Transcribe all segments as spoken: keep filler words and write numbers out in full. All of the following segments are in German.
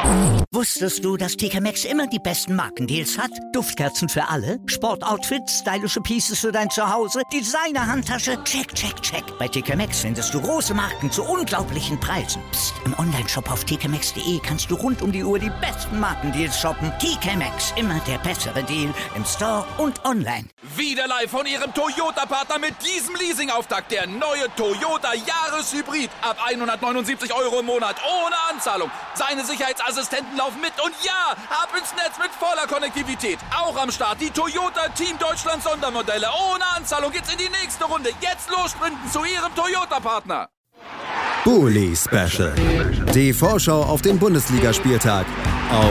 Wusstest du, dass T K Maxx immer die besten Markendeals hat? Duftkerzen für alle, Sportoutfits, stylische Pieces für dein Zuhause, Designer-Handtasche, check, check, check. Bei T K Maxx findest du große Marken zu unglaublichen Preisen. Psst. Im Onlineshop auf t k maxx punkt d e kannst du rund um die Uhr die besten Markendeals shoppen. T K Maxx, immer der bessere Deal im Store und online. Wieder live von Ihrem Toyota-Partner mit diesem Leasing-Auftakt. Der neue Toyota Jahreshybrid. Ab hundertneunundsiebzig Euro im Monat. Ohne Anzahlung. Seine Sicherheitsassistenten laufen mit. Und ja, ab ins Netz mit voller Konnektivität. Auch am Start die Toyota Team Deutschland Sondermodelle. Ohne Anzahlung geht's in die nächste Runde. Jetzt los sprinten zu Ihrem Toyota-Partner. Bully Special. Die Vorschau auf den Bundesligaspieltag auf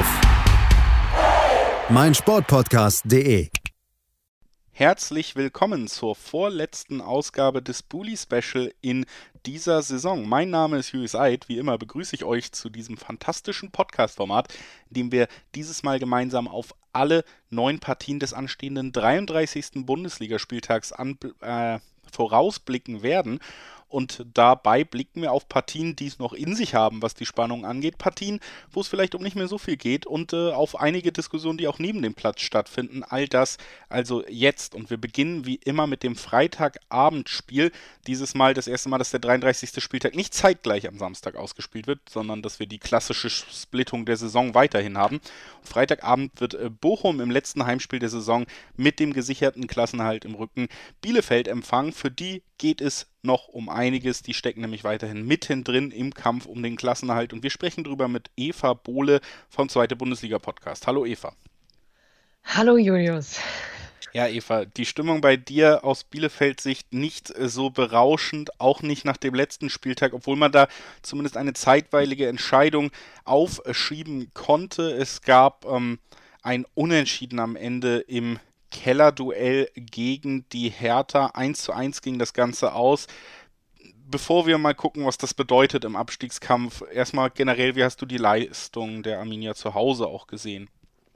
meinsportpodcast punkt de. Herzlich willkommen zur vorletzten Ausgabe des Bully Special in dieser Saison. Mein Name ist Julius Eid. Wie immer begrüße ich euch zu diesem fantastischen Podcast-Format, in dem wir dieses Mal gemeinsam auf alle neun Partien des anstehenden dreiunddreißigsten Bundesligaspieltags an, äh, vorausblicken werden. Und dabei blicken wir auf Partien, die es noch in sich haben, was die Spannung angeht. Partien, wo es vielleicht um nicht mehr so viel geht und äh, auf einige Diskussionen, die auch neben dem Platz stattfinden. All das also jetzt. Und wir beginnen wie immer mit dem Freitagabendspiel. Dieses Mal das erste Mal, dass der dreiunddreißigste Spieltag nicht zeitgleich am Samstag ausgespielt wird, sondern dass wir die klassische Splittung der Saison weiterhin haben. Und Freitagabend wird äh, Bochum im letzten Heimspiel der Saison mit dem gesicherten Klassenerhalt im Rücken Bielefeld empfangen. Für die geht es noch um einiges. Die stecken nämlich weiterhin mittendrin im Kampf um den Klassenerhalt. Und wir sprechen drüber mit Eva Bohle vom Zweite Bundesliga-Podcast. Hallo Eva. Hallo Julius. Ja Eva, die Stimmung bei dir aus Bielefeld-Sicht nicht so berauschend, auch nicht nach dem letzten Spieltag, obwohl man da zumindest eine zeitweilige Entscheidung aufschieben konnte. Es gab ähm, ein Unentschieden am Ende im Kellerduell gegen die Hertha. eins zu eins ging das Ganze aus. Bevor wir mal gucken, was das bedeutet im Abstiegskampf, erstmal generell, wie hast du die Leistung der Arminia zu Hause auch gesehen?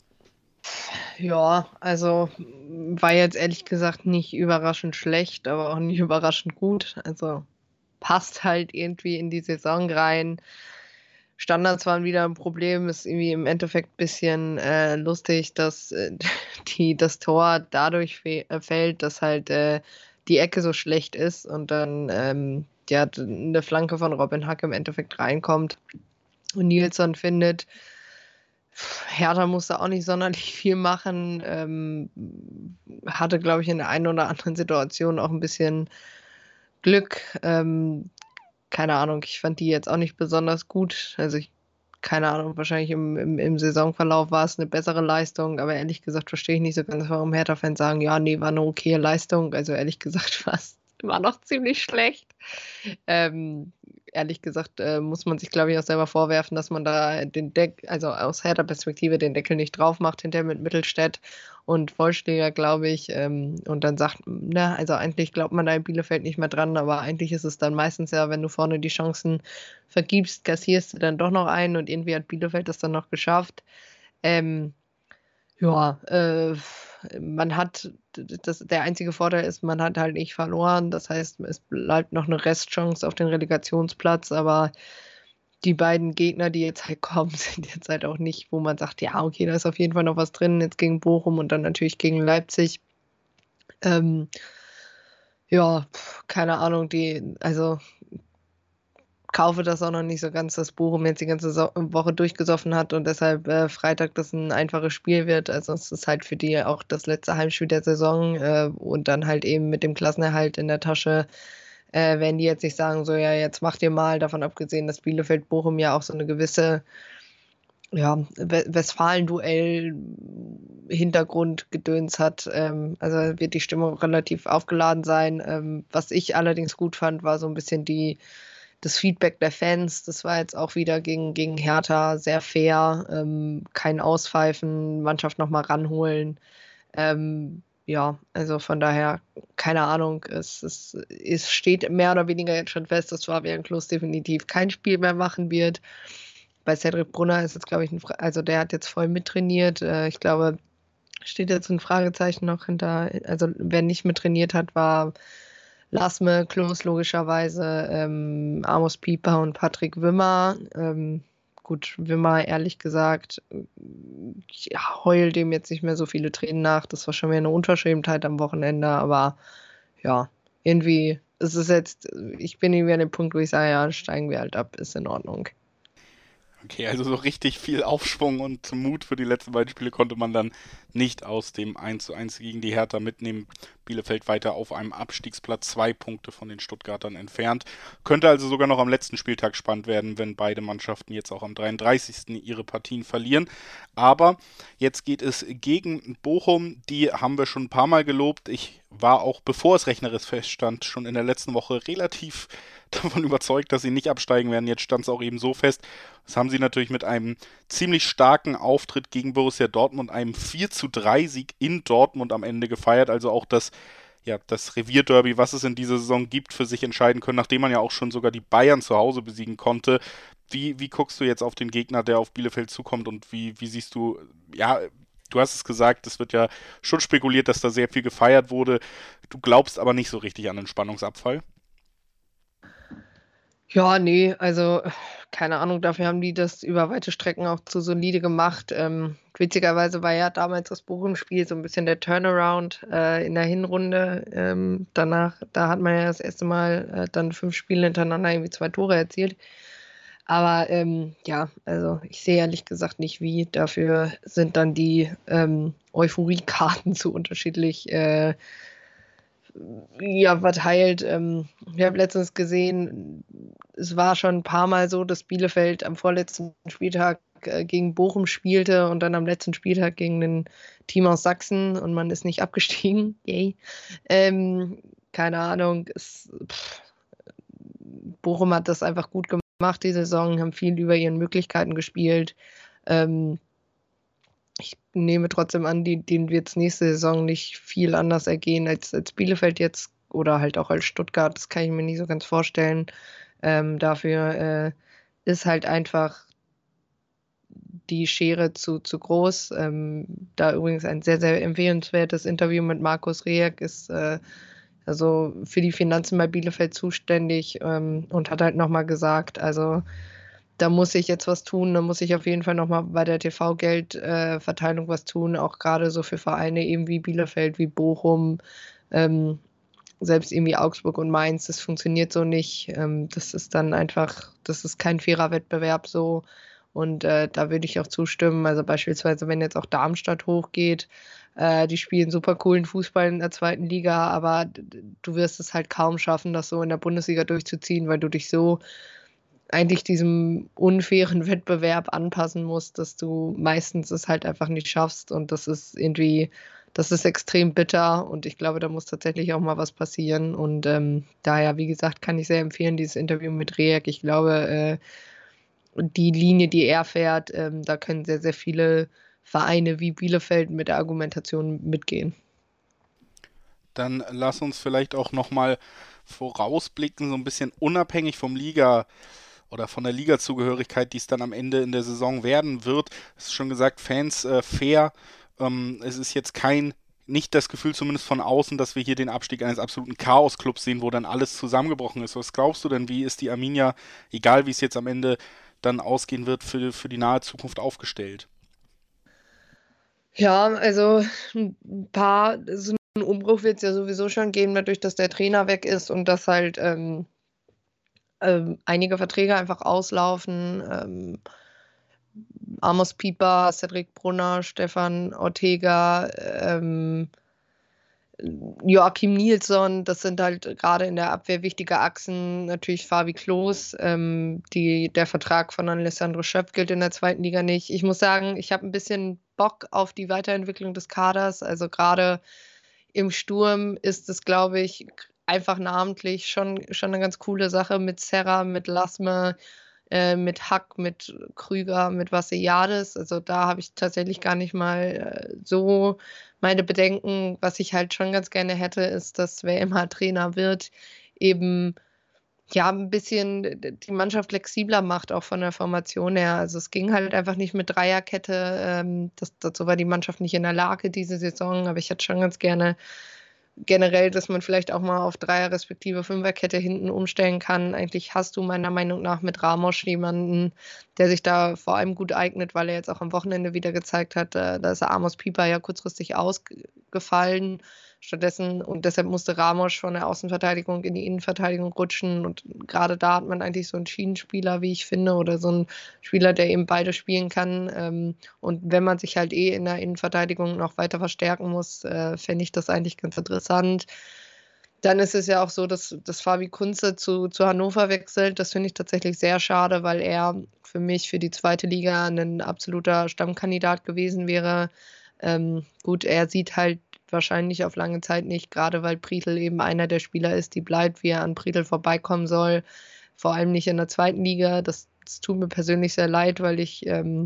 Ja, also war jetzt ehrlich gesagt nicht überraschend schlecht, aber auch nicht überraschend gut. Also passt halt irgendwie in die Saison rein. Standards waren wieder ein Problem, ist irgendwie im Endeffekt ein bisschen äh, lustig, dass äh, die, das Tor dadurch fe- äh, fällt, dass halt äh, die Ecke so schlecht ist und dann ähm, ja, eine Flanke von Robin Hack im Endeffekt reinkommt und Nilsson findet. Hertha musste auch nicht sonderlich viel machen, ähm, hatte, glaube ich, in der einen oder anderen Situation auch ein bisschen Glück. Ähm, Keine Ahnung, ich fand die jetzt auch nicht besonders gut. Also ich, keine Ahnung, wahrscheinlich im, im, im Saisonverlauf war es eine bessere Leistung, aber ehrlich gesagt verstehe ich nicht so ganz, warum Hertha-Fans sagen, ja, nee, war eine okaye Leistung. Also ehrlich gesagt war es war noch ziemlich schlecht. Ähm, ehrlich gesagt äh, muss man sich, glaube ich, auch selber vorwerfen, dass man da den Deck, also aus Hertha-Perspektive den Deckel nicht drauf macht, hinterher mit Mittelstädt und Vollstreger, glaube ich. Ähm, und dann sagt, na, also eigentlich glaubt man da in Bielefeld nicht mehr dran, aber eigentlich ist es dann meistens ja, wenn du vorne die Chancen vergibst, kassierst du dann doch noch einen und irgendwie hat Bielefeld das dann noch geschafft. Ähm, ja, äh, man hat, das, der einzige Vorteil ist, man hat halt nicht verloren. Das heißt, es bleibt noch eine Restchance auf den Relegationsplatz, aber die beiden Gegner, die jetzt halt kommen, sind jetzt halt auch nicht, wo man sagt, ja, okay, da ist auf jeden Fall noch was drin, jetzt gegen Bochum und dann natürlich gegen Leipzig. Ähm, ja, keine Ahnung, die, also kaufe das auch noch nicht so ganz, dass Bochum jetzt die ganze so- Woche durchgesoffen hat und deshalb äh, Freitag das ein einfaches Spiel wird. Also es ist halt für die auch das letzte Heimspiel der Saison äh, und dann halt eben mit dem Klassenerhalt in der Tasche äh, werden die jetzt nicht sagen, so ja, jetzt macht ihr mal, davon abgesehen, dass Bielefeld-Bochum ja auch so eine gewisse ja, We- Westfalen-Duell-Hintergrundgedöns hat. Ähm, also wird die Stimmung relativ aufgeladen sein. Ähm, was ich allerdings gut fand, war so ein bisschen die das Feedback der Fans. Das war jetzt auch wieder gegen, gegen Hertha sehr fair. Ähm, kein Auspfeifen, Mannschaft nochmal ranholen. Ähm, ja, also von daher, keine Ahnung, es, es, es steht mehr oder weniger jetzt schon fest, dass Fabian Klos definitiv kein Spiel mehr machen wird. Bei Cedric Brunner ist jetzt, glaube ich, ein, Fra- also der hat jetzt voll mittrainiert. Äh, ich glaube, steht jetzt ein Fragezeichen noch hinter, also wer nicht mittrainiert hat, war Lasme, Klos logischerweise, ähm, Amos Pieper und Patrick Wimmer. Ähm, gut, Wimmer, ehrlich gesagt, ich heul dem jetzt nicht mehr so viele Tränen nach. Das war schon mehr eine Unverschämtheit am Wochenende, aber ja, irgendwie ist es jetzt, ich bin irgendwie an dem Punkt, wo ich sage, ja, steigen wir halt ab, ist in Ordnung. Okay, also so richtig viel Aufschwung und Mut für die letzten beiden Spiele konnte man dann nicht aus dem eins zu eins gegen die Hertha mitnehmen. Bielefeld weiter auf einem Abstiegsplatz, zwei Punkte von den Stuttgartern entfernt. Könnte also sogar noch am letzten Spieltag spannend werden, wenn beide Mannschaften jetzt auch am dreiunddreißigsten ihre Partien verlieren. Aber jetzt geht es gegen Bochum, die haben wir schon ein paar Mal gelobt. Ich war auch, bevor es rechnerisch feststand, schon in der letzten Woche relativ davon überzeugt, dass sie nicht absteigen werden. Jetzt stand es auch eben so fest. Das haben sie natürlich mit einem ziemlich starken Auftritt gegen Borussia Dortmund, einem vier zu drei Sieg in Dortmund am Ende gefeiert. Also auch das, ja, das Revierderby, was es in dieser Saison gibt, für sich entscheiden können, nachdem man ja auch schon sogar die Bayern zu Hause besiegen konnte. Wie, wie guckst du jetzt auf den Gegner, der auf Bielefeld zukommt, und wie, wie siehst du, ja, du hast es gesagt, es wird ja schon spekuliert, dass da sehr viel gefeiert wurde. Du glaubst aber nicht so richtig an den Spannungsabfall? Ja, nee, also keine Ahnung, dafür haben die das über weite Strecken auch zu solide gemacht. Ähm, witzigerweise war ja damals das Bochum-Spiel so ein bisschen der Turnaround äh, in der Hinrunde. Ähm, danach, da hat man ja das erste Mal äh, dann fünf Spiele hintereinander irgendwie zwei Tore erzielt. Aber ähm, ja, also ich sehe ehrlich gesagt nicht wie. Dafür sind dann die ähm, Euphorie-Karten zu unterschiedlich äh, ja, verteilt. Ähm, ich habe letztens gesehen, es war schon ein paar Mal so, dass Bielefeld am vorletzten Spieltag äh, gegen Bochum spielte und dann am letzten Spieltag gegen ein Team aus Sachsen und man ist nicht abgestiegen. Yay. Ähm, keine Ahnung. Es, pff, Bochum hat das einfach gut gemacht, die Saison, haben viel über ihren Möglichkeiten gespielt. Ähm, Ich nehme trotzdem an, die, denen wird es nächste Saison nicht viel anders ergehen als, als Bielefeld jetzt oder halt auch als Stuttgart. Das kann ich mir nicht so ganz vorstellen. Ähm, dafür äh, ist halt einfach die Schere zu, zu groß. Ähm, da übrigens ein sehr, sehr empfehlenswertes Interview mit Markus Rehek, ist äh, also für die Finanzen bei Bielefeld zuständig ähm, und hat halt nochmal gesagt, also da muss ich jetzt was tun, da muss ich auf jeden Fall nochmal bei der T V-Geldverteilung äh, was tun, auch gerade so für Vereine eben wie Bielefeld, wie Bochum, ähm, selbst irgendwie Augsburg und Mainz, das funktioniert so nicht. Ähm, das ist dann einfach, das ist kein fairer Wettbewerb so, und äh, da würde ich auch zustimmen. Also beispielsweise, wenn jetzt auch Darmstadt hochgeht, äh, die spielen super coolen Fußball in der zweiten Liga, aber d- du wirst es halt kaum schaffen, das so in der Bundesliga durchzuziehen, weil du dich so eigentlich diesem unfairen Wettbewerb anpassen musst, dass du meistens es halt einfach nicht schaffst, und das ist irgendwie, das ist extrem bitter, und ich glaube, da muss tatsächlich auch mal was passieren, und ähm, daher, wie gesagt, kann ich sehr empfehlen, dieses Interview mit Rehek. Ich glaube, äh, die Linie, die er fährt, ähm, da können sehr, sehr viele Vereine wie Bielefeld mit der Argumentation mitgehen. Dann lass uns vielleicht auch nochmal vorausblicken, so ein bisschen unabhängig vom Liga- oder von der Liga-Zugehörigkeit, die es dann am Ende in der Saison werden wird. Es ist schon gesagt, Fans äh, fair. Ähm, es ist jetzt kein, nicht das Gefühl zumindest von außen, dass wir hier den Abstieg eines absoluten Chaos-Clubs sehen, wo dann alles zusammengebrochen ist. Was glaubst du denn, wie ist die Arminia, egal wie es jetzt am Ende dann ausgehen wird, für, für die nahe Zukunft aufgestellt? Ja, also ein paar, so ein Umbruch wird es ja sowieso schon geben, dadurch, dass der Trainer weg ist und dass halt ähm, ähm, einige Verträge einfach auslaufen. Ähm, Amos Pieper, Cedric Brunner, Stefan Ortega, ähm, Joachim Nilsson, das sind halt gerade in der Abwehr wichtige Achsen. Natürlich Fabi Klos, ähm, die, der Vertrag von Alessandro Schöpf gilt in der zweiten Liga nicht. Ich muss sagen, ich habe ein bisschen Bock auf die Weiterentwicklung des Kaders. Also gerade im Sturm ist es, glaube ich, einfach namentlich schon, schon eine ganz coole Sache mit Serra, mit Lasme, äh, mit Hack, mit Krüger, mit Vassiliades. Also da habe ich tatsächlich gar nicht mal äh, so meine Bedenken. Was ich halt schon ganz gerne hätte, ist, dass wer immer Trainer wird, eben ja ein bisschen die Mannschaft flexibler macht, auch von der Formation her. Also es ging halt einfach nicht mit Dreierkette. Ähm, das, dazu war die Mannschaft nicht in der Lage diese Saison, aber ich hätte schon ganz gerne generell, dass man vielleicht auch mal auf Dreier- respektive Fünferkette hinten umstellen kann. Eigentlich hast du meiner Meinung nach mit Ramos jemanden, der sich da vor allem gut eignet, weil er jetzt auch am Wochenende wieder gezeigt hat, äh, da ist Amos Pieper ja kurzfristig ausgefallen. Stattdessen, und deshalb musste Ramos von der Außenverteidigung in die Innenverteidigung rutschen. Und gerade da hat man eigentlich so einen Schienenspieler, wie ich finde, oder so einen Spieler, der eben beide spielen kann. Ähm, und wenn man sich halt eh in der Innenverteidigung noch weiter verstärken muss, äh, fände ich das eigentlich ganz interessant. Dann ist es ja auch so, dass, dass Fabi Kunze zu, zu Hannover wechselt. Das finde ich tatsächlich sehr schade, weil er für mich für die zweite Liga ein absoluter Stammkandidat gewesen wäre. Ähm, gut, er sieht halt wahrscheinlich auf lange Zeit nicht, gerade weil Prietl eben einer der Spieler ist, die bleibt, wie er an Prietl vorbeikommen soll. Vor allem nicht in der zweiten Liga. Das, das tut mir persönlich sehr leid, weil ich ähm,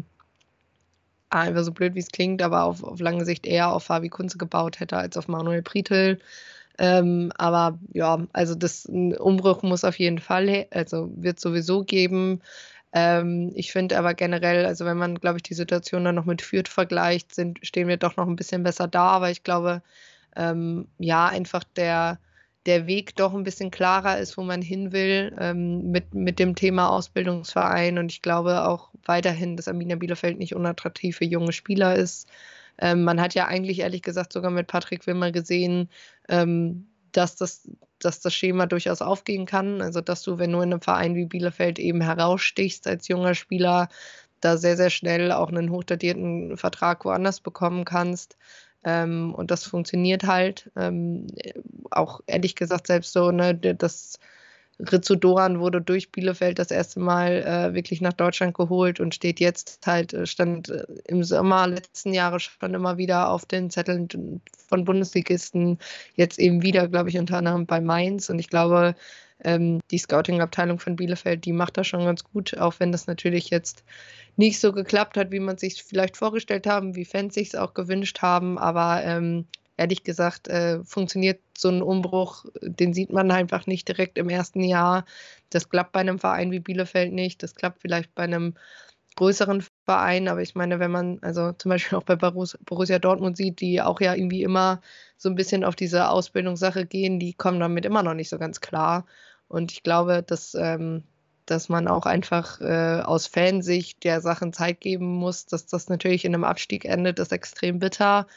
einfach so blöd, wie es klingt, aber auf, auf lange Sicht eher auf Fabi Kunze gebaut hätte als auf Manuel Prietl. Ähm, aber ja, also das ein Umbruch muss auf jeden Fall, also wird sowieso geben. Ähm, ich finde aber generell, also wenn man, glaube ich, die Situation dann noch mit Fürth vergleicht, sind, stehen wir doch noch ein bisschen besser da. Aber ich glaube, ähm, ja, einfach der, der Weg doch ein bisschen klarer ist, wo man hin will, ähm, mit, mit dem Thema Ausbildungsverein. Und ich glaube auch weiterhin, dass Arminia Bielefeld nicht unattraktiv für junge Spieler ist. Ähm, man hat ja eigentlich, ehrlich gesagt, sogar mit Patrick Wimmer gesehen, ähm, dass das, dass das Schema durchaus aufgehen kann. Also, dass du, wenn du in einem Verein wie Bielefeld eben herausstichst als junger Spieler, da sehr, sehr schnell auch einen hochdotierten Vertrag woanders bekommen kannst. Ähm, und das funktioniert halt. Ähm, auch ehrlich gesagt, selbst so, ne, das Rizzo Doran wurde durch Bielefeld das erste Mal äh, wirklich nach Deutschland geholt und steht jetzt halt, stand äh, im Sommer letzten Jahres schon immer wieder auf den Zetteln von Bundesligisten, jetzt eben wieder, glaube ich, unter anderem bei Mainz. Und ich glaube, ähm, die Scouting-Abteilung von Bielefeld, die macht das schon ganz gut, auch wenn das natürlich jetzt nicht so geklappt hat, wie man sich vielleicht vorgestellt haben, wie Fans sich es auch gewünscht haben. Aber ähm, ehrlich gesagt, äh, funktioniert so ein Umbruch, den sieht man einfach nicht direkt im ersten Jahr. Das klappt bei einem Verein wie Bielefeld nicht. Das klappt vielleicht bei einem größeren Verein, aber ich meine, wenn man also zum Beispiel auch bei Borussia Dortmund sieht, die auch ja irgendwie immer so ein bisschen auf diese Ausbildungssache gehen, die kommen damit immer noch nicht so ganz klar. Und ich glaube, dass, ähm, dass man auch einfach äh, aus Fansicht der Sachen Zeit geben muss, dass das natürlich in einem Abstieg endet, ist extrem bitter.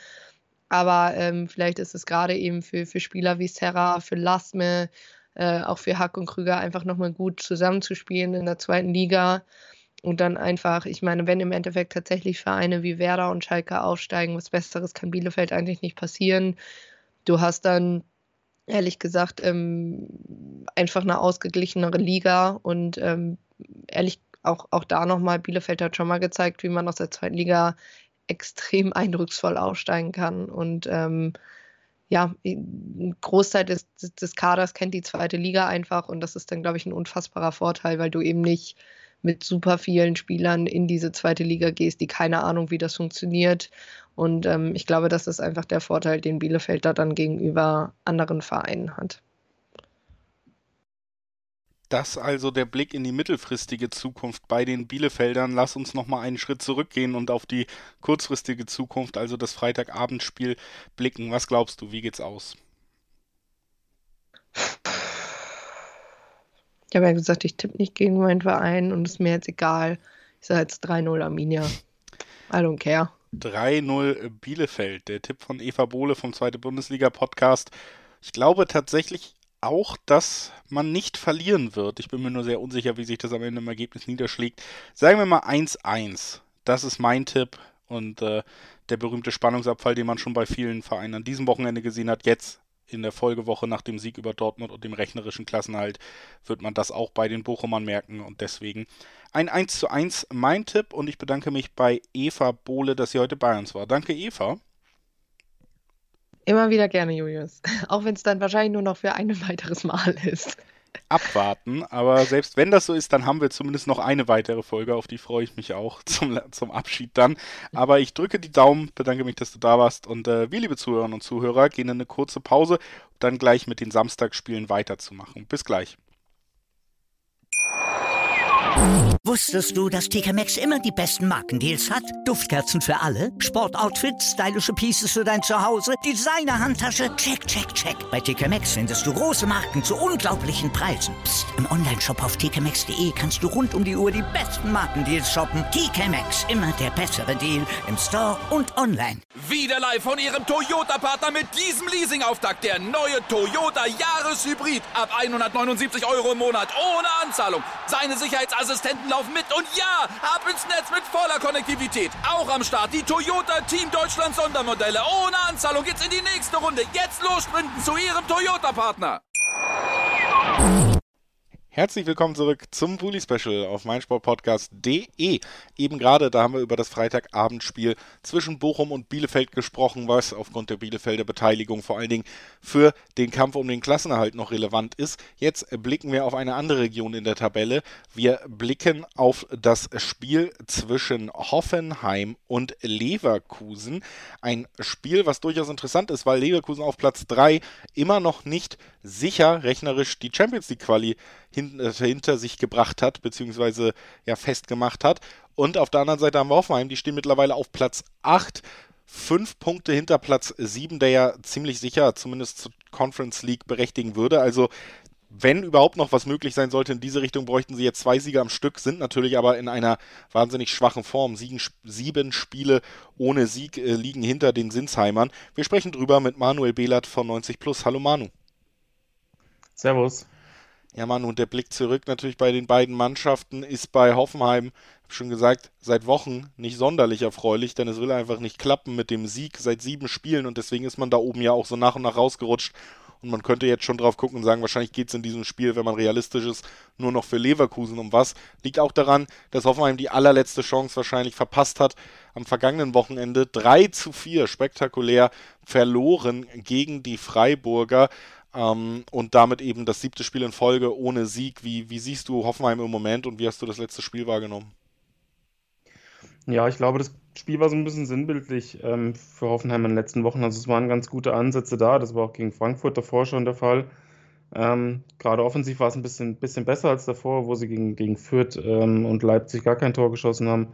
Aber ähm, vielleicht ist es gerade eben für, für Spieler wie Serra, für Lasme, äh, auch für Hack und Krüger einfach nochmal gut zusammenzuspielen in der zweiten Liga. Und dann einfach, ich meine, wenn im Endeffekt tatsächlich Vereine wie Werder und Schalke aufsteigen, was Besseres kann Bielefeld eigentlich nicht passieren. Du hast dann, ehrlich gesagt, ähm, einfach eine ausgeglichenere Liga. Und ähm, ehrlich, auch, auch da nochmal, Bielefeld hat schon mal gezeigt, wie man aus der zweiten Liga extrem eindrucksvoll aufsteigen kann. Und ähm, ja, ein Großteil des, des Kaders kennt die zweite Liga einfach. Und das ist dann, glaube ich, ein unfassbarer Vorteil, weil du eben nicht mit super vielen Spielern in diese zweite Liga gehst, die keine Ahnung, wie das funktioniert. Und ähm, ich glaube, das ist einfach der Vorteil, den Bielefeld da dann gegenüber anderen Vereinen hat. Das also der Blick in die mittelfristige Zukunft bei den Bielefeldern. Lass uns nochmal einen Schritt zurückgehen und auf die kurzfristige Zukunft, also das Freitagabendspiel, blicken. Was glaubst du, wie geht's aus? Ich habe ja gesagt, ich tippe nicht gegen meinen Verein und es ist mir jetzt egal. Ich sage jetzt drei null Arminia. I don't care. drei null Bielefeld, der Tipp von Eva Bohle vom Zweite Bundesliga-Podcast. Ich glaube tatsächlich auch, dass man nicht verlieren wird. Ich bin mir nur sehr unsicher, wie sich das am Ende im Ergebnis niederschlägt. Sagen wir mal eins eins. Das ist mein Tipp. Und äh, der berühmte Spannungsabfall, den man schon bei vielen Vereinen an diesem Wochenende gesehen hat, jetzt in der Folgewoche nach dem Sieg über Dortmund und dem rechnerischen Klassenerhalt, wird man das auch bei den Bochumern merken. Und deswegen ein eins zu eins mein Tipp. Und ich bedanke mich bei Eva Bohle, dass sie heute bei uns war. Danke, Eva. Immer wieder gerne, Julius. Auch wenn es dann wahrscheinlich nur noch für ein weiteres Mal ist. Abwarten, aber selbst wenn das so ist, dann haben wir zumindest noch eine weitere Folge, auf die freue ich mich auch zum, zum Abschied dann. Aber ich drücke die Daumen, bedanke mich, dass du da warst und äh, wir, liebe Zuhörerinnen und Zuhörer, gehen in eine kurze Pause, um dann gleich mit den Samstagsspielen weiterzumachen. Bis gleich. Wusstest du, dass T K Maxx immer die besten Markendeals hat? Duftkerzen für alle, Sportoutfits, stylische Pieces für dein Zuhause, Designer-Handtasche, check, check, check. Bei T K Maxx findest du große Marken zu unglaublichen Preisen. Psst. Im Onlineshop auf t k maxx punkt d e kannst du rund um die Uhr die besten Markendeals shoppen. T K Maxx, immer der bessere Deal im Store und online. Wieder live von Ihrem Toyota-Partner mit diesem Leasing-Auftakt. Der neue Toyota Jahreshybrid. Ab hundertneunundsiebzig Euro im Monat ohne Anzahlung. Seine Sicherheitsassistenten laufen mit und ja, ab ins Netz mit voller Konnektivität. Auch am Start die Toyota Team Deutschland Sondermodelle. Ohne Anzahlung geht's in die nächste Runde. Jetzt los sprinten zu Ihrem Toyota-Partner. Herzlich willkommen zurück zum Bully Special auf meinsportpodcast punkt de. Eben gerade, da haben wir über das Freitagabendspiel zwischen Bochum und Bielefeld gesprochen, was aufgrund der Bielefelder Beteiligung vor allen Dingen für den Kampf um den Klassenerhalt noch relevant ist. Jetzt blicken wir auf eine andere Region in der Tabelle. Wir blicken auf das Spiel zwischen Hoffenheim und Leverkusen. Ein Spiel, was durchaus interessant ist, weil Leverkusen auf Platz drei immer noch nicht sicher rechnerisch die Champions League Quali hinter sich gebracht hat, beziehungsweise ja festgemacht hat. Und auf der anderen Seite haben wir Hoffenheim, die stehen mittlerweile auf Platz acht, fünf Punkte hinter Platz sieben, der ja ziemlich sicher zumindest zur Conference League berechtigen würde. Also wenn überhaupt noch was möglich sein sollte in diese Richtung, bräuchten sie jetzt zwei Siege am Stück, sind natürlich aber in einer wahnsinnig schwachen Form. Siegen, sieben Spiele ohne Sieg äh, liegen hinter den Sinsheimern. Wir sprechen drüber mit Manuel Behlert von neunzig plus. Hallo Manu. Servus. Ja, Mann, und der Blick zurück natürlich bei den beiden Mannschaften ist bei Hoffenheim, ich habe schon gesagt, seit Wochen nicht sonderlich erfreulich, denn es will einfach nicht klappen mit dem Sieg seit sieben Spielen und deswegen ist man da oben ja auch so nach und nach rausgerutscht und man könnte jetzt schon drauf gucken und sagen, wahrscheinlich geht es in diesem Spiel, wenn man realistisch ist, nur noch für Leverkusen um was. Liegt auch daran, dass Hoffenheim die allerletzte Chance wahrscheinlich verpasst hat. Am vergangenen Wochenende drei zu vier spektakulär verloren gegen die Freiburger. Um, und damit eben das siebte Spiel in Folge ohne Sieg. Wie, wie siehst du Hoffenheim im Moment und wie hast du das letzte Spiel wahrgenommen? Ja, ich glaube, das Spiel war so ein bisschen sinnbildlich ähm, für Hoffenheim in den letzten Wochen. Also es waren ganz gute Ansätze da. Das war auch gegen Frankfurt davor schon der Fall. Ähm, gerade offensiv war es ein bisschen, bisschen besser als davor, wo sie gegen, gegen Fürth ähm, und Leipzig gar kein Tor geschossen haben.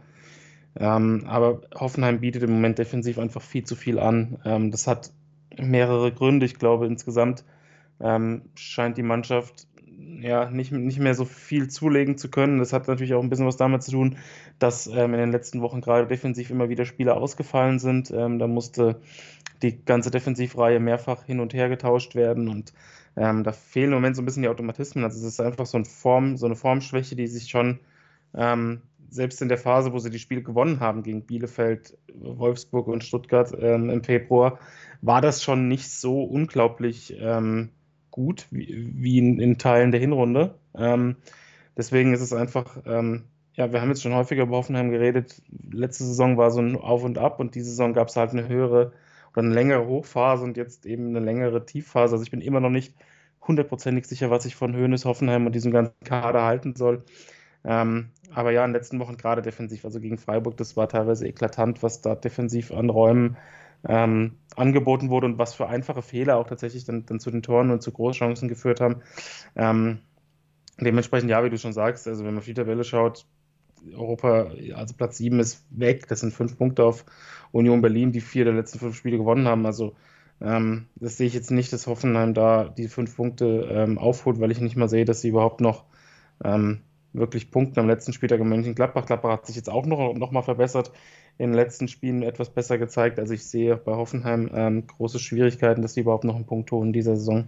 Ähm, aber Hoffenheim bietet im Moment defensiv einfach viel zu viel an. Ähm, das hat mehrere Gründe. Ich glaube, insgesamt Ähm, scheint die Mannschaft ja nicht, nicht mehr so viel zulegen zu können. Das hat natürlich auch ein bisschen was damit zu tun, dass ähm, in den letzten Wochen gerade defensiv immer wieder Spieler ausgefallen sind. Ähm, da musste die ganze Defensivreihe mehrfach hin und her getauscht werden und ähm, da fehlen im Moment so ein bisschen die Automatismen. Also es ist einfach so, ein Form, so eine Formschwäche, die sich schon ähm, selbst in der Phase, wo sie die Spiele gewonnen haben gegen Bielefeld, Wolfsburg und Stuttgart ähm, im Februar, war das schon nicht so unglaublich ähm, gut wie, wie in, in Teilen der Hinrunde. Ähm, deswegen ist es einfach, ähm, ja, wir haben jetzt schon häufiger über Hoffenheim geredet. Letzte Saison war so ein Auf und Ab und diese Saison gab es halt eine höhere oder eine längere Hochphase und jetzt eben eine längere Tiefphase. Also ich bin immer noch nicht hundertprozentig sicher, was ich von Hoeneß, Hoffenheim und diesem ganzen Kader halten soll. Ähm, aber ja, in den letzten Wochen gerade defensiv, also gegen Freiburg, das war teilweise eklatant, was da defensiv an Räumen ähm, angeboten wurde und was für einfache Fehler auch tatsächlich dann, dann zu den Toren und zu Großchancen geführt haben. Ähm, dementsprechend, ja, wie du schon sagst, also wenn man auf die Tabelle schaut, Europa, also Platz sieben ist weg, das sind fünf Punkte auf Union Berlin, die vier der letzten fünf Spiele gewonnen haben, also ähm, das sehe ich jetzt nicht, dass Hoffenheim da die fünf Punkte ähm, aufholt, weil ich nicht mal sehe, dass sie überhaupt noch ähm, wirklich punkten am letzten Spieltag in Mönchengladbach. Gladbach hat sich jetzt auch noch, noch mal verbessert, in den letzten Spielen etwas besser gezeigt. Also ich sehe bei Hoffenheim ähm, große Schwierigkeiten, dass sie überhaupt noch einen Punkt holen in dieser Saison.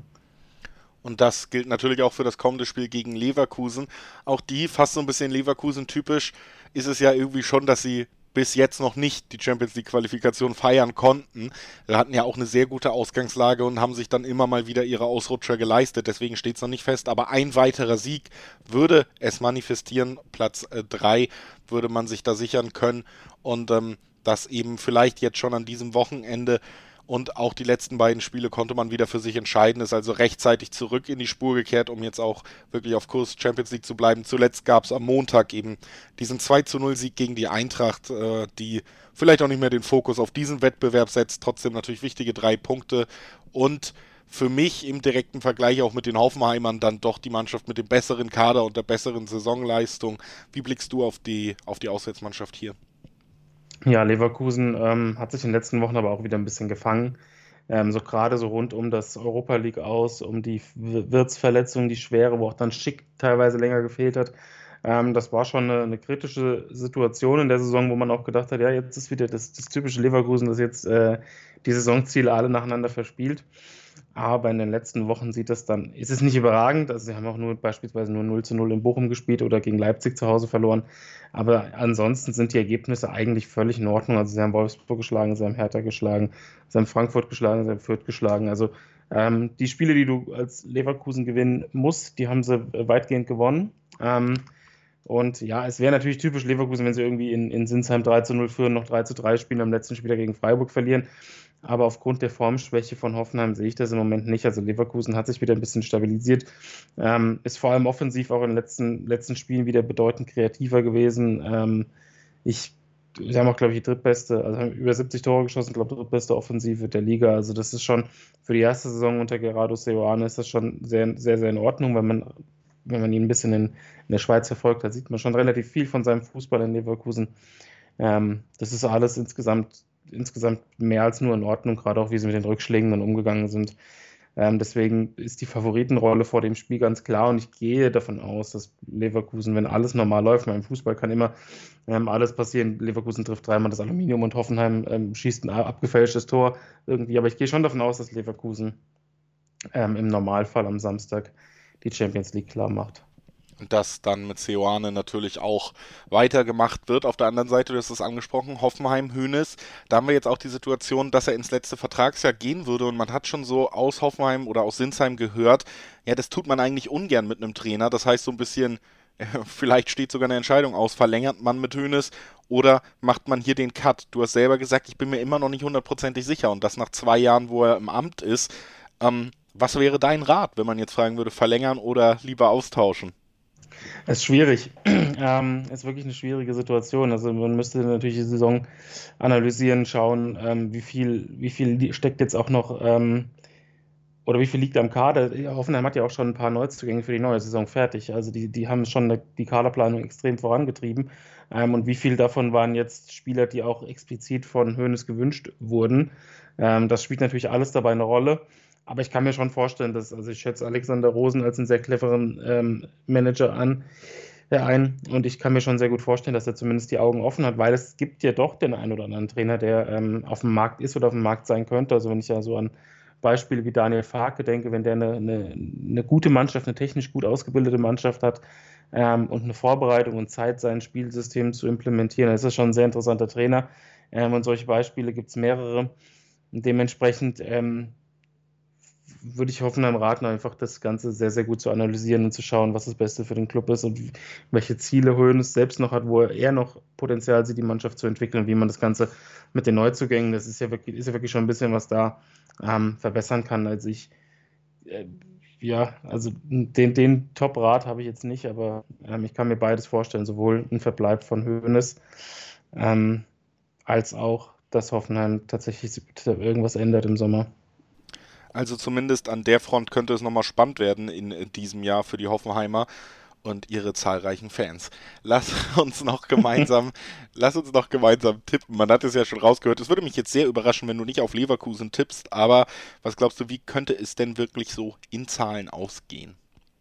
Und das gilt natürlich auch für das kommende Spiel gegen Leverkusen. Auch die, fast so ein bisschen Leverkusen-typisch, ist es ja irgendwie schon, dass sie bis jetzt noch nicht die Champions League-Qualifikation feiern konnten. Sie hatten ja auch eine sehr gute Ausgangslage und haben sich dann immer mal wieder ihre Ausrutscher geleistet. Deswegen steht es noch nicht fest. Aber ein weiterer Sieg würde es manifestieren. Platz drei würde man sich da sichern können. Und ähm, das eben vielleicht jetzt schon an diesem Wochenende. Und auch die letzten beiden Spiele konnte man wieder für sich entscheiden, ist also rechtzeitig zurück in die Spur gekehrt, um jetzt auch wirklich auf Kurs Champions League zu bleiben. Zuletzt gab es am Montag eben diesen zwei zu null Sieg gegen die Eintracht, äh, die vielleicht auch nicht mehr den Fokus auf diesen Wettbewerb setzt, trotzdem natürlich wichtige drei Punkte. Und für mich im direkten Vergleich auch mit den Hoffenheimern dann doch die Mannschaft mit dem besseren Kader und der besseren Saisonleistung. Wie blickst du auf die, auf die Auswärtsmannschaft hier? Ja, Leverkusen ähm, hat sich in den letzten Wochen aber auch wieder ein bisschen gefangen. Ähm, so gerade so rund um das Europa League aus, um die Wirtz-Verletzung, die schwere, wo auch dann Schick teilweise länger gefehlt hat. Ähm, das war schon eine, eine kritische Situation in der Saison, wo man auch gedacht hat, ja, jetzt ist wieder das, das typische Leverkusen, das jetzt äh, die Saisonziele alle nacheinander verspielt. Aber in den letzten Wochen sieht das dann, ist es nicht überragend, also sie haben auch nur beispielsweise nur null zu null in Bochum gespielt oder gegen Leipzig zu Hause verloren, aber ansonsten sind die Ergebnisse eigentlich völlig in Ordnung, also sie haben Wolfsburg geschlagen, sie haben Hertha geschlagen, sie haben Frankfurt geschlagen, sie haben Fürth geschlagen, also ähm, die Spiele, die du als Leverkusen gewinnen musst, die haben sie weitgehend gewonnen. Ähm, und ja, es wäre natürlich typisch Leverkusen, wenn sie irgendwie in, in Sinsheim drei zu null führen, noch drei zu drei spielen, am letzten Spiel gegen Freiburg verlieren. Aber aufgrund der Formschwäche von Hoffenheim sehe ich das im Moment nicht. Also Leverkusen hat sich wieder ein bisschen stabilisiert, ähm, ist vor allem offensiv auch in den letzten, letzten Spielen wieder bedeutend kreativer gewesen. Ähm, ich, sie haben auch, glaube ich, die drittbeste, also haben über siebzig Tore geschossen, glaube ich, drittbeste Offensive der Liga. Also das ist schon für die erste Saison unter Gerardo Seoane ist das schon sehr, sehr, sehr in Ordnung. Wenn man, wenn man ihn ein bisschen in, in der Schweiz verfolgt hat, sieht man schon relativ viel von seinem Fußball in Leverkusen. Ähm, das ist alles insgesamt insgesamt mehr als nur in Ordnung, gerade auch wie sie mit den Rückschlägen dann umgegangen sind. Ähm, deswegen ist die Favoritenrolle vor dem Spiel ganz klar und ich gehe davon aus, dass Leverkusen, wenn alles normal läuft, im Fußball kann immer ähm, alles passieren. Leverkusen trifft dreimal das Aluminium und Hoffenheim ähm, schießt ein abgefälschtes Tor irgendwie, aber ich gehe schon davon aus, dass Leverkusen ähm, im Normalfall am Samstag die Champions League klar macht. Und das dann mit Seoane natürlich auch weitergemacht wird. Auf der anderen Seite, du hast es angesprochen, Hoffenheim, Hoeneß. Da haben wir jetzt auch die Situation, dass er ins letzte Vertragsjahr gehen würde und man hat schon so aus Hoffenheim oder aus Sinsheim gehört, ja, das tut man eigentlich ungern mit einem Trainer. Das heißt so ein bisschen, vielleicht steht sogar eine Entscheidung aus, verlängert man mit Hoeneß oder macht man hier den Cut? Du hast selber gesagt, ich bin mir immer noch nicht hundertprozentig sicher und das nach zwei Jahren, wo er im Amt ist. Ähm, was wäre dein Rat, wenn man jetzt fragen würde, verlängern oder lieber austauschen? Es ist schwierig. Ähm, es ist wirklich eine schwierige Situation. Also man müsste natürlich die Saison analysieren, schauen, ähm, wie viel, wie viel steckt jetzt auch noch ähm, oder wie viel liegt am Kader. Hoffenheim hat ja auch schon ein paar Neuzugänge für die neue Saison fertig. Also die, die haben schon eine, die Kaderplanung extrem vorangetrieben. Ähm, und wie viel davon waren jetzt Spieler, die auch explizit von Hoeneß gewünscht wurden. Ähm, das spielt natürlich alles dabei eine Rolle. Aber ich kann mir schon vorstellen, dass, also ich schätze Alexander Rosen als einen sehr cleveren ähm, Manager an, äh, ein und ich kann mir schon sehr gut vorstellen, dass er zumindest die Augen offen hat, weil es gibt ja doch den einen oder anderen Trainer, der ähm, auf dem Markt ist oder auf dem Markt sein könnte. Also wenn ich ja so an Beispiele wie Daniel Farke denke, wenn der eine, eine, eine gute Mannschaft, eine technisch gut ausgebildete Mannschaft hat ähm, und eine Vorbereitung und Zeit, sein Spielsystem zu implementieren, dann ist das schon ein sehr interessanter Trainer. Ähm, und solche Beispiele gibt es mehrere. Und dementsprechend ähm, würde ich Hoffenheim raten, einfach das Ganze sehr, sehr gut zu analysieren und zu schauen, was das Beste für den Club ist und welche Ziele Hoeneß selbst noch hat, wo er eher noch Potenzial sieht, die Mannschaft zu entwickeln, wie man das Ganze mit den Neuzugängen, das ist ja wirklich, ist ja wirklich schon ein bisschen was da, ähm, verbessern kann. Also ich, äh, ja, also den, den Top-Rat habe ich jetzt nicht, aber ähm, ich kann mir beides vorstellen, sowohl ein Verbleib von Hoeneß ähm, als auch, dass Hoffenheim tatsächlich irgendwas ändert im Sommer. Also zumindest an der Front könnte es nochmal spannend werden in diesem Jahr für die Hoffenheimer und ihre zahlreichen Fans. Lass uns noch gemeinsam, lass uns noch gemeinsam tippen. Man hat es ja schon rausgehört. Es würde mich jetzt sehr überraschen, wenn du nicht auf Leverkusen tippst, aber was glaubst du, wie könnte es denn wirklich so in Zahlen ausgehen?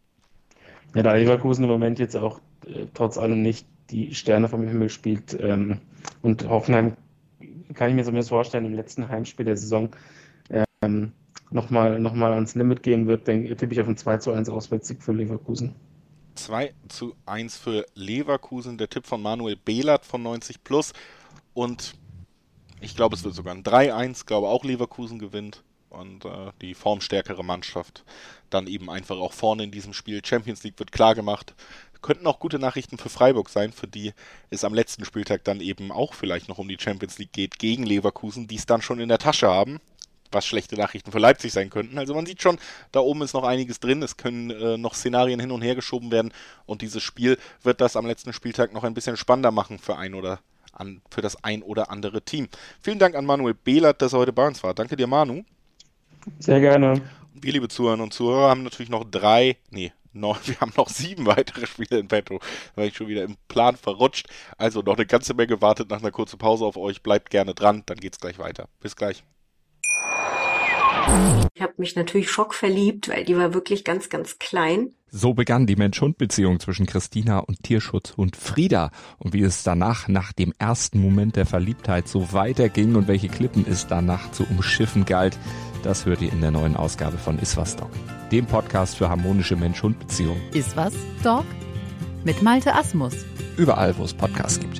Ja, da Leverkusen im Moment jetzt auch äh, trotz allem nicht die Sterne vom Himmel spielt ähm, und Hoffenheim, kann ich mir zumindest vorstellen, im letzten Heimspiel der Saison ähm, nochmal noch mal ans Limit gehen wird, denke tippe ich auf ein zwei zu eins Auswärtssieg für Leverkusen. zwei zu eins für Leverkusen, der Tipp von Manuel Behlert von neunzig plus und ich glaube, es wird sogar ein drei eins, glaube auch Leverkusen gewinnt und äh, die formstärkere Mannschaft dann eben einfach auch vorne in diesem Spiel. Champions League wird klar gemacht. Könnten auch gute Nachrichten für Freiburg sein, für die es am letzten Spieltag dann eben auch vielleicht noch um die Champions League geht gegen Leverkusen, die es dann schon in der Tasche haben. Was schlechte Nachrichten für Leipzig sein könnten. Also man sieht schon, da oben ist noch einiges drin. Es können äh, noch Szenarien hin und her geschoben werden und dieses Spiel wird das am letzten Spieltag noch ein bisschen spannender machen für ein oder an, für das ein oder andere Team. Vielen Dank an Manuel Behlert, dass er heute bei uns war. Danke dir, Manu. Sehr gerne. Wir, liebe Zuhörer und Zuhörer, haben natürlich noch drei, nee, noch, wir haben noch sieben weitere Spiele in petto. Da war ich schon wieder im Plan verrutscht. Also noch eine ganze Menge, wartet nach einer kurzen Pause auf euch. Bleibt gerne dran, dann geht's gleich weiter. Bis gleich. Ich habe mich natürlich schockverliebt, weil die war wirklich ganz, ganz klein. So begann die Mensch-Hund-Beziehung zwischen Christina und Tierschutzhund Frieda. Und wie es danach, nach dem ersten Moment der Verliebtheit, so weiterging und welche Klippen es danach zu umschiffen galt, das hört ihr in der neuen Ausgabe von Iswas Dog, dem Podcast für harmonische Mensch-Hund-Beziehungen. Iswas Dog mit Malte Asmus. Überall, wo es Podcasts gibt.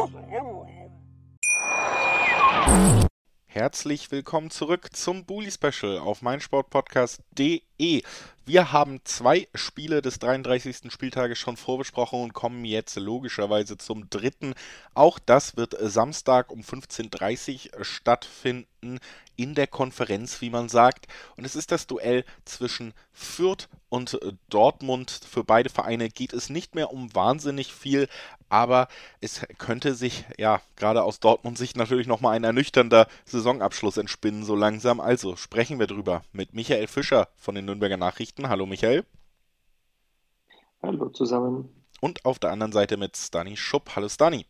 Herzlich willkommen zurück zum Bully Special auf meinsportpodcast punkt de. Wir haben zwei Spiele des dreiunddreißigsten Spieltages schon vorbesprochen und kommen jetzt logischerweise zum dritten. Auch das wird Samstag um fünfzehn Uhr dreißig stattfinden in der Konferenz, wie man sagt. Und es ist das Duell zwischen Fürth und Dortmund. Für beide Vereine geht es nicht mehr um wahnsinnig viel, aber es könnte sich, ja, gerade aus Dortmunds Sicht natürlich nochmal ein ernüchternder Saisonabschluss entspinnen, so langsam. Also sprechen wir drüber mit Michael Fischer von den Nürnberger Nachrichten. Hallo Michael. Hallo zusammen. Und auf der anderen Seite mit Stani Schupp. Hallo Stani.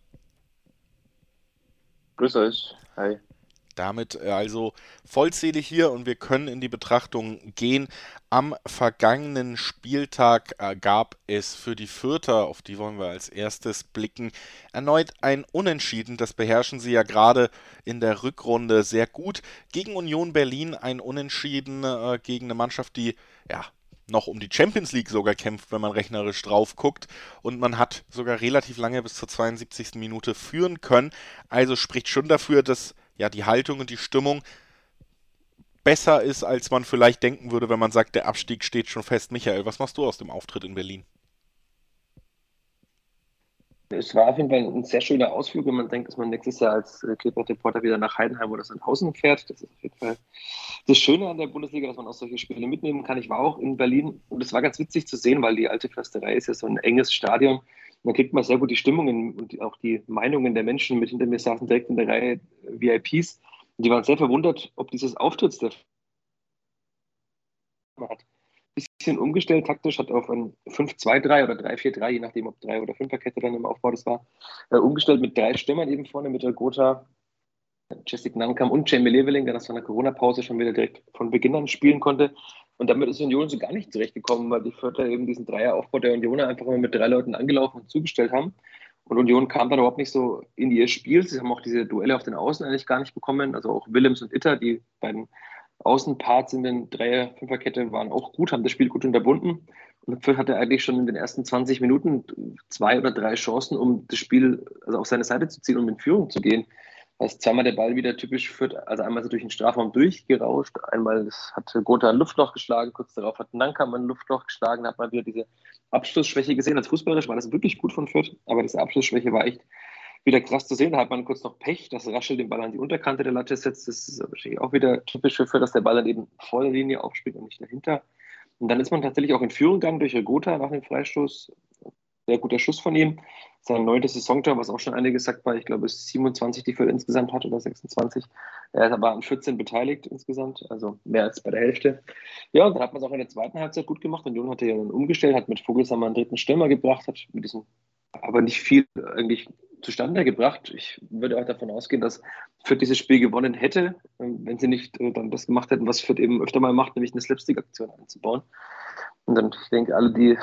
Grüß euch. Hi. Damit also vollzählig hier und wir können in die Betrachtung gehen. Am vergangenen Spieltag gab es für die Fürther, auf die wollen wir als erstes blicken, erneut ein Unentschieden. Das beherrschen sie ja gerade in der Rückrunde sehr gut. Gegen Union Berlin ein Unentschieden äh, gegen eine Mannschaft, die ja noch um die Champions League sogar kämpft, wenn man rechnerisch drauf guckt. Und man hat sogar relativ lange bis zur zweiundsiebzigsten Minute führen können. Also spricht schon dafür, dass ja die Haltung und die Stimmung besser ist, als man vielleicht denken würde, wenn man sagt, der Abstieg steht schon fest. Michael, was machst du aus dem Auftritt in Berlin? Es war auf jeden Fall ein sehr schöner Ausflug, wenn man denkt, dass man nächstes Jahr als Clipboard-Reporter wieder nach Heidenheim oder Sandhausen fährt. Das ist auf jeden Fall das Schöne an der Bundesliga, dass man auch solche Spiele mitnehmen kann. Ich war auch in Berlin und es war ganz witzig zu sehen, weil die alte Försterei ist ja so ein enges Stadion. Da kriegt man sehr gut die Stimmungen und auch die Meinungen der Menschen mit. Hinter mir saßen direkt in der Reihe V I Ps. Und die waren sehr verwundert, ob dieses Auftritts der hat ein bisschen umgestellt taktisch, hat auf ein fünf zwei drei oder drei vier drei, je nachdem, ob drei oder fünfer-Kette dann im Aufbau das war, äh, umgestellt mit drei Stürmern eben vorne, mit der Gotha, Jessic Nankam und Jamie Leveling, der das von der Corona-Pause schon wieder direkt von Beginn an spielen konnte. Und damit ist Union so gar nicht zurechtgekommen, weil die Fürther eben diesen Dreieraufbau der Unioner einfach immer mit drei Leuten angelaufen und zugestellt haben. Und Union kam dann überhaupt nicht so in ihr Spiel. Sie haben auch diese Duelle auf den Außen eigentlich gar nicht bekommen. Also auch Willems und Itter, die beiden Außenparts in den Dreier-Fünfer-Kette waren auch gut, haben das Spiel gut unterbunden. Und Fürth hatte eigentlich schon in den ersten zwanzig Minuten zwei oder drei Chancen, um das Spiel also auf seine Seite zu ziehen und um in Führung zu gehen. Da ist zweimal der Ball wieder typisch Fürth, also einmal so durch den Strafraum durchgerauscht, einmal hat Gotha ein Luftloch geschlagen, kurz darauf hat Nankam ein Luftloch geschlagen, da hat man wieder diese Abschlussschwäche gesehen. Als fußballerisch war das wirklich gut von Fürth, aber diese Abschlussschwäche war echt wieder krass zu sehen. Da hat man kurz noch Pech, dass Raschel den Ball an die Unterkante der Latte setzt. Das ist wahrscheinlich auch wieder typisch für Fürth, dass der Ball dann eben vor der Linie aufspielt und nicht dahinter. Und dann ist man tatsächlich auch in Führung gegangen durch Gotha nach dem Freistoß. Sehr guter Schuss von ihm. Sein neuntes Saisontor, was auch schon einiges sagt, bei, ich glaube, es siebenundzwanzig, die Fürth insgesamt hat oder sechsundzwanzig. Er war an vierzehn beteiligt insgesamt, also mehr als bei der Hälfte. Ja, und dann hat man es auch in der zweiten Halbzeit gut gemacht. Union hatte ja dann umgestellt, hat mit Vogelsammer einen dritten Stürmer gebracht, hat mit diesem aber nicht viel eigentlich zustande gebracht. Ich würde auch davon ausgehen, dass Fürth dieses Spiel gewonnen hätte, wenn sie nicht dann das gemacht hätten, was Fürth eben öfter mal macht, nämlich eine Slapstick-Aktion einzubauen. Und dann, ich denke, alle, die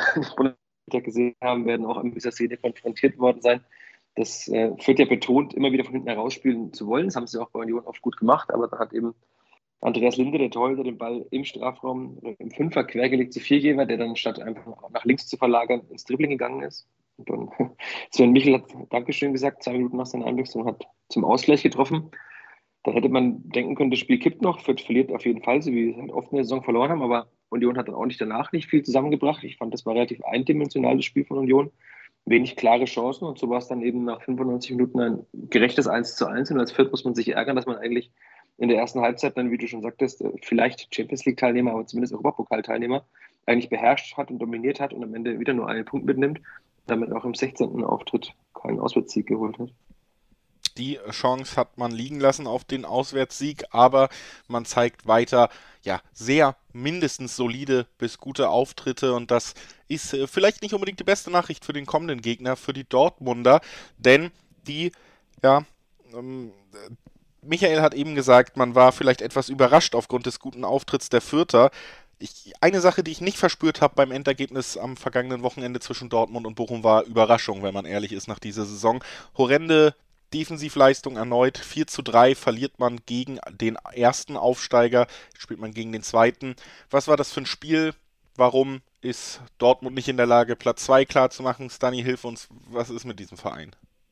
die gesehen haben, werden auch an dieser Szene konfrontiert worden sein. Das äh, Fürth ja betont, immer wieder von hinten herausspielen zu wollen. Das haben sie auch bei Union oft gut gemacht, aber da hat eben Andreas Linde, der Torhüter, den Ball im Strafraum im Fünfer quergelegt zu Viergeber, der dann statt einfach nach links zu verlagern ins Dribbling gegangen ist. Und dann Sven Michel hat Dankeschön gesagt, zwei Minuten nach seiner Einwechslung, hat zum Ausgleich getroffen. Da hätte man denken können, das Spiel kippt noch. Fürth verliert auf jeden Fall, so wie sie halt oft in der Saison verloren haben, aber Union hat dann auch nicht danach nicht viel zusammengebracht. Ich fand, das war relativ eindimensional, das Spiel von Union. Wenig klare Chancen und so war es dann eben nach fünfundneunzig Minuten ein gerechtes eins zu eins. Und als Fürth muss man sich ärgern, dass man eigentlich in der ersten Halbzeit dann, wie du schon sagtest, vielleicht Champions League-Teilnehmer, aber zumindest Europapokal-Teilnehmer, eigentlich beherrscht hat und dominiert hat und am Ende wieder nur einen Punkt mitnimmt, damit auch im sechzehnten Auftritt keinen Auswärtssieg geholt hat. Die Chance hat man liegen lassen auf den Auswärtssieg, aber man zeigt weiter, ja, sehr mindestens solide bis gute Auftritte und das ist äh, vielleicht nicht unbedingt die beste Nachricht für den kommenden Gegner, für die Dortmunder, denn die, ja, ähm, Michael hat eben gesagt, man war vielleicht etwas überrascht aufgrund des guten Auftritts der Fürther. Ich, eine Sache, die ich nicht verspürt habe beim Endergebnis am vergangenen Wochenende zwischen Dortmund und Bochum, war Überraschung, wenn man ehrlich ist, nach dieser Saison. Horrende Defensivleistung erneut, vier zu drei verliert man gegen den ersten Aufsteiger, spielt man gegen den zweiten. Was war das für ein Spiel? Warum ist Dortmund nicht in der Lage, Platz zwei klar zu machen? Stani, hilf uns, was ist mit diesem Verein?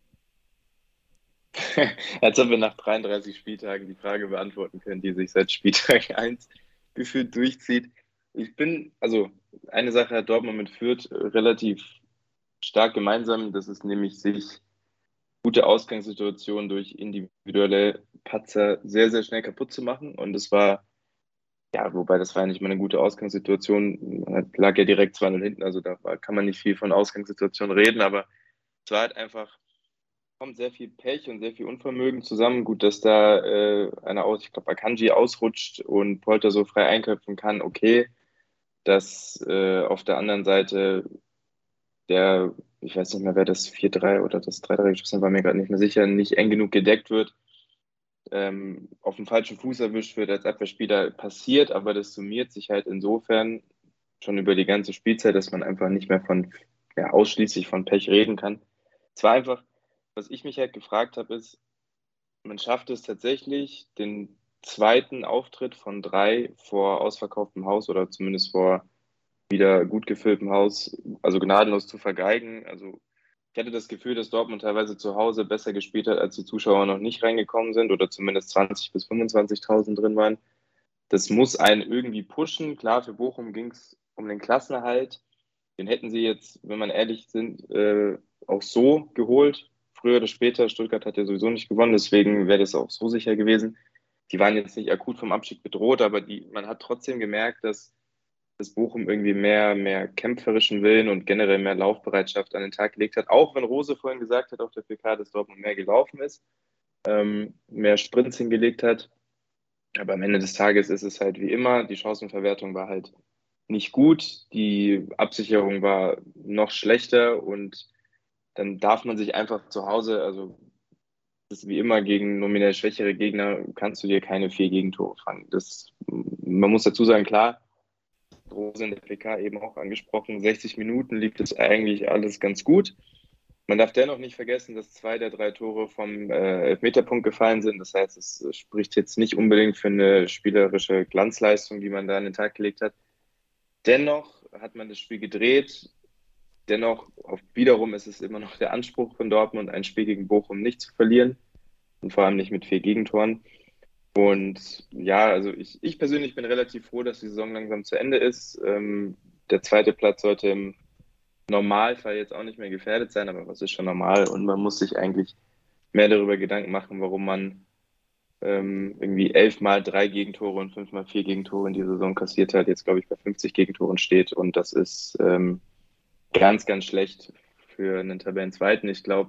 Als ob wir nach dreiunddreißig Spieltagen die Frage beantworten können, die sich seit Spieltag eins gefühlt durchzieht. Ich bin, also eine Sache hat Dortmund mit Fürth relativ stark gemeinsam, das ist nämlich sich gute Ausgangssituationen durch individuelle Patzer sehr, sehr schnell kaputt zu machen und es war, ja, wobei das war ja nicht mal eine gute Ausgangssituation, man lag ja direkt zwei null hinten, also da war, kann man nicht viel von Ausgangssituation reden, aber es war halt einfach, kommt sehr viel Pech und sehr viel Unvermögen zusammen. Gut, dass da äh, einer aus, ich glaube, Akanji ausrutscht und Polter so frei einköpfen kann, okay. Dass äh, auf der anderen Seite der, ich weiß nicht mehr, wer das vier drei oder das drei drei geschossen war, mir gerade nicht mehr sicher, nicht eng genug gedeckt wird, ähm, auf dem falschen Fuß erwischt wird als Abwehrspieler, passiert, aber das summiert sich halt insofern schon über die ganze Spielzeit, dass man einfach nicht mehr von, ja, ausschließlich von Pech reden kann. Es war einfach, was ich mich halt gefragt habe, ist, man schafft es tatsächlich, den zweiten Auftritt von drei vor ausverkauftem Haus oder zumindest vor wieder gut gefülltem Haus, also gnadenlos zu vergeigen. Also ich hatte das Gefühl, dass Dortmund teilweise zu Hause besser gespielt hat, als die Zuschauer noch nicht reingekommen sind oder zumindest zwanzigtausend bis fünfundzwanzigtausend drin waren. Das muss einen irgendwie pushen. Klar, für Bochum ging es um den Klassenerhalt. Den hätten sie jetzt, wenn man ehrlich sind, äh, auch so geholt. Früher oder später, Stuttgart hat ja sowieso nicht gewonnen, deswegen wäre das auch so sicher gewesen. Die waren jetzt nicht akut vom Abstieg bedroht, aber die, man hat trotzdem gemerkt, dass das Bochum irgendwie mehr, mehr kämpferischen Willen und generell mehr Laufbereitschaft an den Tag gelegt hat. Auch wenn Rose vorhin gesagt hat auf der P K, dass Dortmund mehr gelaufen ist, ähm, mehr Sprints hingelegt hat. Aber am Ende des Tages ist es halt wie immer, die Chancenverwertung war halt nicht gut, die Absicherung war noch schlechter und dann darf man sich einfach zu Hause, also das ist wie immer gegen nominell schwächere Gegner, kannst du dir keine vier Gegentore fangen. Das, man muss dazu sagen, klar, Rose in der P K eben auch angesprochen, sechzig Minuten lief das eigentlich alles ganz gut. Man darf dennoch nicht vergessen, dass zwei der drei Tore vom äh, Elfmeterpunkt gefallen sind. Das heißt, es spricht jetzt nicht unbedingt für eine spielerische Glanzleistung, die man da an den Tag gelegt hat. Dennoch hat man das Spiel gedreht. Dennoch, auf, wiederum ist es immer noch der Anspruch von Dortmund, ein Spiel gegen Bochum nicht zu verlieren und vor allem nicht mit vier Gegentoren. Und ja, also ich, ich persönlich bin relativ froh, dass die Saison langsam zu Ende ist. Ähm, der zweite Platz sollte im Normalfall jetzt auch nicht mehr gefährdet sein, aber was ist schon normal? Und man muss sich eigentlich mehr darüber Gedanken machen, warum man ähm, irgendwie elfmal drei Gegentore und fünfmal vier Gegentore in die Saison kassiert hat, jetzt glaube ich bei fünfzig Gegentoren steht und das ist ähm, ganz, ganz schlecht für einen Tabellenzweiten. Ich glaube,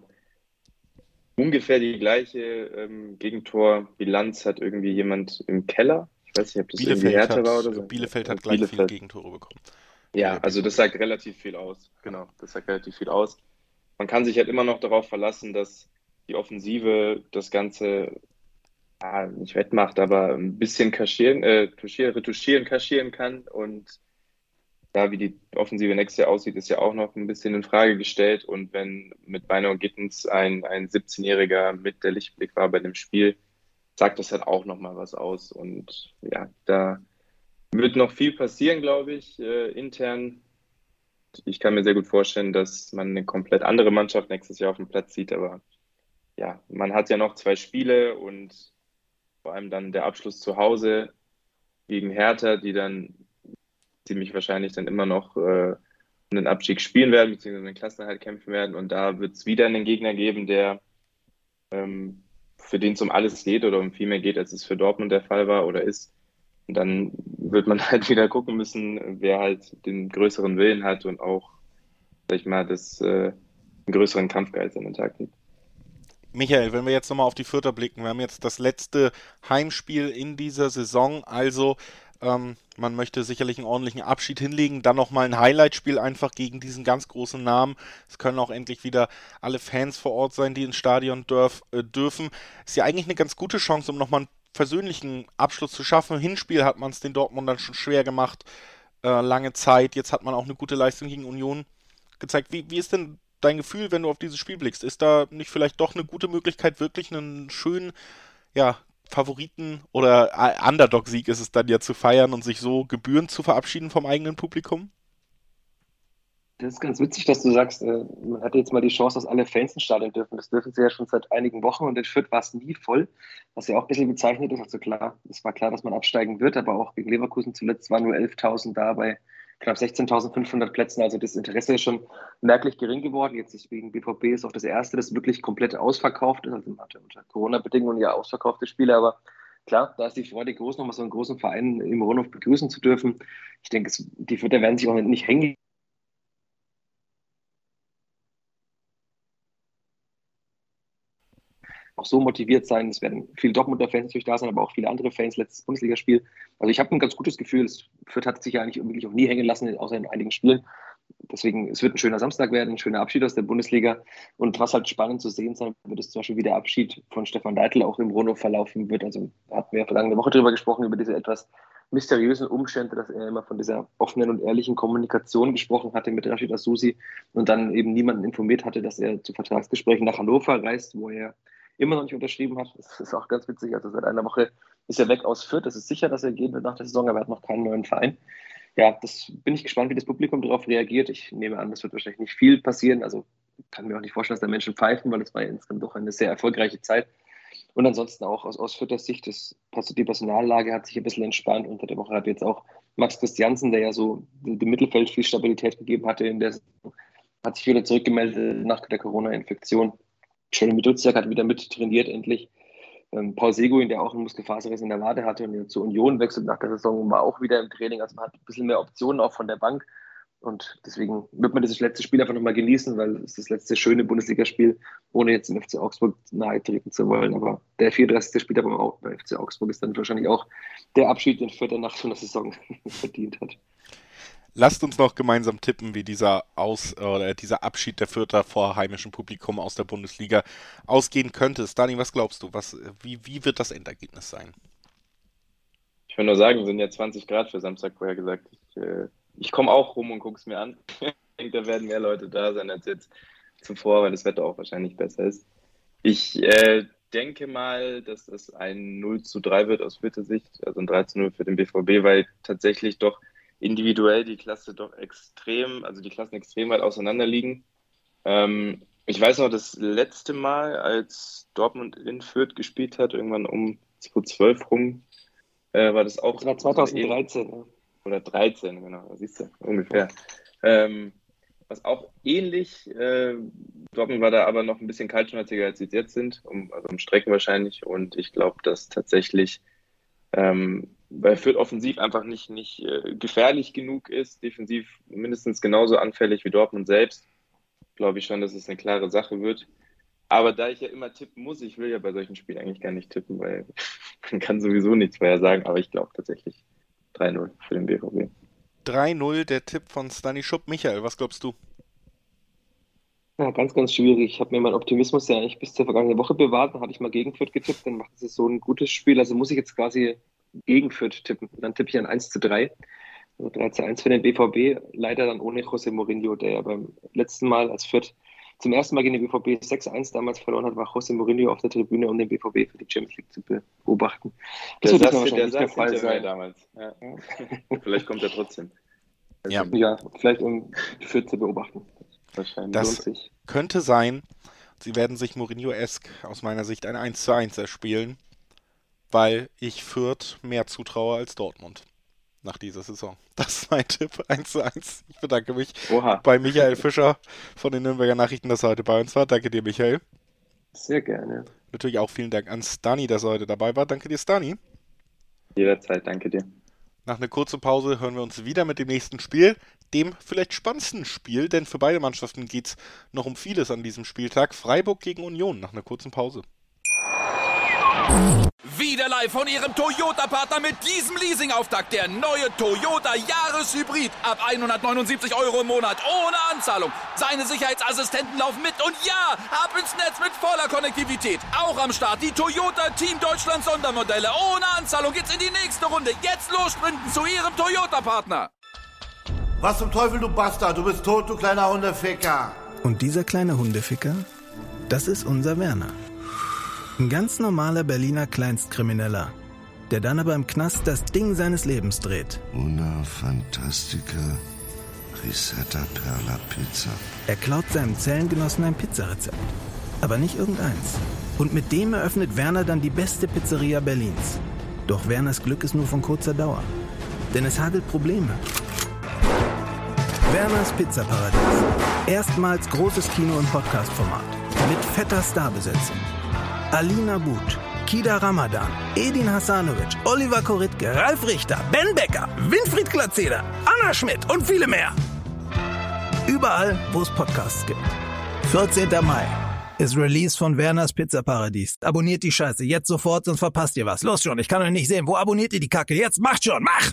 ungefähr die gleiche ähm, Gegentorbilanz hat irgendwie jemand im Keller. Ich weiß nicht, ob das Bielefeld irgendwie härter hat, war oder so. Bielefeld hat gleich Bielefeld. viele Gegentore bekommen. Ja, also das sagt relativ viel aus. Genau, das sagt relativ viel aus. Man kann sich halt immer noch darauf verlassen, dass die Offensive das Ganze ja, nicht wettmacht, aber ein bisschen kaschieren, äh, retuschieren, retuschieren, kaschieren kann und da, wie die Offensive nächstes Jahr aussieht, ist ja auch noch ein bisschen in Frage gestellt. Und wenn mit Beiner und Gittens ein, ein siebzehnjähriger mit der Lichtblick war bei dem Spiel, sagt das halt auch nochmal was aus. Und ja, da wird noch viel passieren, glaube ich, äh, intern. Ich kann mir sehr gut vorstellen, dass man eine komplett andere Mannschaft nächstes Jahr auf dem Platz sieht. Aber ja, man hat ja noch zwei Spiele und vor allem dann der Abschluss zu Hause gegen Hertha, die dann ziemlich wahrscheinlich dann immer noch äh, einen Abstieg spielen werden, beziehungsweise den Klassenerhalt kämpfen werden. Und da wird es wieder einen Gegner geben, der ähm, für den es um alles geht oder um viel mehr geht, als es für Dortmund der Fall war oder ist. Und dann wird man halt wieder gucken müssen, wer halt den größeren Willen hat und auch, sag ich mal, das, äh, einen größeren Kampfgeist an den Tag legt. Michael, wenn wir jetzt nochmal auf die Fürther blicken, wir haben jetzt das letzte Heimspiel in dieser Saison, also Ähm, man möchte sicherlich einen ordentlichen Abschied hinlegen, dann nochmal ein Highlight-Spiel einfach gegen diesen ganz großen Namen. Es können auch endlich wieder alle Fans vor Ort sein, die ins Stadion dürf, äh, dürfen. Ist ja eigentlich eine ganz gute Chance, um nochmal einen versöhnlichen Abschluss zu schaffen. Im Hinspiel hat man es den Dortmundern schon schwer gemacht, äh, lange Zeit. Jetzt hat man auch eine gute Leistung gegen Union gezeigt. Wie, wie ist denn dein Gefühl, wenn du auf dieses Spiel blickst? Ist da nicht vielleicht doch eine gute Möglichkeit, wirklich einen schönen, ja, Favoriten- oder Underdog-Sieg ist es dann ja zu feiern und sich so gebührend zu verabschieden vom eigenen Publikum? Das ist ganz witzig, dass du sagst, äh, man hatte jetzt mal die Chance, dass alle Fans ins Stadion dürfen. Das dürfen sie ja schon seit einigen Wochen und in Fürth war es nie voll, was ja auch ein bisschen bezeichnet ist. Also klar, es war klar, dass man absteigen wird, aber auch gegen Leverkusen zuletzt waren nur elftausend da bei knapp sechzehntausendfünfhundert Plätzen. Also das Interesse ist schon merklich gering geworden. Jetzt ist wegen B V B ist auch das erste, das wirklich komplett ausverkauft ist. Also man hatte unter Corona-Bedingungen ja ausverkaufte Spiele, aber klar, da ist die Freude groß, nochmal so einen großen Verein im Rundhof begrüßen zu dürfen. Ich denke, es, die Fürther werden sich auch nicht hängen auch so motiviert sein. Es werden viele Dortmunder Fans natürlich da sein, aber auch viele andere Fans. Letztes Bundesligaspiel. Also ich habe ein ganz gutes Gefühl. Es Fürth hat sich ja eigentlich wirklich auch nie hängen lassen, außer in einigen Spielen. Deswegen, es wird ein schöner Samstag werden, ein schöner Abschied aus der Bundesliga. Und was halt spannend zu sehen sein wird, ist zum Beispiel, wie der Abschied von Stefan Leitl auch im Rundhof verlaufen wird. Also da hatten wir ja vergangene Woche drüber gesprochen, über diese etwas mysteriösen Umstände, dass er immer von dieser offenen und ehrlichen Kommunikation gesprochen hatte mit Rashid Asusi und dann eben niemanden informiert hatte, dass er zu Vertragsgesprächen nach Hannover reist, wo er immer noch nicht unterschrieben hat. Das ist auch ganz witzig. Also seit einer Woche ist er weg aus Fürth. Es ist sicher, dass er gehen wird nach der Saison, aber er hat noch keinen neuen Verein. Ja, das bin ich gespannt, wie das Publikum darauf reagiert. Ich nehme an, das wird wahrscheinlich nicht viel passieren. Also kann mir auch nicht vorstellen, dass da Menschen pfeifen, weil es war ja insgesamt doch eine sehr erfolgreiche Zeit. Und ansonsten auch aus, aus Fürthers Sicht, das, die Personallage hat sich ein bisschen entspannt. Unter der Woche hat jetzt auch Max Christiansen, der ja so dem Mittelfeld viel Stabilität gegeben hatte, in der Saison, hat sich wieder zurückgemeldet nach der Corona-Infektion. Jeremy Duziak hat wieder mit trainiert endlich. Ähm, Paul Seguin, der auch einen Muskelfaserriss in der Wade hatte und jetzt zur Union wechselt nach der Saison, war auch wieder im Training. Also man hat ein bisschen mehr Optionen auch von der Bank. Und deswegen wird man dieses letzte Spiel einfach nochmal genießen, weil es das letzte schöne Bundesligaspiel, ohne jetzt dem F C Augsburg nahe treten zu wollen. Aber der vierunddreißigste Spieltag beim, beim F C Augsburg ist dann wahrscheinlich auch der Abschied, den Fürth nach so einer Saison verdient hat. Lasst uns noch gemeinsam tippen, wie dieser, Aus, oder dieser Abschied der Fürther vor heimischem Publikum aus der Bundesliga ausgehen könnte. Stani, was glaubst du? Was, wie, wie wird das Endergebnis sein? Ich will nur sagen, es sind ja zwanzig Grad für Samstag vorher gesagt. Ich, äh, ich komme auch rum und gucke es mir an. Ich denke, da werden mehr Leute da sein als jetzt zuvor, weil das Wetter auch wahrscheinlich besser ist. Ich äh, denke mal, dass es ein null zu drei wird aus Fürther Sicht, also ein drei zu null für den B V B, weil tatsächlich doch individuell die Klasse doch extrem, also die Klassen extrem weit auseinander liegen. Ähm, ich weiß noch, das letzte Mal, als Dortmund in Fürth gespielt hat, irgendwann um zweitausendzwölf rum, äh, war das auch... Das war zweitausenddreizehn. Ja. Oder dreizehn, genau, siehst du, ungefähr. Ähm, was auch ähnlich, äh, Dortmund war da aber noch ein bisschen kaltschnäuziger, als sie es jetzt sind, um, also um Strecken wahrscheinlich. Und ich glaube, dass tatsächlich ähm, weil Fürth offensiv einfach nicht, nicht äh, gefährlich genug ist, defensiv mindestens genauso anfällig wie Dortmund selbst, glaube ich schon, dass es eine klare Sache wird. Aber da ich ja immer tippen muss, ich will ja bei solchen Spielen eigentlich gar nicht tippen, weil man kann sowieso nichts vorher sagen, aber ich glaube tatsächlich drei null für den B V B. drei null, der Tipp von Stani Schupp. Michael, was glaubst du? Ja, ganz, ganz schwierig. Ich habe mir meinen Optimismus ja eigentlich bis zur vergangenen Woche bewahrt. Dann hatte ich mal gegen Fürth getippt, dann macht es so ein gutes Spiel. Also muss ich jetzt quasi gegen Fürth tippen. Dann tippe ich ein eins zu drei. Also drei zu eins für den B V B. Leider dann ohne José Mourinho, der ja beim letzten Mal, als Fürth zum ersten Mal gegen den B V B sechs eins damals verloren hat, war José Mourinho auf der Tribüne, um den B V B für die Champions League zu beobachten. Das der wird saß, wahrscheinlich der der Fall sein. Damals. Ja. Vielleicht kommt er trotzdem. Ja, ja, vielleicht um Fürth zu beobachten. Wahrscheinlich. Das könnte sein. Sie werden sich Mourinho-esk aus meiner Sicht ein eins zu eins erspielen, weil ich Fürth mehr zutraue als Dortmund nach dieser Saison. Das ist mein Tipp, eins zu eins. Ich bedanke mich Oha. bei Michael Fischer von den Nürnberger Nachrichten, dass er heute bei uns war. Danke dir, Michael. Sehr gerne. Natürlich auch vielen Dank an Stani, dass er heute dabei war. Danke dir, Stani. Jederzeit, danke dir. Nach einer kurzen Pause hören wir uns wieder mit dem nächsten Spiel, dem vielleicht spannendsten Spiel, denn für beide Mannschaften geht es noch um vieles an diesem Spieltag. Freiburg gegen Union nach einer kurzen Pause. Wieder live von Ihrem Toyota-Partner mit diesem Leasing-Auftakt. Der neue Toyota Jahreshybrid. Ab hundertneunundsiebzig Euro im Monat. Ohne Anzahlung. Seine Sicherheitsassistenten laufen mit. Und ja, ab ins Netz mit voller Konnektivität. Auch am Start die Toyota Team Deutschland Sondermodelle. Ohne Anzahlung geht's in die nächste Runde. Jetzt los sprinten zu Ihrem Toyota-Partner. Was zum Teufel, du Bastard. Du bist tot, du kleiner Hundeficker. Und dieser kleine Hundeficker, das ist unser Werner. Ein ganz normaler Berliner Kleinstkrimineller, der dann aber im Knast das Ding seines Lebens dreht. Una Fantastica Risetta Perla Pizza. Er klaut seinem Zellengenossen ein Pizzarezept, aber nicht irgendeins. Und mit dem eröffnet Werner dann die beste Pizzeria Berlins. Doch Werners Glück ist nur von kurzer Dauer, denn es hagelt Probleme. Werners Pizzaparadies. Erstmals großes Kino- und Podcast-Format. Mit fetter Starbesetzung. Alina But, Kida Ramadan, Edin Hasanovic, Oliver Koritke, Ralf Richter, Ben Becker, Winfried Glatzeder, Anna Schmidt und viele mehr. Überall, wo es Podcasts gibt. vierzehnter Mai ist Release von Werners Pizzaparadies. Abonniert die Scheiße jetzt sofort, sonst verpasst ihr was. Los schon, ich kann euch nicht sehen. Wo abonniert ihr die Kacke? Jetzt macht schon, mach!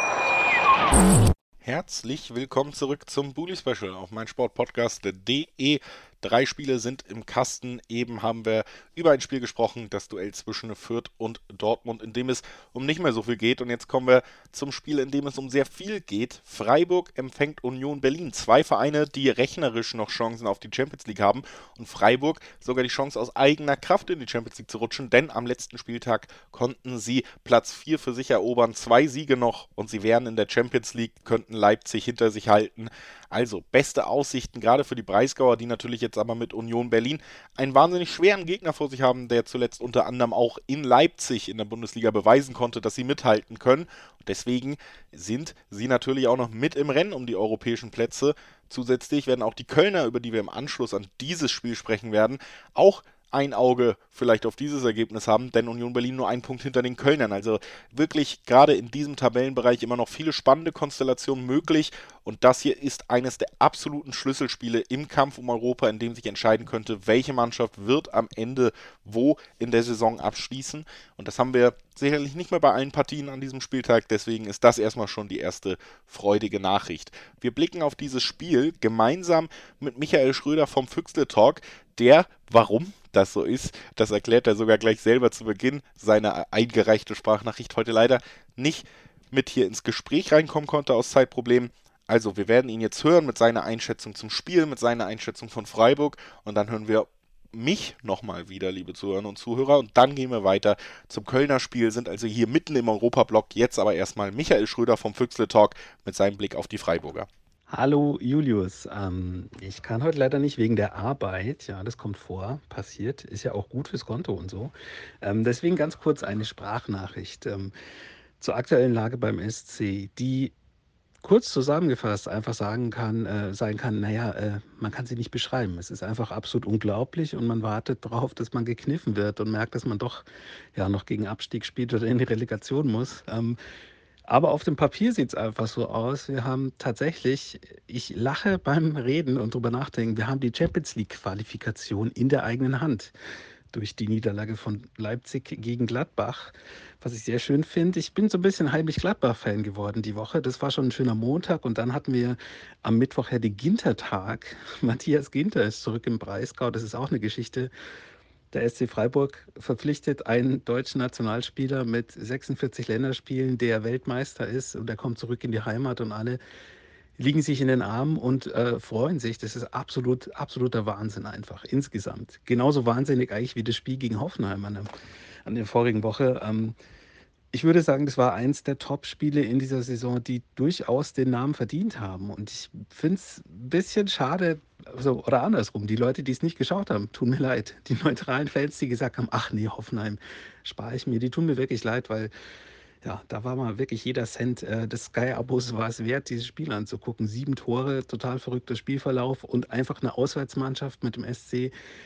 Herzlich willkommen zurück zum Bully Special auf meinsportpodcast punkt de. Drei Spiele sind im Kasten. Eben haben wir über ein Spiel gesprochen, das Duell zwischen Fürth und Dortmund, in dem es um nicht mehr so viel geht. Und jetzt kommen wir zum Spiel, in dem es um sehr viel geht. Freiburg empfängt Union Berlin. Zwei Vereine, die rechnerisch noch Chancen auf die Champions League haben. Und Freiburg sogar die Chance aus eigener Kraft in die Champions League zu rutschen. Denn am letzten Spieltag konnten sie Platz vier für sich erobern. Zwei Siege noch und sie wären in der Champions League, könnten Leipzig hinter sich halten. Also beste Aussichten, gerade für die Breisgauer, die natürlich jetzt aber mit Union Berlin einen wahnsinnig schweren Gegner vor sich haben, der zuletzt unter anderem auch in Leipzig in der Bundesliga beweisen konnte, dass sie mithalten können. Und deswegen sind sie natürlich auch noch mit im Rennen um die europäischen Plätze. Zusätzlich werden auch die Kölner, über die wir im Anschluss an dieses Spiel sprechen werden, auch ein Auge vielleicht auf dieses Ergebnis haben, denn Union Berlin nur einen Punkt hinter den Kölnern. Also wirklich gerade in diesem Tabellenbereich immer noch viele spannende Konstellationen möglich und das hier ist eines der absoluten Schlüsselspiele im Kampf um Europa, in dem sich entscheiden könnte, welche Mannschaft wird am Ende wo in der Saison abschließen und das haben wir sicherlich nicht mehr bei allen Partien an diesem Spieltag, deswegen ist das erstmal schon die erste freudige Nachricht. Wir blicken auf dieses Spiel gemeinsam mit Michael Schröder vom Füchsle Talk, der, warum das so ist, das erklärt er sogar gleich selber zu Beginn seiner eingereichte Sprachnachricht, heute leider nicht mit hier ins Gespräch reinkommen konnte aus Zeitproblemen. Also wir werden ihn jetzt hören mit seiner Einschätzung zum Spiel, mit seiner Einschätzung von Freiburg und dann hören wir mich nochmal wieder, liebe Zuhörer und Zuhörer, und dann gehen wir weiter zum Kölner Spiel, sind also hier mitten im Europablock, jetzt aber erstmal Michael Schröder vom Füchsle Talk mit seinem Blick auf die Freiburger. Hallo Julius, ähm, ich kann heute leider nicht wegen der Arbeit, ja, das kommt vor, passiert, ist ja auch gut fürs Konto und so. Ähm, deswegen ganz kurz eine Sprachnachricht ähm, zur aktuellen Lage beim S C, die kurz zusammengefasst einfach sagen kann, äh, sein kann, naja, äh, man kann sie nicht beschreiben. Es ist einfach absolut unglaublich und man wartet darauf, dass man gekniffen wird und merkt, dass man doch ja noch gegen Abstieg spielt oder in die Relegation muss. Ähm, Aber auf dem Papier sieht es einfach so aus. Wir haben tatsächlich, ich lache beim Reden und drüber nachdenken, wir haben die Champions League-Qualifikation in der eigenen Hand durch die Niederlage von Leipzig gegen Gladbach, was ich sehr schön finde. Ich bin so ein bisschen heimlich Gladbach-Fan geworden die Woche. Das war schon ein schöner Montag und dann hatten wir am Mittwoch ja den Ginter-Tag. Matthias Ginter ist zurück im Breisgau, das ist auch eine Geschichte. Der S C Freiburg verpflichtet einen deutschen Nationalspieler mit sechsundvierzig Länderspielen, der Weltmeister ist und der kommt zurück in die Heimat und alle liegen sich in den Armen und äh, freuen sich. Das ist absolut, absoluter Wahnsinn einfach insgesamt. Genauso wahnsinnig eigentlich wie das Spiel gegen Hoffenheim an der, an der vorigen Woche. Ähm, ich würde sagen, das war eins der Top-Spiele in dieser Saison, die durchaus den Namen verdient haben. Und ich finde es ein bisschen schade, also, oder andersrum, die Leute, die es nicht geschaut haben, tun mir leid. Die neutralen Fans, die gesagt haben, ach nee, Hoffenheim spare ich mir, die tun mir wirklich leid, weil ja, da war mal wirklich jeder Cent äh, des Sky-Abos war es wert, dieses Spiel anzugucken. Sieben Tore, total verrückter Spielverlauf und einfach eine Auswärtsmannschaft mit dem S C,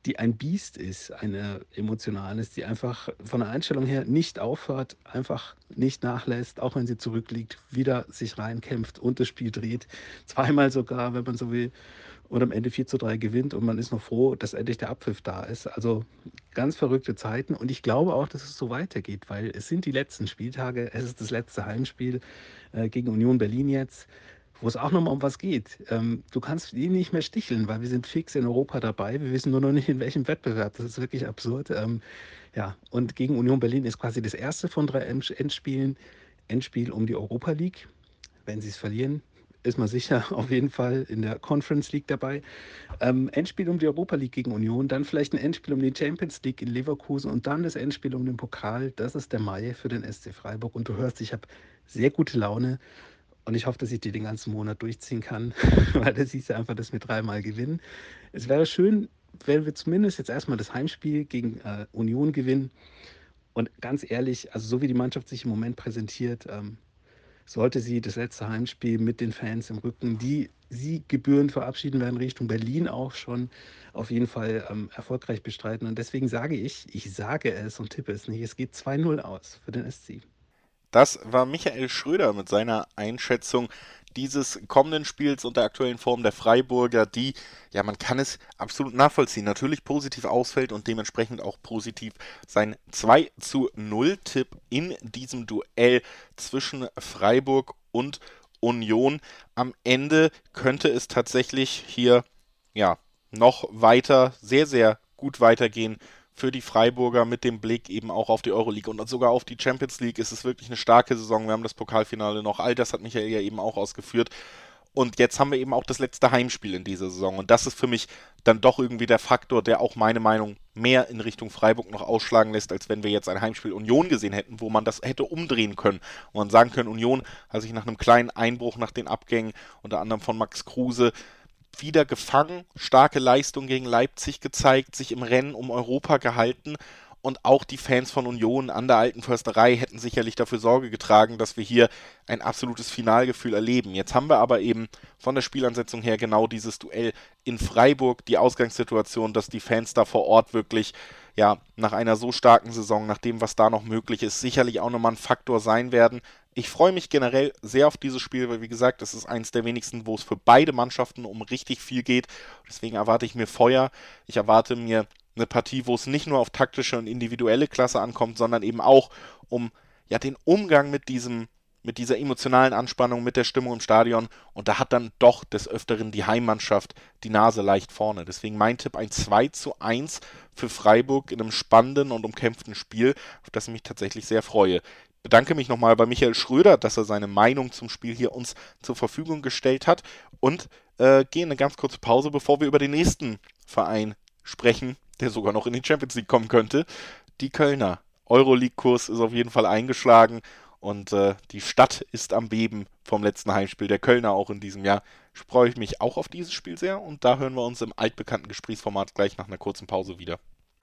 die ein Biest ist, eine emotionale ist, die einfach von der Einstellung her nicht aufhört, einfach nicht nachlässt, auch wenn sie zurückliegt, wieder sich reinkämpft und das Spiel dreht. Zweimal sogar, wenn man so will, und am Ende vier zu drei gewinnt und man ist noch froh, dass endlich der Abpfiff da ist. Also ganz verrückte Zeiten und ich glaube auch, dass es so weitergeht, weil es sind die letzten Spieltage, es ist das letzte Heimspiel äh, gegen Union Berlin jetzt, wo es auch nochmal um was geht. Ähm, du kannst ihn nicht mehr sticheln, weil wir sind fix in Europa dabei, wir wissen nur noch nicht, in welchem Wettbewerb. Das ist wirklich absurd. Ähm, ja, und gegen Union Berlin ist quasi das erste von drei Endspielen, Endspiel um die Europa League. Wenn sie es verlieren, ist man sicher auf jeden Fall in der Conference League dabei. Ähm, Endspiel um die Europa League gegen Union, dann vielleicht ein Endspiel um die Champions League in Leverkusen und dann das Endspiel um den Pokal. Das ist der Mai für den S C Freiburg. Und du hörst, ich habe sehr gute Laune und ich hoffe, dass ich die den ganzen Monat durchziehen kann, weil das hieß ja einfach, dass wir dreimal gewinnen. Es wäre schön, wenn wir zumindest jetzt erstmal das Heimspiel gegen äh, Union gewinnen. Und ganz ehrlich, also so wie die Mannschaft sich im Moment präsentiert, ähm, sollte sie das letzte Heimspiel mit den Fans im Rücken, die sie gebührend verabschieden werden, Richtung Berlin auch schon, auf jeden Fall ähm, erfolgreich bestreiten. Und deswegen sage ich, ich sage es und tippe es nicht, es geht zwei null aus für den S C. Das war Michael Schröder mit seiner Einschätzung dieses kommenden Spiels und der aktuellen Form der Freiburger, die, ja, man kann es absolut nachvollziehen, natürlich positiv ausfällt und dementsprechend auch positiv sein zwei zu null Tipp in diesem Duell zwischen Freiburg und Union. Am Ende könnte es tatsächlich hier, ja, noch weiter, sehr, sehr gut weitergehen für die Freiburger mit dem Blick eben auch auf die Euroleague und sogar auf die Champions League. Ist es wirklich eine starke Saison. Wir haben das Pokalfinale noch. All das hat Michael ja eben auch ausgeführt. Und jetzt haben wir eben auch das letzte Heimspiel in dieser Saison. Und das ist für mich dann doch irgendwie der Faktor, der auch meine Meinung mehr in Richtung Freiburg noch ausschlagen lässt, als wenn wir jetzt ein Heimspiel Union gesehen hätten, wo man das hätte umdrehen können. Und man sagen können, Union hat sich nach einem kleinen Einbruch, nach den Abgängen, unter anderem von Max Kruse, wieder gefangen, starke Leistung gegen Leipzig gezeigt, sich im Rennen um Europa gehalten und auch die Fans von Union an der Alten Försterei hätten sicherlich dafür Sorge getragen, dass wir hier ein absolutes Finalgefühl erleben. Jetzt haben wir aber eben von der Spielansetzung her genau dieses Duell in Freiburg, die Ausgangssituation, dass die Fans da vor Ort wirklich, ja, nach einer so starken Saison, nach dem, was da noch möglich ist, sicherlich auch nochmal ein Faktor sein werden. Ich freue mich generell sehr auf dieses Spiel, weil wie gesagt, das ist eins der wenigsten, wo es für beide Mannschaften um richtig viel geht. Deswegen erwarte ich mir Feuer. Ich erwarte mir eine Partie, wo es nicht nur auf taktische und individuelle Klasse ankommt, sondern eben auch um, ja, den Umgang mit diesem, mit dieser emotionalen Anspannung, mit der Stimmung im Stadion. Und da hat dann doch des Öfteren die Heimmannschaft die Nase leicht vorne. Deswegen mein Tipp, ein zwei zu eins für Freiburg in einem spannenden und umkämpften Spiel, auf das ich mich tatsächlich sehr freue. Ich bedanke mich nochmal bei Michael Schröder, dass er seine Meinung zum Spiel hier uns zur Verfügung gestellt hat und äh, gehe eine ganz kurze Pause, bevor wir über den nächsten Verein sprechen, der sogar noch in die Champions League kommen könnte. Die Kölner. Euroleague-Kurs ist auf jeden Fall eingeschlagen und äh, die Stadt ist am Beben vom letzten Heimspiel der Kölner auch in diesem Jahr. Ich freue mich auch auf dieses Spiel sehr und da hören wir uns im altbekannten Gesprächsformat gleich nach einer kurzen Pause wieder.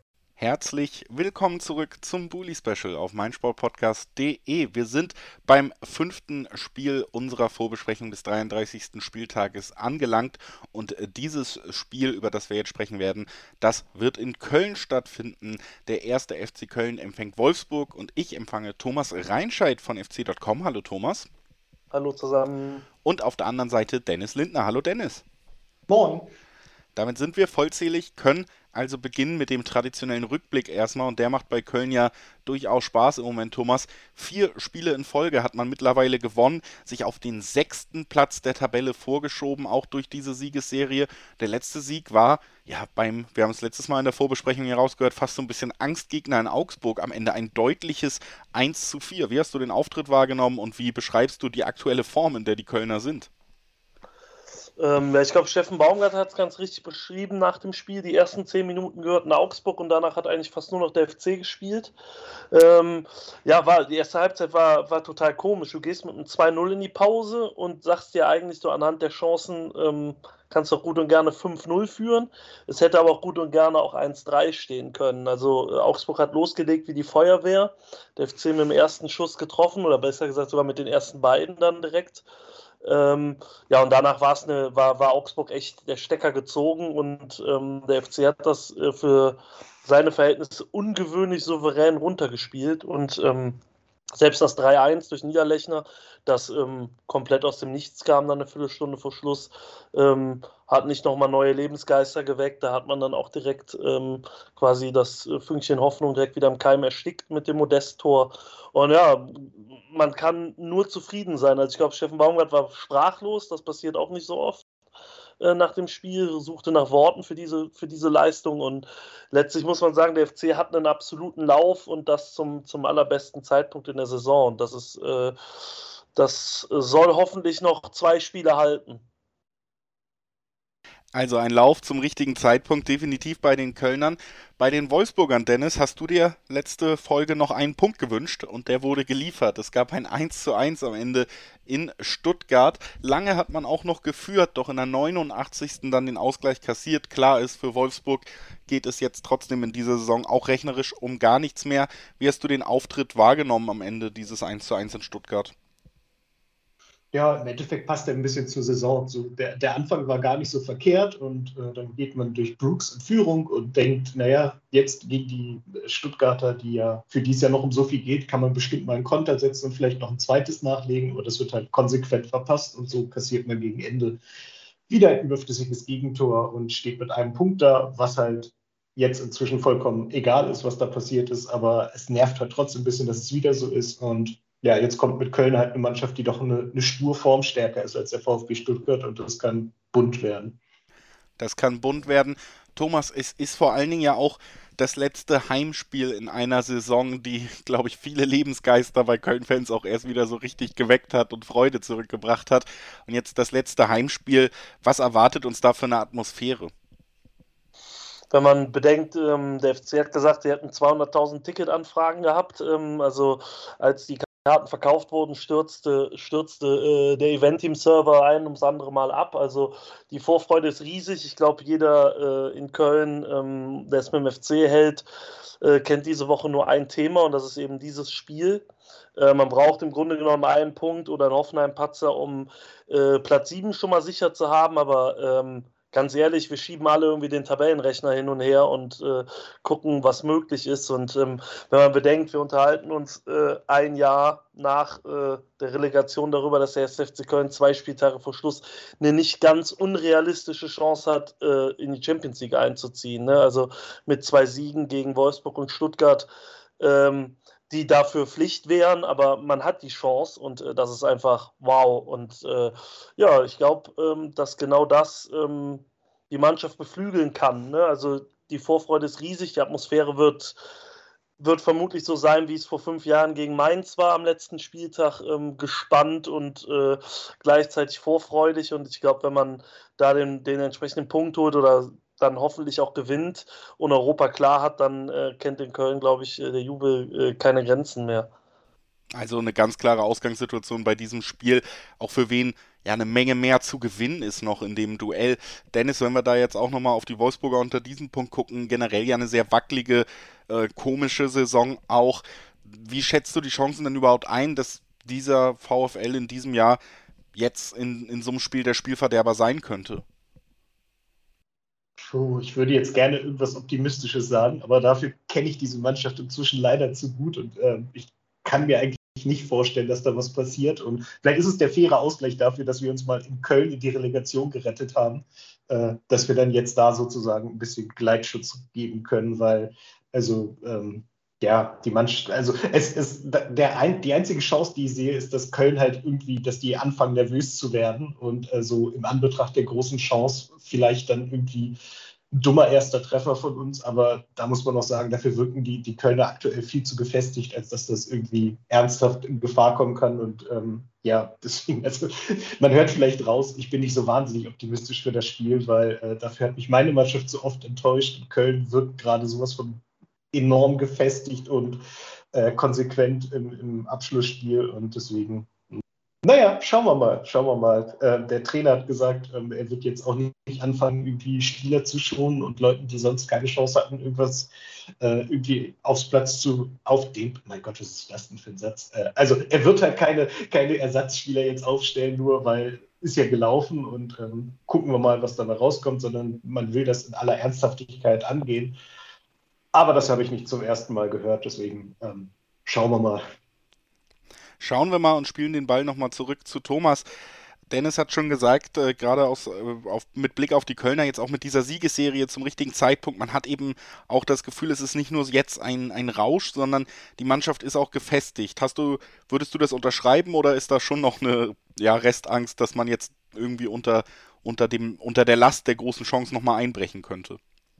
Herzlich willkommen zurück zum Bully Special auf meinsportpodcast punkt de. Wir sind beim fünften Spiel unserer Vorbesprechung des dreiunddreißigsten Spieltages angelangt und dieses Spiel, über das wir jetzt sprechen werden, das wird in Köln stattfinden. Der erste F C Köln empfängt Wolfsburg und ich empfange Thomas Reinscheid von F C Punkt com. Hallo Thomas. Hallo zusammen. Und auf der anderen Seite Dennis Lindner. Hallo Dennis. Moin. Damit sind wir vollzählig, können also beginnen mit dem traditionellen Rückblick erstmal und der macht bei Köln ja durchaus Spaß im Moment, Thomas. Vier Spiele in Folge hat man mittlerweile gewonnen, sich auf den sechsten Platz der Tabelle vorgeschoben, auch durch diese Siegesserie. Der letzte Sieg war, ja, beim, wir haben es letztes Mal in der Vorbesprechung hier rausgehört, fast so ein bisschen Angstgegner in Augsburg, am Ende ein deutliches eins zu vier. Wie hast du den Auftritt wahrgenommen und wie beschreibst du die aktuelle Form, in der die Kölner sind? Ähm, ja, ich glaube, Steffen Baumgart hat es ganz richtig beschrieben nach dem Spiel. Die ersten zehn Minuten gehörten Augsburg und danach hat eigentlich fast nur noch der F C gespielt. Ähm, ja, war, die erste Halbzeit war, war total komisch. Du gehst mit einem zwei null in die Pause und sagst dir eigentlich so anhand der Chancen, ähm, kannst du auch gut und gerne fünf null führen. Es hätte aber auch gut und gerne auch eins drei stehen können. Also äh, Augsburg hat losgelegt wie die Feuerwehr. Der F C mit dem ersten Schuss getroffen oder besser gesagt sogar mit den ersten beiden dann direkt. Ähm, ja, und danach war's eine, war, war Augsburg echt der Stecker gezogen und ähm, der F C hat das äh, für seine Verhältnisse ungewöhnlich souverän runtergespielt und ähm, selbst das drei eins durch Niederlechner, das ähm, komplett aus dem Nichts kam, dann eine Viertelstunde vor Schluss, ähm, hat nicht nochmal neue Lebensgeister geweckt. Da hat man dann auch direkt ähm, quasi das Fünkchen Hoffnung direkt wieder im Keim erstickt mit dem Modesttor. Und ja, man kann nur zufrieden sein. Also ich glaube, Steffen Baumgart war sprachlos, das passiert auch nicht so oft nach dem Spiel, suchte nach Worten für diese, für diese Leistung und letztlich muss man sagen, der F C hat einen absoluten Lauf und das zum, zum allerbesten Zeitpunkt in der Saison und das ist, äh, das soll hoffentlich noch zwei Spiele halten. Also ein Lauf zum richtigen Zeitpunkt, definitiv bei den Kölnern. Bei den Wolfsburgern, Dennis, hast du dir letzte Folge noch einen Punkt gewünscht und der wurde geliefert. Es gab ein eins zu eins am Ende in Stuttgart. Lange hat man auch noch geführt, doch in der neunundachtzigsten dann den Ausgleich kassiert. Klar ist, für Wolfsburg geht es jetzt trotzdem in dieser Saison auch rechnerisch um gar nichts mehr. Wie hast du den Auftritt wahrgenommen am Ende dieses eins zu eins in Stuttgart? Ja, im Endeffekt passt er ein bisschen zur Saison. So, der, der Anfang war gar nicht so verkehrt und äh, dann geht man durch Brooks in Führung und denkt, naja, jetzt gegen die Stuttgarter, die ja, für die es ja noch um so viel geht, kann man bestimmt mal einen Konter setzen und vielleicht noch ein zweites nachlegen, aber das wird halt konsequent verpasst und so kassiert man gegen Ende wieder ein überflüssiges Gegentor und steht mit einem Punkt da, was halt jetzt inzwischen vollkommen egal ist, was da passiert ist, aber es nervt halt trotzdem ein bisschen, dass es wieder so ist und ja, jetzt kommt mit Köln halt eine Mannschaft, die doch eine, eine Spur formstärker ist als der VfB Stuttgart und das kann bunt werden. Das kann bunt werden. Thomas, es ist vor allen Dingen ja auch das letzte Heimspiel in einer Saison, die, glaube ich, viele Lebensgeister bei Köln-Fans auch erst wieder so richtig geweckt hat und Freude zurückgebracht hat. Und jetzt das letzte Heimspiel. Was erwartet uns da für eine Atmosphäre? Wenn man bedenkt, ähm, der F C hat gesagt, sie hätten zweihunderttausend Ticketanfragen gehabt. Ähm, also als die Karten verkauft wurden, stürzte, stürzte äh, der Event-Team-Server ein ums andere Mal ab. Also die Vorfreude ist riesig. Ich glaube, jeder äh, in Köln, ähm, der es mit dem F C hält, äh, kennt diese Woche nur ein Thema und das ist eben dieses Spiel. Äh, man braucht im Grunde genommen einen Punkt oder einen Hoffenheim-Patzer, um äh, Platz sieben schon mal sicher zu haben, aber ähm, ganz ehrlich, wir schieben alle irgendwie den Tabellenrechner hin und her und äh, gucken, was möglich ist. Und ähm, wenn man bedenkt, wir unterhalten uns äh, ein Jahr nach äh, der Relegation darüber, dass der erste F C Köln zwei Spieltage vor Schluss eine nicht ganz unrealistische Chance hat, äh, in die Champions League einzuziehen. Ne? Also mit zwei Siegen gegen Wolfsburg und Stuttgart, ähm, die dafür Pflicht wären, aber man hat die Chance und äh, das ist einfach wow. Und äh, ja, ich glaube, ähm, dass genau das ähm, die Mannschaft beflügeln kann. Ne? Also die Vorfreude ist riesig, die Atmosphäre wird, wird vermutlich so sein, wie es vor fünf Jahren gegen Mainz war am letzten Spieltag, ähm, gespannt und äh, gleichzeitig vorfreudig. Und ich glaube, wenn man da den, den entsprechenden Punkt holt oder dann hoffentlich auch gewinnt und Europa klar hat, dann äh, kennt in Köln, glaube ich, der Jubel äh, keine Grenzen mehr. Also eine ganz klare Ausgangssituation bei diesem Spiel, auch für wen ja eine Menge mehr zu gewinnen ist noch in dem Duell. Dennis, wenn wir da jetzt auch nochmal auf die Wolfsburger unter diesem Punkt gucken, generell ja eine sehr wackelige, äh, komische Saison auch. Wie schätzt du die Chancen denn überhaupt ein, dass dieser VfL in diesem Jahr jetzt in, in so einem Spiel der Spielverderber sein könnte? Puh, ich würde jetzt gerne irgendwas Optimistisches sagen, aber dafür kenne ich diese Mannschaft inzwischen leider zu gut und äh, ich kann mir eigentlich nicht vorstellen, dass da was passiert. Und vielleicht ist es der faire Ausgleich dafür, dass wir uns mal in Köln in die Relegation gerettet haben, äh, dass wir dann jetzt da sozusagen ein bisschen Gleitschutz geben können, weil also ähm, ja, die Mannschaft, also es ist der ein, die einzige Chance, die ich sehe, ist, dass Köln halt irgendwie, dass die anfangen nervös zu werden und äh, so im Anbetracht der großen Chance vielleicht dann irgendwie ein dummer erster Treffer von uns, aber da muss man auch sagen, dafür wirken die, die Kölner aktuell viel zu gefestigt, als dass das irgendwie ernsthaft in Gefahr kommen kann und ähm, ja, deswegen, also man hört vielleicht raus, ich bin nicht so wahnsinnig optimistisch für das Spiel, weil äh, dafür hat mich meine Mannschaft so oft enttäuscht und Köln wirkt gerade sowas von enorm gefestigt und äh, konsequent im, im Abschlussspiel und deswegen Naja, schauen wir mal, schauen wir mal. Äh, der Trainer hat gesagt, ähm, er wird jetzt auch nicht anfangen, irgendwie Spieler zu schonen und Leuten, die sonst keine Chance hatten, irgendwas äh, irgendwie aufs Platz zu, auf dem, mein Gott, was ist das denn für ein Satz? Äh, also er wird halt keine, keine Ersatzspieler jetzt aufstellen, nur weil ist ja gelaufen und ähm, gucken wir mal, was dabei rauskommt, sondern man will das in aller Ernsthaftigkeit angehen. Aber das habe ich nicht zum ersten Mal gehört, deswegen ähm, schauen wir mal. Schauen wir mal und spielen den Ball nochmal zurück zu Thomas. Dennis hat schon gesagt, äh, gerade aus, äh, auf, mit Blick auf die Kölner, jetzt auch mit dieser Siegesserie zum richtigen Zeitpunkt, man hat eben auch das Gefühl, es ist nicht nur jetzt ein, ein Rausch, sondern die Mannschaft ist auch gefestigt. Hast du, würdest du das unterschreiben oder ist da schon noch eine ja, Restangst, dass man jetzt irgendwie unter, unter, dem, unter der Last der großen Chance nochmal einbrechen könnte?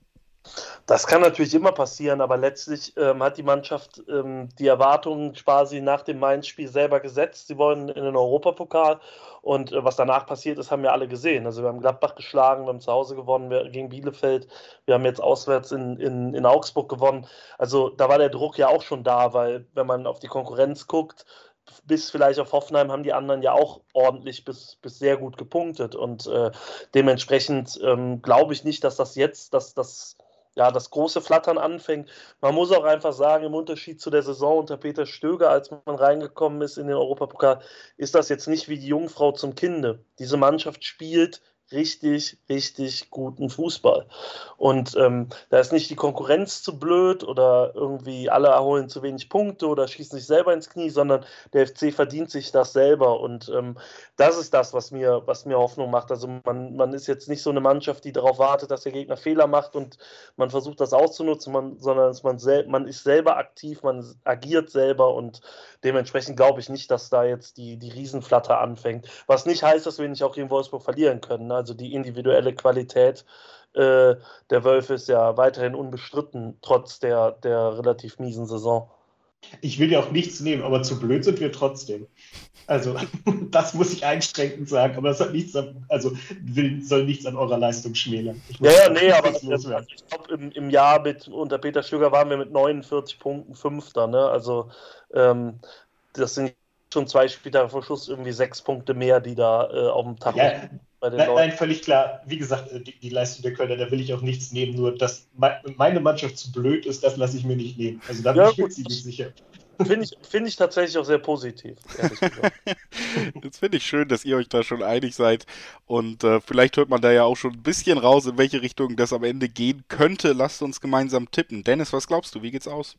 Das kann natürlich immer passieren, aber letztlich ähm, hat die Mannschaft ähm, die Erwartungen quasi nach dem Mainz-Spiel selber gesetzt. Sie wollen in den Europapokal und äh, was danach passiert ist, haben wir alle gesehen. Also wir haben Gladbach geschlagen, wir haben zu Hause gewonnen wir, gegen Bielefeld, wir haben jetzt auswärts in, in, in Augsburg gewonnen. Also da war der Druck ja auch schon da, weil wenn man auf die Konkurrenz guckt, bis vielleicht auf Hoffenheim haben die anderen ja auch ordentlich bis, bis sehr gut gepunktet und äh, dementsprechend ähm, glaube ich nicht, dass das jetzt, dass das ja, das große Flattern anfängt. Man muss auch einfach sagen, im Unterschied zu der Saison unter Peter Stöger, als man reingekommen ist in den Europapokal, ist das jetzt nicht wie die Jungfrau zum Kinde. Diese Mannschaft spielt richtig, richtig guten Fußball. Und ähm, da ist nicht die Konkurrenz zu blöd oder irgendwie alle erholen zu wenig Punkte oder schießen sich selber ins Knie, sondern der F C verdient sich das selber. Und ähm, das ist das, was mir, was mir Hoffnung macht. Also man, man ist jetzt nicht so eine Mannschaft, die darauf wartet, dass der Gegner Fehler macht und man versucht das auszunutzen, man, sondern man, sel- man ist selber aktiv, man agiert selber und dementsprechend glaube ich nicht, dass da jetzt die, die Riesenflatter anfängt. Was nicht heißt, dass wir nicht auch gegen Wolfsburg verlieren können. Ne? Also die individuelle Qualität äh, der Wölfe ist ja weiterhin unbestritten, trotz der, der relativ miesen Saison. Ich will ja auch nichts nehmen, aber zu blöd sind wir trotzdem. Also, das muss ich einschränkend sagen, aber das hat nichts an, also will, soll nichts an eurer Leistung schmälern. Ja, ja, nee, aber das, also ich glaube, im, im Jahr mit, unter Peter Stöger waren wir mit neunundvierzig Punkten Fünfter, ne? Also, ähm, das sind schon zwei Spieltage vor Schluss irgendwie sechs Punkte mehr, die da äh, auf dem Tacho ja, bei den nein, Leuten. Nein, völlig klar. Wie gesagt, die, die Leistung der Kölner, da will ich auch nichts nehmen, nur dass meine Mannschaft zu blöd ist, das lasse ich mir nicht nehmen. Also da bin ja, ich wirklich nicht sicher. Finde ich, find ich tatsächlich auch sehr positiv, ehrlich gesagt. Jetzt finde ich schön, dass ihr euch da schon einig seid und äh, vielleicht hört man da ja auch schon ein bisschen raus, in welche Richtung das am Ende gehen könnte. Lasst uns gemeinsam tippen. Dennis, was glaubst du? Wie geht's aus?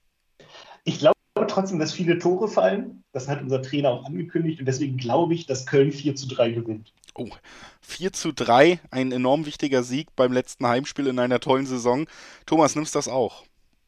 Ich glaube trotzdem, dass viele Tore fallen. Das hat unser Trainer auch angekündigt und deswegen glaube ich, dass Köln vier zu drei gewinnt. Oh, vier zu drei, ein enorm wichtiger Sieg beim letzten Heimspiel in einer tollen Saison. Thomas, nimmst du das auch?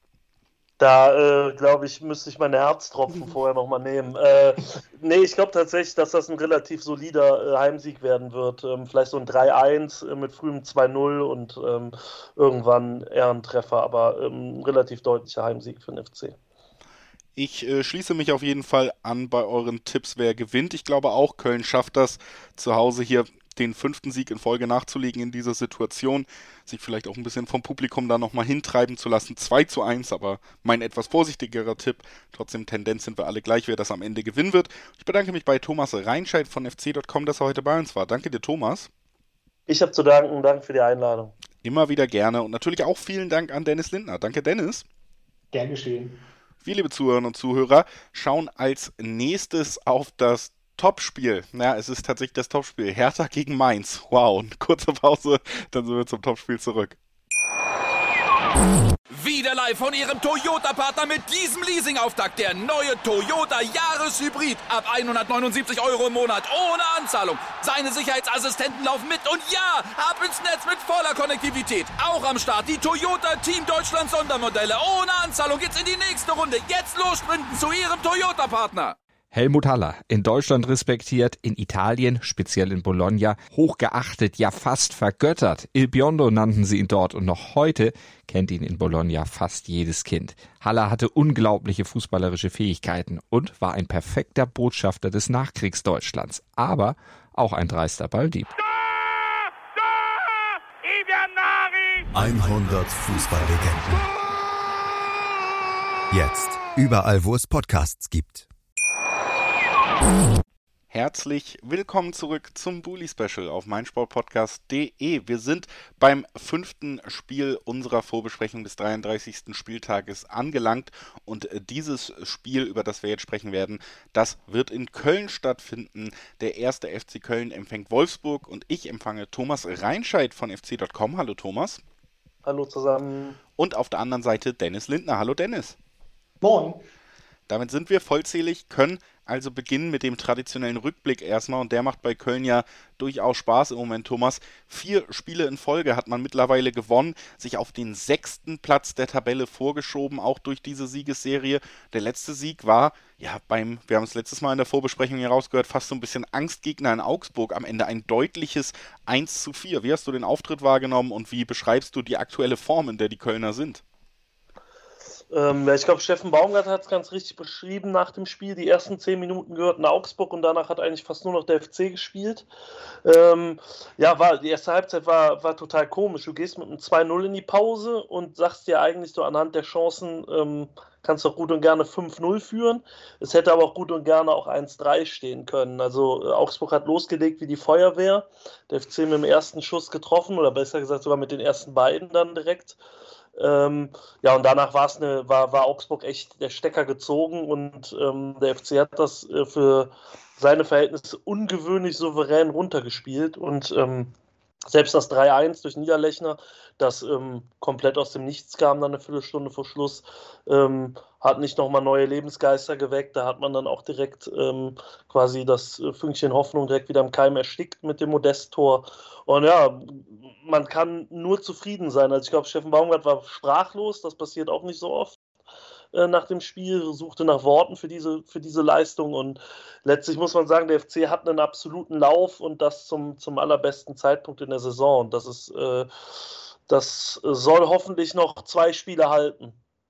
Da, äh, glaube ich, müsste ich meine Herztropfen vorher nochmal nehmen. Äh, nee, ich glaube tatsächlich, dass das ein relativ solider äh, Heimsieg werden wird. Ähm, vielleicht so ein drei eins äh, mit frühem zwei null und ähm, irgendwann eher ein Treffer, aber ähm, ein relativ deutlicher Heimsieg für den F C. Ich äh, schließe mich auf jeden Fall an bei euren Tipps, wer gewinnt. Ich glaube auch, Köln schafft das zu Hause hier den fünften Sieg in Folge nachzulegen in dieser Situation, sich vielleicht auch ein bisschen vom Publikum da nochmal hintreiben zu lassen. zwei zu eins, aber mein etwas vorsichtigerer Tipp. Trotzdem Tendenz sind wir alle gleich, wer das am Ende gewinnen wird. Ich bedanke mich bei Thomas Reinscheid von F C Punkt com, dass er heute bei uns war. Danke dir, Thomas. Ich habe zu danken, danke für die Einladung. Immer wieder gerne und natürlich auch vielen Dank an Dennis Lindner. Danke, Dennis. Gern geschehen. Wir, liebe Zuhörerinnen und Zuhörer, schauen als nächstes auf das Topspiel. Ja, es ist tatsächlich das Topspiel. Hertha gegen Mainz. Wow, eine kurze Pause, dann sind wir zum Topspiel zurück. Wieder live von Ihrem Toyota-Partner mit diesem Leasing-Auftakt. Der neue Toyota Jahreshybrid. Ab hundertneunundsiebzig Euro im Monat. Ohne Anzahlung. Seine Sicherheitsassistenten laufen mit. Und ja, ab ins Netz mit voller Konnektivität. Auch am Start die Toyota Team Deutschland Sondermodelle. Ohne Anzahlung geht's in die nächste Runde. Jetzt los sprinten zu Ihrem Toyota-Partner. Helmut Haller, in Deutschland respektiert, in Italien, speziell in Bologna, hochgeachtet, ja fast vergöttert. Il Biondo nannten sie ihn dort und noch heute kennt ihn in Bologna fast jedes Kind. Haller hatte unglaubliche fußballerische Fähigkeiten und war ein perfekter Botschafter des Nachkriegsdeutschlands, aber auch ein dreister Balldieb. hundert Fußballlegenden. Jetzt überall, wo es Podcasts gibt. Herzlich willkommen zurück zum Bully Special auf meinsportpodcast punkt de. Wir sind beim fünften Spiel unserer Vorbesprechung des dreiunddreißigsten Spieltages angelangt und dieses Spiel, über das wir jetzt sprechen werden, das wird in Köln stattfinden. Der erste F C Köln empfängt Wolfsburg und ich empfange Thomas Reinscheid von F C Punkt com. Hallo Thomas. Hallo zusammen. Und auf der anderen Seite Dennis Lindner. Hallo Dennis. Moin. Damit sind wir vollzählig, können also beginnen mit dem traditionellen Rückblick erstmal und der macht bei Köln ja durchaus Spaß im Moment, Thomas. Vier Spiele in Folge hat man mittlerweile gewonnen, sich auf den sechsten Platz der Tabelle vorgeschoben, auch durch diese Siegesserie. Der letzte Sieg war, ja, beim, wir haben es letztes Mal in der Vorbesprechung hier rausgehört, fast so ein bisschen Angstgegner in Augsburg, am Ende ein deutliches eins zu vier. Wie hast du den Auftritt wahrgenommen und wie beschreibst du die aktuelle Form, in der die Kölner sind? Ähm, ja, ich glaube, Steffen Baumgart hat es ganz richtig beschrieben nach dem Spiel. Die ersten zehn Minuten gehörten Augsburg und danach hat eigentlich fast nur noch der F C gespielt. Ähm, ja, war, die erste Halbzeit war, war total komisch. Du gehst mit einem zwei null in die Pause und sagst dir eigentlich so anhand der Chancen, ähm, kannst du auch gut und gerne fünf null führen. Es hätte aber auch gut und gerne auch eins drei stehen können. Also äh, Augsburg hat losgelegt wie die Feuerwehr. Der F C mit dem ersten Schuss getroffen oder besser gesagt sogar mit den ersten beiden dann direkt. Ähm, ja, und danach war's eine, war, war Augsburg echt der Stecker gezogen und ähm, der F C hat das äh, für seine Verhältnisse ungewöhnlich souverän runtergespielt und ähm, selbst das drei eins durch Niederlechner, das ähm, komplett aus dem Nichts kam, dann eine Viertelstunde vor Schluss, ähm, hat nicht nochmal neue Lebensgeister geweckt. Da hat man dann auch direkt ähm, quasi das Fünkchen Hoffnung direkt wieder im Keim erstickt mit dem Modest-Tor. Und ja, man kann nur zufrieden sein. Also ich glaube, Steffen Baumgart war sprachlos, das passiert auch nicht so oft äh, nach dem Spiel, suchte nach Worten für diese, für diese Leistung und letztlich muss man sagen, der F C hat einen absoluten Lauf und das zum, zum allerbesten Zeitpunkt in der Saison. Und das ist, äh, das soll hoffentlich noch zwei Spiele halten.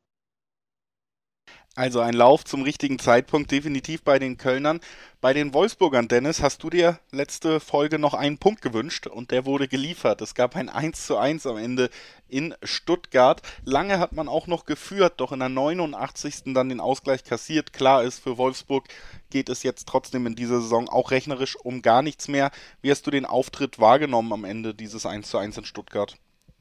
Also ein Lauf zum richtigen Zeitpunkt, definitiv bei den Kölnern. Bei den Wolfsburgern, Dennis, hast du dir letzte Folge noch einen Punkt gewünscht und der wurde geliefert. Es gab ein eins zu eins am Ende in Stuttgart. Lange hat man auch noch geführt, doch in der neunundachtzigsten dann den Ausgleich kassiert. Klar ist, für Wolfsburg geht es jetzt trotzdem in dieser Saison auch rechnerisch um gar nichts mehr. Wie hast du den Auftritt wahrgenommen am Ende dieses eins zu eins in Stuttgart?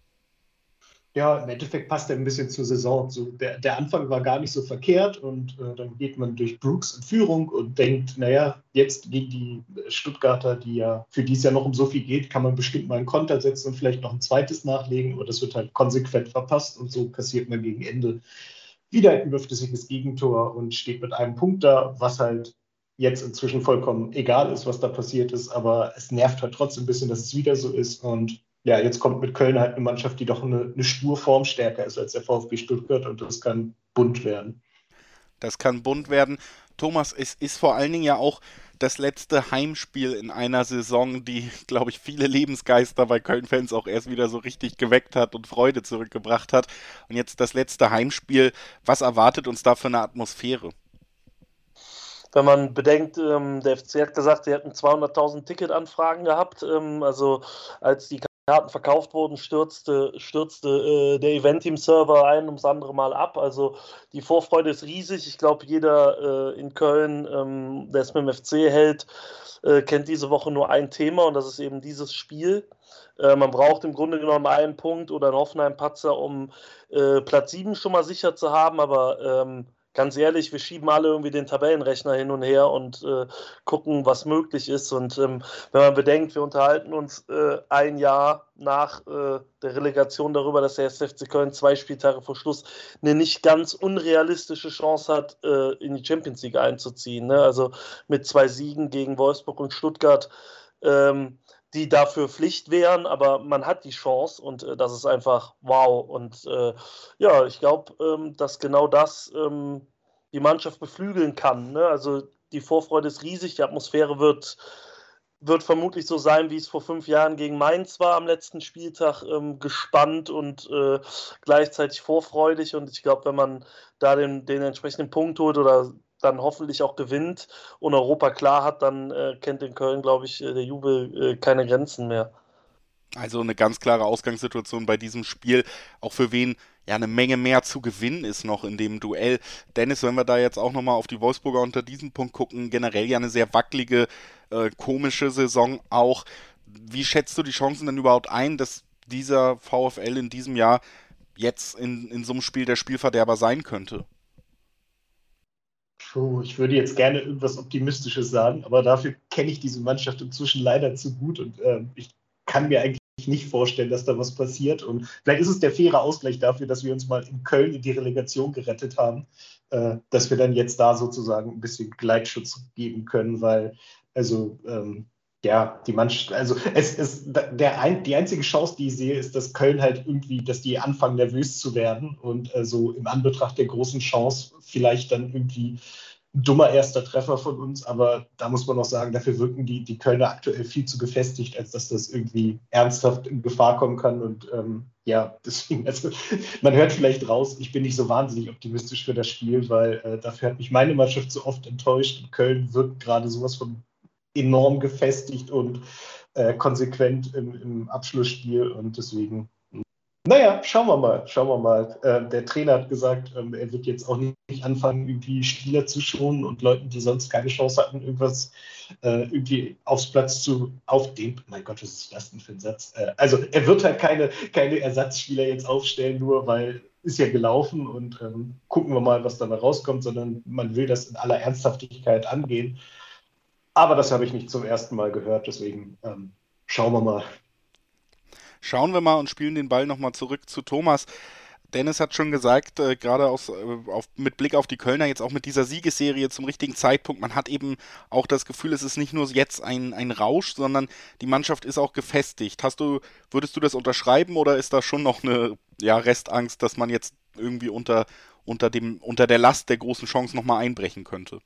Ja, im Endeffekt passt er ein bisschen zur Saison. So, der, der Anfang war gar nicht so verkehrt und äh, dann geht man durch Brooks in Führung und denkt, naja, jetzt gegen die Stuttgarter, die ja, für die es ja noch um so viel geht, kann man bestimmt mal einen Konter setzen und vielleicht noch ein zweites nachlegen, aber das wird halt konsequent verpasst und so kassiert man gegen Ende wieder ein überflüssiges Gegentor und steht mit einem Punkt da, was halt jetzt inzwischen vollkommen egal ist, was da passiert ist, aber es nervt halt trotzdem ein bisschen, dass es wieder so ist und ja, jetzt kommt mit Köln halt eine Mannschaft, die doch eine, eine Spur formstärker ist als der VfB Stuttgart und das kann bunt werden. Das kann bunt werden. Thomas, es ist vor allen Dingen ja auch das letzte Heimspiel in einer Saison, die, glaube ich, viele Lebensgeister bei Köln-Fans auch erst wieder so richtig geweckt hat und Freude zurückgebracht hat. Und jetzt das letzte Heimspiel. Was erwartet uns da für eine Atmosphäre? Wenn man bedenkt, ähm, der F C hat gesagt, sie hätten zweihunderttausend Ticketanfragen gehabt. Ähm, also als die Karten verkauft wurden, stürzte, stürzte äh, der Event-Team-Server ein ums andere Mal ab. Also die Vorfreude ist riesig. Ich glaube, jeder äh, in Köln, ähm, der es mit dem F C hält, äh, kennt diese Woche nur ein Thema und das ist eben dieses Spiel. Äh, man braucht im Grunde genommen einen Punkt oder einen Hoffenheim-Patzer, um äh, Platz sieben schon mal sicher zu haben, aber ähm, ganz ehrlich, wir schieben alle irgendwie den Tabellenrechner hin und her und äh, gucken, was möglich ist. Und ähm, wenn man bedenkt, wir unterhalten uns äh, ein Jahr nach äh, der Relegation darüber, dass der erste F C Köln zwei Spieltage vor Schluss eine nicht ganz unrealistische Chance hat, äh, in die Champions League einzuziehen. Ne? Also mit zwei Siegen gegen Wolfsburg und Stuttgart, ähm, die dafür Pflicht wären, aber man hat die Chance und äh, das ist einfach wow. Und äh, ja, ich glaube, ähm, dass genau das ähm, die Mannschaft beflügeln kann. Ne? Also die Vorfreude ist riesig, die Atmosphäre wird, wird vermutlich so sein, wie es vor fünf Jahren gegen Mainz war am letzten Spieltag, ähm, gespannt und äh, gleichzeitig vorfreudig. Und ich glaube, wenn man da den, den entsprechenden Punkt holt oder dann hoffentlich auch gewinnt und Europa klar hat, dann äh, kennt in Köln, glaube ich, der Jubel äh, keine Grenzen mehr. Also eine ganz klare Ausgangssituation bei diesem Spiel, auch für wen ja eine Menge mehr zu gewinnen ist noch in dem Duell. Dennis, wenn wir da jetzt auch nochmal auf die Wolfsburger unter diesem Punkt gucken, generell ja eine sehr wackelige, äh, komische Saison auch. Wie schätzt du die Chancen denn überhaupt ein, dass dieser VfL in diesem Jahr jetzt in, in so einem Spiel der Spielverderber sein könnte? Puh, ich würde jetzt gerne irgendwas Optimistisches sagen, aber dafür kenne ich diese Mannschaft inzwischen leider zu gut und äh, ich kann mir eigentlich nicht vorstellen, dass da was passiert. Und vielleicht ist es der faire Ausgleich dafür, dass wir uns mal in Köln in die Relegation gerettet haben, äh, dass wir dann jetzt da sozusagen ein bisschen Gleitschutz geben können, weil also ähm, ja, die Mannschaft, also es ist der ein, die einzige Chance, die ich sehe, ist, dass Köln halt irgendwie, dass die anfangen nervös zu werden und äh, so im Anbetracht der großen Chance vielleicht dann irgendwie ein dummer erster Treffer von uns, aber da muss man auch sagen, dafür wirken die, die Kölner aktuell viel zu gefestigt, als dass das irgendwie ernsthaft in Gefahr kommen kann und ähm, ja, deswegen, also man hört vielleicht raus, ich bin nicht so wahnsinnig optimistisch für das Spiel, weil äh, dafür hat mich meine Mannschaft so oft enttäuscht und Köln wirkt gerade sowas von enorm gefestigt und äh, konsequent im, im Abschlussspiel und deswegen, naja, schauen wir mal, schauen wir mal. Äh, der Trainer hat gesagt, ähm, er wird jetzt auch nicht anfangen, irgendwie Spieler zu schonen und Leuten, die sonst keine Chance hatten, irgendwas äh, irgendwie aufs Platz zu, auf dem, mein Gott, was ist das denn für ein Satz? Äh, also er wird halt keine, keine Ersatzspieler jetzt aufstellen, nur weil ist ja gelaufen und ähm, gucken wir mal, was dabei rauskommt, sondern man will das in aller Ernsthaftigkeit angehen. Aber das habe ich nicht zum ersten Mal gehört, deswegen ähm, schauen wir mal. Schauen wir mal und spielen den Ball nochmal zurück zu Thomas. Dennis hat schon gesagt, äh, gerade aus, äh, auf, mit Blick auf die Kölner, jetzt auch mit dieser Siegesserie zum richtigen Zeitpunkt, man hat eben auch das Gefühl, es ist nicht nur jetzt ein, ein Rausch, sondern die Mannschaft ist auch gefestigt. Hast du, würdest du das unterschreiben oder ist da schon noch eine ja, Restangst, dass man jetzt irgendwie unter, unter, dem, unter der Last der großen Chance nochmal einbrechen könnte?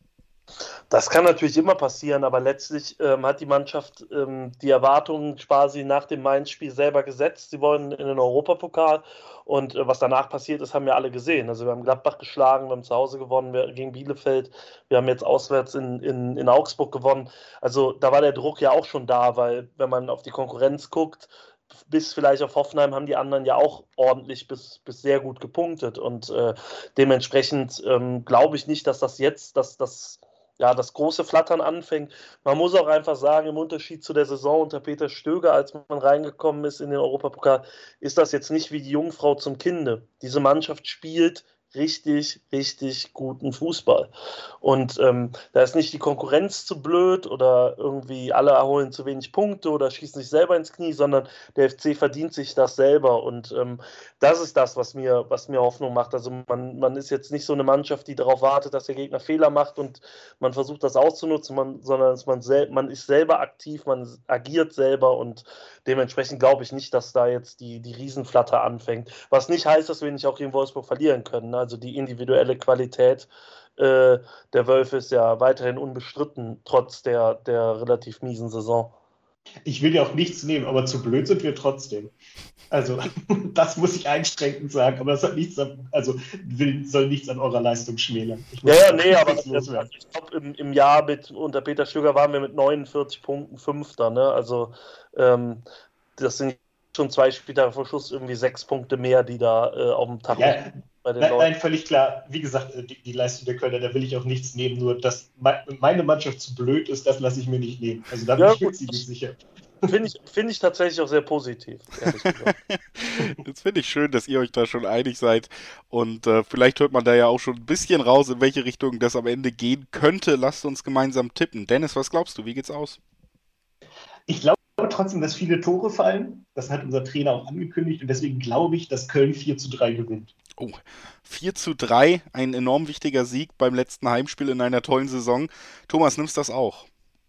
Das kann natürlich immer passieren, aber letztlich ähm, hat die Mannschaft ähm, die Erwartungen quasi nach dem Mainz-Spiel selber gesetzt. Sie wollen in den Europapokal und äh, was danach passiert ist, haben wir alle gesehen. Also wir haben Gladbach geschlagen, wir haben zu Hause gewonnen wir, gegen Bielefeld, wir haben jetzt auswärts in, in, in Augsburg gewonnen. Also da war der Druck ja auch schon da, weil wenn man auf die Konkurrenz guckt, bis vielleicht auf Hoffenheim haben die anderen ja auch ordentlich bis, bis sehr gut gepunktet und äh, dementsprechend ähm, glaube ich nicht, dass das jetzt, dass das ja, das große Flattern anfängt. Man muss auch einfach sagen, im Unterschied zu der Saison unter Peter Stöger, als man reingekommen ist in den Europapokal, ist das jetzt nicht wie die Jungfrau zum Kinde. Diese Mannschaft spielt richtig, richtig guten Fußball. Und ähm, da ist nicht die Konkurrenz zu blöd oder irgendwie alle erholen zu wenig Punkte oder schießen sich selber ins Knie, sondern der F C verdient sich das selber. Und ähm, das ist das, was mir, was mir Hoffnung macht. Also man, man ist jetzt nicht so eine Mannschaft, die darauf wartet, dass der Gegner Fehler macht und man versucht das auszunutzen, man, sondern man, sel- man ist selber aktiv, man agiert selber und dementsprechend glaube ich nicht, dass da jetzt die, die Riesenflatter anfängt. Was nicht heißt, dass wir nicht auch gegen Wolfsburg verlieren können. Ne? Also die individuelle Qualität äh, der Wölfe ist ja weiterhin unbestritten, trotz der, der relativ miesen Saison. Ich will ja auch nichts nehmen, aber zu blöd sind wir trotzdem. Also das muss ich einschränkend sagen, aber das hat nichts an, also will, soll nichts an eurer Leistung schmälern. Ja, ja, nee, aber das, also ich glaube, im, im Jahr mit, unter Peter Stöger waren wir mit neunundvierzig Punkten Fünfter. Ne? Also ähm, das sind schon zwei Spieltage vor Schluss irgendwie sechs Punkte mehr, die da äh, auf dem Tacho ja, sind. Bei den nein, Leuten. nein, völlig klar. Wie gesagt, die, die Leistung der Kölner, da will ich auch nichts nehmen, nur dass meine Mannschaft zu blöd ist, das lasse ich mir nicht nehmen. Also da bin ja, ich wirklich nicht sicher. Finde ich, find ich tatsächlich auch sehr positiv, ehrlich gesagt. Jetzt finde ich schön, dass ihr euch da schon einig seid und äh, vielleicht hört man da ja auch schon ein bisschen raus, in welche Richtung das am Ende gehen könnte. Lasst uns gemeinsam tippen. Dennis, was glaubst du? Wie geht's aus? Ich glaube trotzdem, dass viele Tore fallen. Das hat unser Trainer auch angekündigt und deswegen glaube ich, dass Köln vier zu drei gewinnt. Oh, vier zu drei, ein enorm wichtiger Sieg beim letzten Heimspiel in einer tollen Saison. Thomas, nimmst du das auch?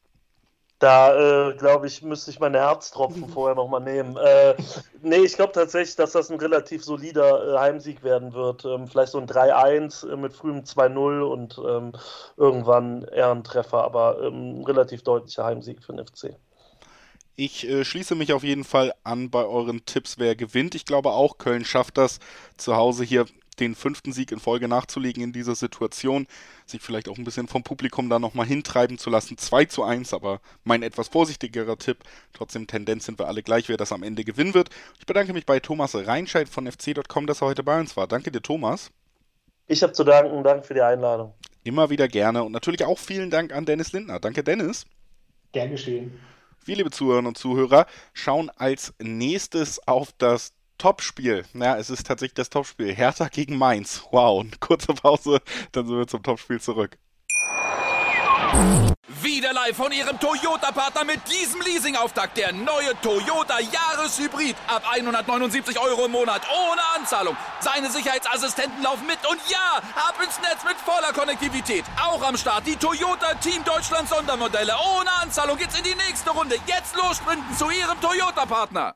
Da, äh, glaube ich, müsste ich meine Herztropfen vorher nochmal nehmen. Äh, nee, ich glaube tatsächlich, dass das ein relativ solider äh, Heimsieg werden wird. Ähm, vielleicht so ein drei eins äh, mit frühem zwei null und ähm, irgendwann eher ein Treffer, aber ähm, ein relativ deutlicher Heimsieg für den F C. Ich äh, schließe mich auf jeden Fall an bei euren Tipps, wer gewinnt. Ich glaube auch, Köln schafft das zu Hause hier den fünften Sieg in Folge nachzulegen in dieser Situation, sich vielleicht auch ein bisschen vom Publikum da nochmal hintreiben zu lassen. zwei zu eins, aber mein etwas vorsichtigerer Tipp. Trotzdem Tendenz sind wir alle gleich, wer das am Ende gewinnen wird. Ich bedanke mich bei Thomas Reinscheid von F C Punkt com, dass er heute bei uns war. Danke dir, Thomas. Ich habe zu danken, danke für die Einladung. Immer wieder gerne und natürlich auch vielen Dank an Dennis Lindner. Danke, Dennis. Gern geschehen. Wir, liebe Zuhörerinnen und Zuhörer, schauen als nächstes auf das Topspiel. Ja, es ist tatsächlich das Topspiel. Hertha gegen Mainz. Wow, eine kurze Pause, dann sind wir zum Topspiel zurück. Wieder live von Ihrem Toyota-Partner mit diesem Leasing-Auftakt. Der neue Toyota Jahreshybrid. Ab hundertneunundsiebzig Euro im Monat. Ohne Anzahlung. Seine Sicherheitsassistenten laufen mit. Und ja, ab ins Netz mit voller Konnektivität. Auch am Start die Toyota Team Deutschland Sondermodelle. Ohne Anzahlung geht's in die nächste Runde. Jetzt los sprinten zu Ihrem Toyota-Partner.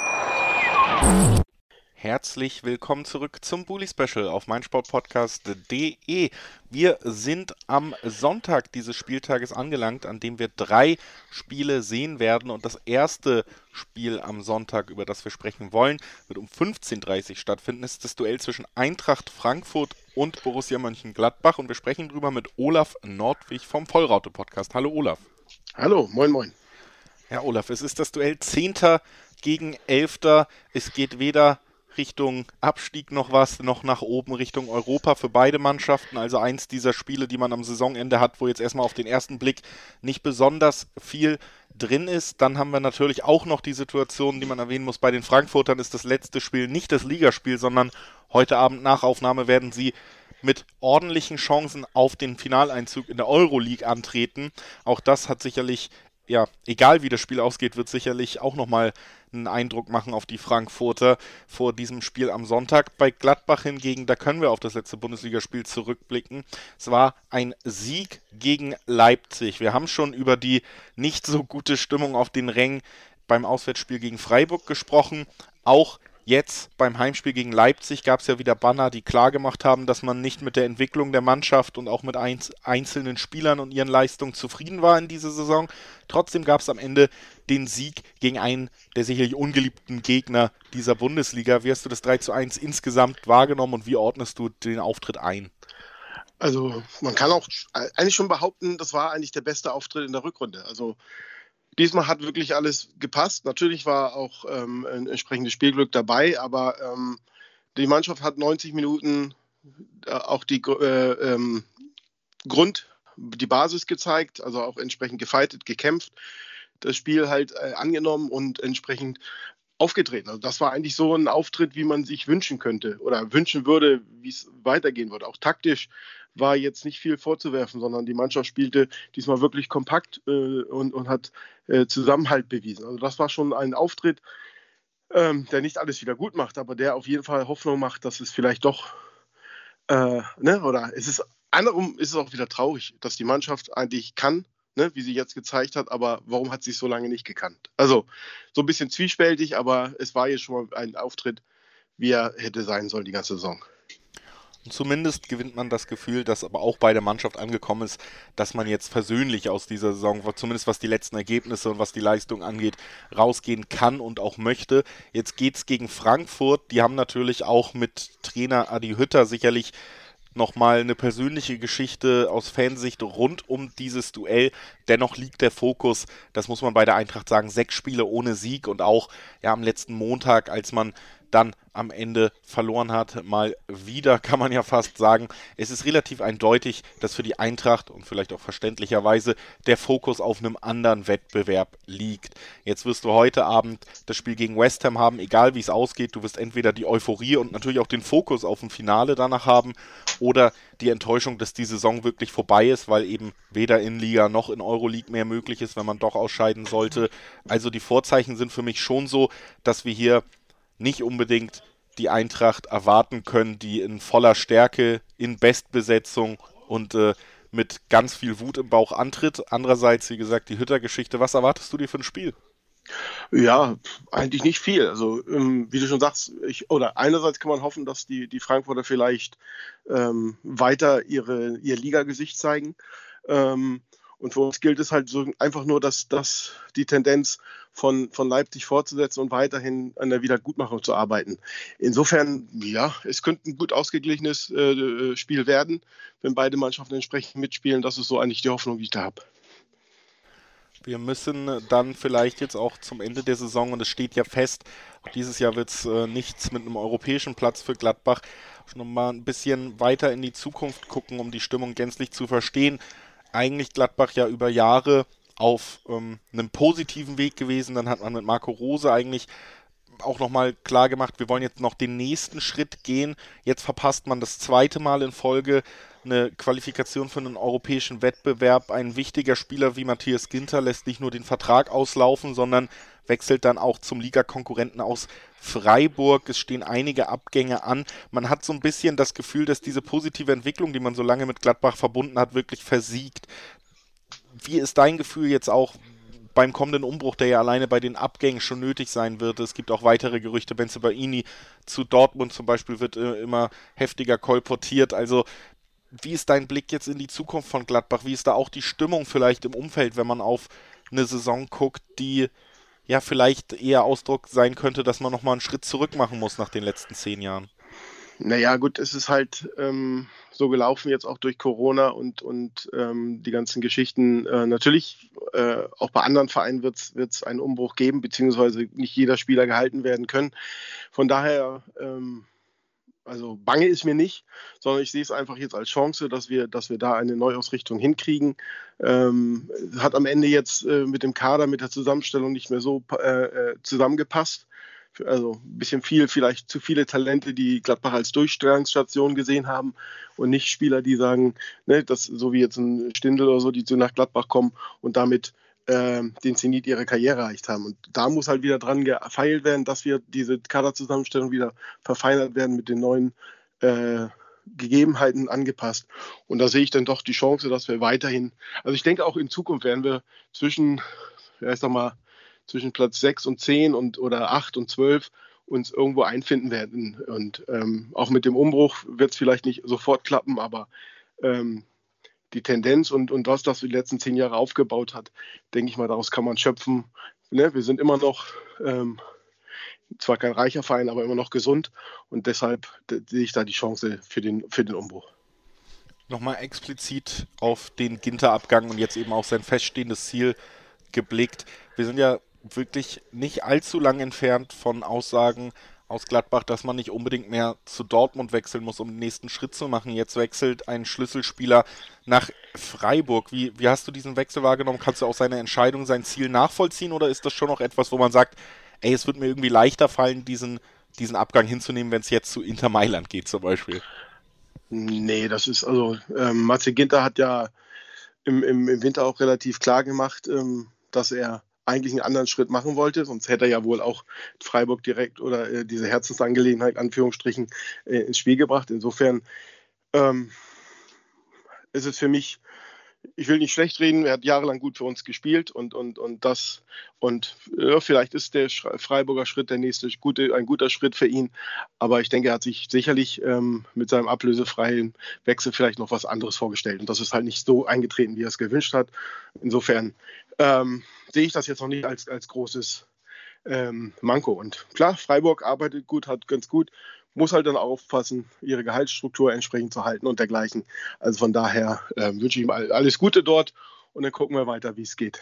Herzlich willkommen zurück zum Bully Special auf meinsportpodcast punkt de. Wir sind am Sonntag dieses Spieltages angelangt, an dem wir drei Spiele sehen werden. Und das erste Spiel am Sonntag, über das wir sprechen wollen, wird um fünfzehn Uhr dreißig stattfinden. Es ist das Duell zwischen Eintracht Frankfurt und Borussia Mönchengladbach. Und wir sprechen drüber mit Olaf Nordwig vom Vollraute-Podcast. Hallo Olaf. Hallo, moin moin. Ja Olaf, es ist das Duell Zehnter gegen Elfter. Es geht weder Richtung Abstieg noch was, noch nach oben Richtung Europa für beide Mannschaften. Also eins dieser Spiele, die man am Saisonende hat, wo jetzt erstmal auf den ersten Blick nicht besonders viel drin ist. Dann haben wir natürlich auch noch die Situation, die man erwähnen muss. Bei den Frankfurtern ist das letzte Spiel nicht das Ligaspiel, sondern heute Abend nach Aufnahme werden sie mit ordentlichen Chancen auf den Finaleinzug in der Euroleague antreten. Auch das hat sicherlich, ja, egal wie das Spiel ausgeht, wird sicherlich auch nochmal einen Eindruck machen auf die Frankfurter vor diesem Spiel am Sonntag. Bei Gladbach hingegen, da können wir auf das letzte Bundesligaspiel zurückblicken. Es war ein Sieg gegen Leipzig. Wir haben schon über die nicht so gute Stimmung auf den Rängen beim Auswärtsspiel gegen Freiburg gesprochen. Auch jetzt beim Heimspiel gegen Leipzig gab es ja wieder Banner, die klar gemacht haben, dass man nicht mit der Entwicklung der Mannschaft und auch mit einzelnen Spielern und ihren Leistungen zufrieden war in dieser Saison. Trotzdem gab es am Ende den Sieg gegen einen der sicherlich ungeliebten Gegner dieser Bundesliga. Wie hast du das drei zu eins insgesamt wahrgenommen und wie ordnest du den Auftritt ein? Also man kann auch eigentlich schon behaupten, das war eigentlich der beste Auftritt in der Rückrunde. Also diesmal hat wirklich alles gepasst. Natürlich war auch ähm, ein entsprechendes Spielglück dabei, aber ähm, die Mannschaft hat neunzig Minuten äh, auch die äh, ähm, Grund, die Basis gezeigt, also auch entsprechend gefightet, gekämpft, das Spiel halt äh, angenommen und entsprechend aufgetreten. Also das war eigentlich so ein Auftritt, wie man sich wünschen könnte oder wünschen würde, wie es weitergehen würde. Auch taktisch war jetzt nicht viel vorzuwerfen, sondern die Mannschaft spielte diesmal wirklich kompakt äh, und, und hat äh, Zusammenhalt bewiesen. Also das war schon ein Auftritt, ähm, der nicht alles wieder gut macht, aber der auf jeden Fall Hoffnung macht, dass es vielleicht doch, äh, ne, oder es ist, andersrum ist es auch wieder traurig, dass die Mannschaft eigentlich kann, ne, wie sie jetzt gezeigt hat, aber warum hat sie es so lange nicht gekannt? Also so ein bisschen zwiespältig, aber es war jetzt schon mal ein Auftritt, wie er hätte sein sollen die ganze Saison. Zumindest gewinnt man das Gefühl, dass aber auch bei der Mannschaft angekommen ist, dass man jetzt versöhnlich aus dieser Saison, zumindest was die letzten Ergebnisse und was die Leistung angeht, rausgehen kann und auch möchte. Jetzt geht's gegen Frankfurt. Die haben natürlich auch mit Trainer Adi Hütter sicherlich nochmal eine persönliche Geschichte aus Fansicht rund um dieses Duell. Dennoch liegt der Fokus, das muss man bei der Eintracht sagen, sechs Spiele ohne Sieg und auch ja am letzten Montag, als man dann am Ende verloren hat, mal wieder, kann man ja fast sagen. Es ist relativ eindeutig, dass für die Eintracht und vielleicht auch verständlicherweise der Fokus auf einem anderen Wettbewerb liegt. Jetzt wirst du heute Abend das Spiel gegen West Ham haben, egal wie es ausgeht. Du wirst entweder die Euphorie und natürlich auch den Fokus auf ein Finale danach haben oder die Enttäuschung, dass die Saison wirklich vorbei ist, weil eben weder in Liga noch in Euroleague mehr möglich ist, wenn man doch ausscheiden sollte. Also die Vorzeichen sind für mich schon so, dass wir hier nicht unbedingt die Eintracht erwarten können, die in voller Stärke, in Bestbesetzung und äh, mit ganz viel Wut im Bauch antritt. Andererseits, wie gesagt, die Hütter-Geschichte. Was erwartest du dir für ein Spiel? Ja, eigentlich nicht viel. Also, ähm, wie du schon sagst, ich, oder einerseits kann man hoffen, dass die, die Frankfurter vielleicht ähm, weiter ihre, ihr Liga-Gesicht zeigen. Ähm, Und für uns gilt es halt so einfach nur, dass, dass die Tendenz von, von Leipzig fortzusetzen und weiterhin an der Wiedergutmachung zu arbeiten. Insofern, ja, es könnte ein gut ausgeglichenes äh, Spiel werden, wenn beide Mannschaften entsprechend mitspielen. Das ist so eigentlich die Hoffnung, die ich da habe. Wir müssen dann vielleicht jetzt auch zum Ende der Saison, und es steht ja fest, dieses Jahr wird es äh, nichts mit einem europäischen Platz für Gladbach, schon mal ein bisschen weiter in die Zukunft gucken, um die Stimmung gänzlich zu verstehen. Eigentlich Gladbach ja über Jahre auf ähm, einem positiven Weg gewesen. Dann hat man mit Marco Rose eigentlich auch nochmal klar gemacht, wir wollen jetzt noch den nächsten Schritt gehen. Jetzt verpasst man das zweite Mal in Folge eine Qualifikation für einen europäischen Wettbewerb. Ein wichtiger Spieler wie Matthias Ginter lässt nicht nur den Vertrag auslaufen, sondern wechselt dann auch zum Ligakonkurrenten aus Freiburg. Es stehen einige Abgänge an. Man hat so ein bisschen das Gefühl, dass diese positive Entwicklung, die man so lange mit Gladbach verbunden hat, wirklich versiegt. Wie ist dein Gefühl jetzt auch beim kommenden Umbruch, der ja alleine bei den Abgängen schon nötig sein wird? Es gibt auch weitere Gerüchte. Bensebaini zu Dortmund zum Beispiel wird äh, immer heftiger kolportiert. Also wie ist dein Blick jetzt in die Zukunft von Gladbach? Wie ist da auch die Stimmung vielleicht im Umfeld, wenn man auf eine Saison guckt, die ja vielleicht eher Ausdruck sein könnte, dass man nochmal einen Schritt zurück machen muss nach den letzten zehn Jahren? Naja, gut, es ist halt ähm, so gelaufen jetzt auch durch Corona und, und ähm, die ganzen Geschichten. Äh, natürlich, äh, auch bei anderen Vereinen wird es einen Umbruch geben, beziehungsweise nicht jeder Spieler gehalten werden können. Von daher, ähm, also bange ist mir nicht, sondern ich sehe es einfach jetzt als Chance, dass wir, dass wir da eine Neuausrichtung hinkriegen. Ähm, hat am Ende jetzt äh, mit dem Kader, mit der Zusammenstellung nicht mehr so äh, zusammengepasst. Also ein bisschen viel, vielleicht zu viele Talente, die Gladbach als Durchstrahlungsstation gesehen haben und nicht Spieler, die sagen, ne, das, so wie jetzt ein Stindl oder so, die zu nach Gladbach kommen und damit äh, den Zenit ihrer Karriere erreicht haben. Und da muss halt wieder dran gefeilt werden, dass wir diese Kaderzusammenstellung wieder verfeinert werden, mit den neuen äh, Gegebenheiten angepasst. Und da sehe ich dann doch die Chance, dass wir weiterhin, also ich denke auch in Zukunft werden wir zwischen, ja, ich sag mal, zwischen Platz sechs und zehn und, oder acht und zwölf uns irgendwo einfinden werden. Und ähm, auch mit dem Umbruch wird es vielleicht nicht sofort klappen, aber ähm, die Tendenz und, und das, was wir die letzten zehn Jahre aufgebaut hat, denke ich mal, daraus kann man schöpfen. Ne? Wir sind immer noch, ähm, zwar kein reicher Verein, aber immer noch gesund und deshalb sehe ich da die Chance für den, für den Umbruch. Nochmal explizit auf den Ginter-Abgang und jetzt eben auch sein feststehendes Ziel geblickt. Wir sind ja wirklich nicht allzu lang entfernt von Aussagen aus Gladbach, dass man nicht unbedingt mehr zu Dortmund wechseln muss, um den nächsten Schritt zu machen. Jetzt wechselt ein Schlüsselspieler nach Freiburg. Wie, wie hast du diesen Wechsel wahrgenommen? Kannst du auch seine Entscheidung, sein Ziel nachvollziehen oder ist das schon noch etwas, wo man sagt, ey, es wird mir irgendwie leichter fallen, diesen, diesen Abgang hinzunehmen, wenn es jetzt zu Inter Mailand geht zum Beispiel? Nee, das ist also, ähm, Matze Ginter hat ja im, im, im Winter auch relativ klar gemacht, ähm, dass er eigentlich einen anderen Schritt machen wollte, sonst hätte er ja wohl auch Freiburg direkt oder äh, diese Herzensangelegenheit, Anführungsstrichen, äh, ins Spiel gebracht. Insofern ähm, ist es für mich, ich will nicht schlecht reden, er hat jahrelang gut für uns gespielt und, und, und das und ja, vielleicht ist der Freiburger Schritt der nächste gute, ein guter Schritt für ihn, aber ich denke, er hat sich sicherlich ähm, mit seinem ablösefreien Wechsel vielleicht noch was anderes vorgestellt und das ist halt nicht so eingetreten, wie er es gewünscht hat. Insofern ähm, sehe ich das jetzt noch nicht als, als großes ähm, Manko und klar, Freiburg arbeitet gut, hat ganz gut, muss halt dann aufpassen, ihre Gehaltsstruktur entsprechend zu halten und dergleichen. Also von daher äh, wünsche ich ihm alles Gute dort und dann gucken wir weiter, wie es geht.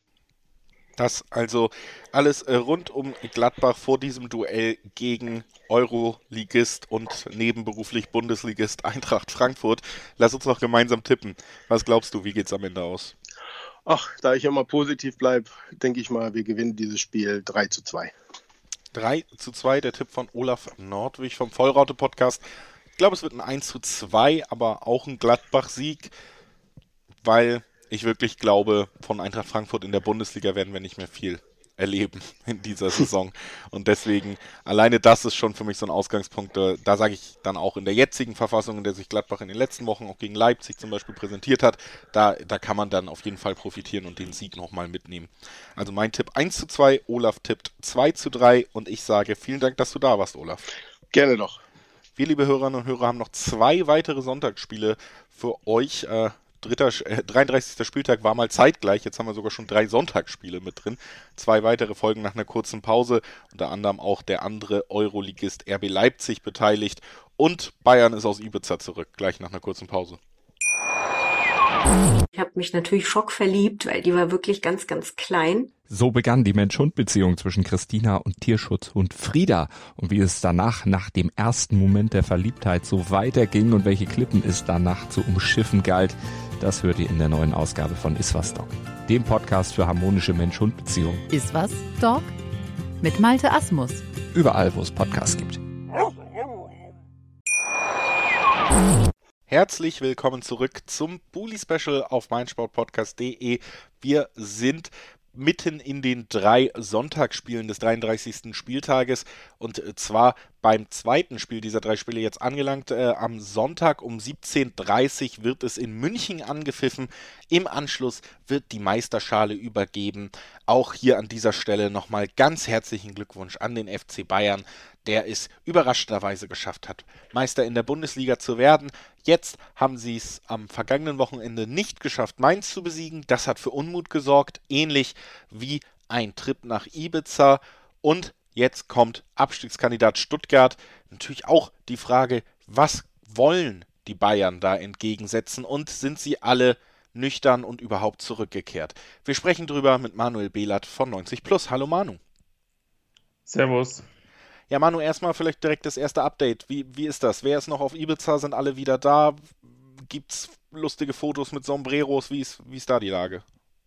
Das also alles äh, rund um Gladbach vor diesem Duell gegen Euroligist und nebenberuflich Bundesligist Eintracht Frankfurt. Lass uns noch gemeinsam tippen. Was glaubst du, wie geht's am Ende aus? Ach, da ich immer positiv bleibe, denke ich mal, wir gewinnen dieses Spiel drei zu zwei. drei zu zwei, der Tipp von Olaf Nordwig vom Vollraute-Podcast. Ich glaube, es wird ein eins zu zwei, aber auch ein Gladbach-Sieg, weil ich wirklich glaube, von Eintracht Frankfurt in der Bundesliga werden wir nicht mehr viel erleben in dieser Saison. Und deswegen, alleine das ist schon für mich so ein Ausgangspunkt. Da sage ich dann auch in der jetzigen Verfassung, in der sich Gladbach in den letzten Wochen auch gegen Leipzig zum Beispiel präsentiert hat, da, da kann man dann auf jeden Fall profitieren und den Sieg nochmal mitnehmen. Also mein Tipp eins zu zwei, Olaf tippt zwei zu drei und ich sage vielen Dank, dass du da warst, Olaf. Gerne doch. Wir, liebe Hörerinnen und Hörer, haben noch zwei weitere Sonntagsspiele für euch. Äh, dritter, äh, dreiunddreißigster Spieltag war mal zeitgleich. Jetzt haben wir sogar schon drei Sonntagsspiele mit drin. Zwei weitere folgen nach einer kurzen Pause. Unter anderem auch der andere Euroligist R B Leipzig beteiligt. Und Bayern ist aus Ibiza zurück, gleich nach einer kurzen Pause. Ich habe mich natürlich schockverliebt, weil die war wirklich ganz, ganz klein. So begann die Mensch-Hund-Beziehung zwischen Christina und Tierschutzhund Frieda. Und wie es danach, nach dem ersten Moment der Verliebtheit, so weiterging und welche Klippen es danach zu umschiffen galt, das hört ihr in der neuen Ausgabe von Iswas Dog, dem Podcast für harmonische Mensch-Hund-Beziehungen. Iswas Dog mit Malte Asmus. Überall, wo es Podcasts gibt. Herzlich willkommen zurück zum Bully Special auf meinsportpodcast punkt de. Wir sind mitten in den drei Sonntagsspielen des dreiunddreißigsten Spieltages und zwar beim zweiten Spiel dieser drei Spiele jetzt angelangt. Äh, am Sonntag um siebzehn Uhr dreißig wird es in München angepfiffen. Im Anschluss wird die Meisterschale übergeben. Auch hier an dieser Stelle nochmal ganz herzlichen Glückwunsch an den F C Bayern, der es überraschenderweise geschafft hat, Meister in der Bundesliga zu werden. Jetzt haben sie es am vergangenen Wochenende nicht geschafft, Mainz zu besiegen. Das hat für Unmut gesorgt, ähnlich wie ein Trip nach Ibiza. Und jetzt kommt Abstiegskandidat Stuttgart. Natürlich auch die Frage, was wollen die Bayern da entgegensetzen und sind sie alle nüchtern und überhaupt zurückgekehrt? Wir sprechen drüber mit Manuel Behlert von neunzig plus. Hallo Manu. Servus. Ja, Manu, erstmal vielleicht direkt das erste Update. Wie, wie ist das? Wer ist noch auf Ibiza? Sind alle wieder da? Gibt's lustige Fotos mit Sombreros? Wie ist, wie ist da die Lage?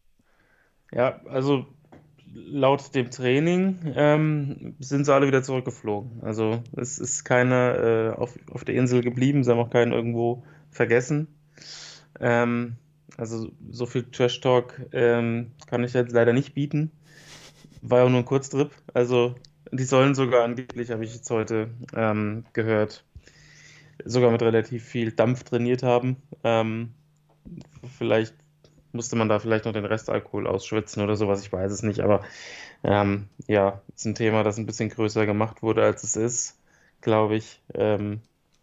Ja, also laut dem Training ähm, sind sie alle wieder zurückgeflogen. Also es ist keiner äh, auf, auf der Insel geblieben, sie haben auch keinen irgendwo vergessen. Ähm, also so viel Trash-Talk ähm, kann ich jetzt leider nicht bieten. War ja auch nur ein Kurztrip. Also die sollen sogar angeblich, habe ich jetzt heute ähm, gehört, sogar mit relativ viel Dampf trainiert haben. Ähm, vielleicht musste man da vielleicht noch den Restalkohol ausschwitzen oder sowas, ich weiß es nicht. Aber ähm, ja, ist ein Thema, das ein bisschen größer gemacht wurde, als es ist, glaube ich. Ähm,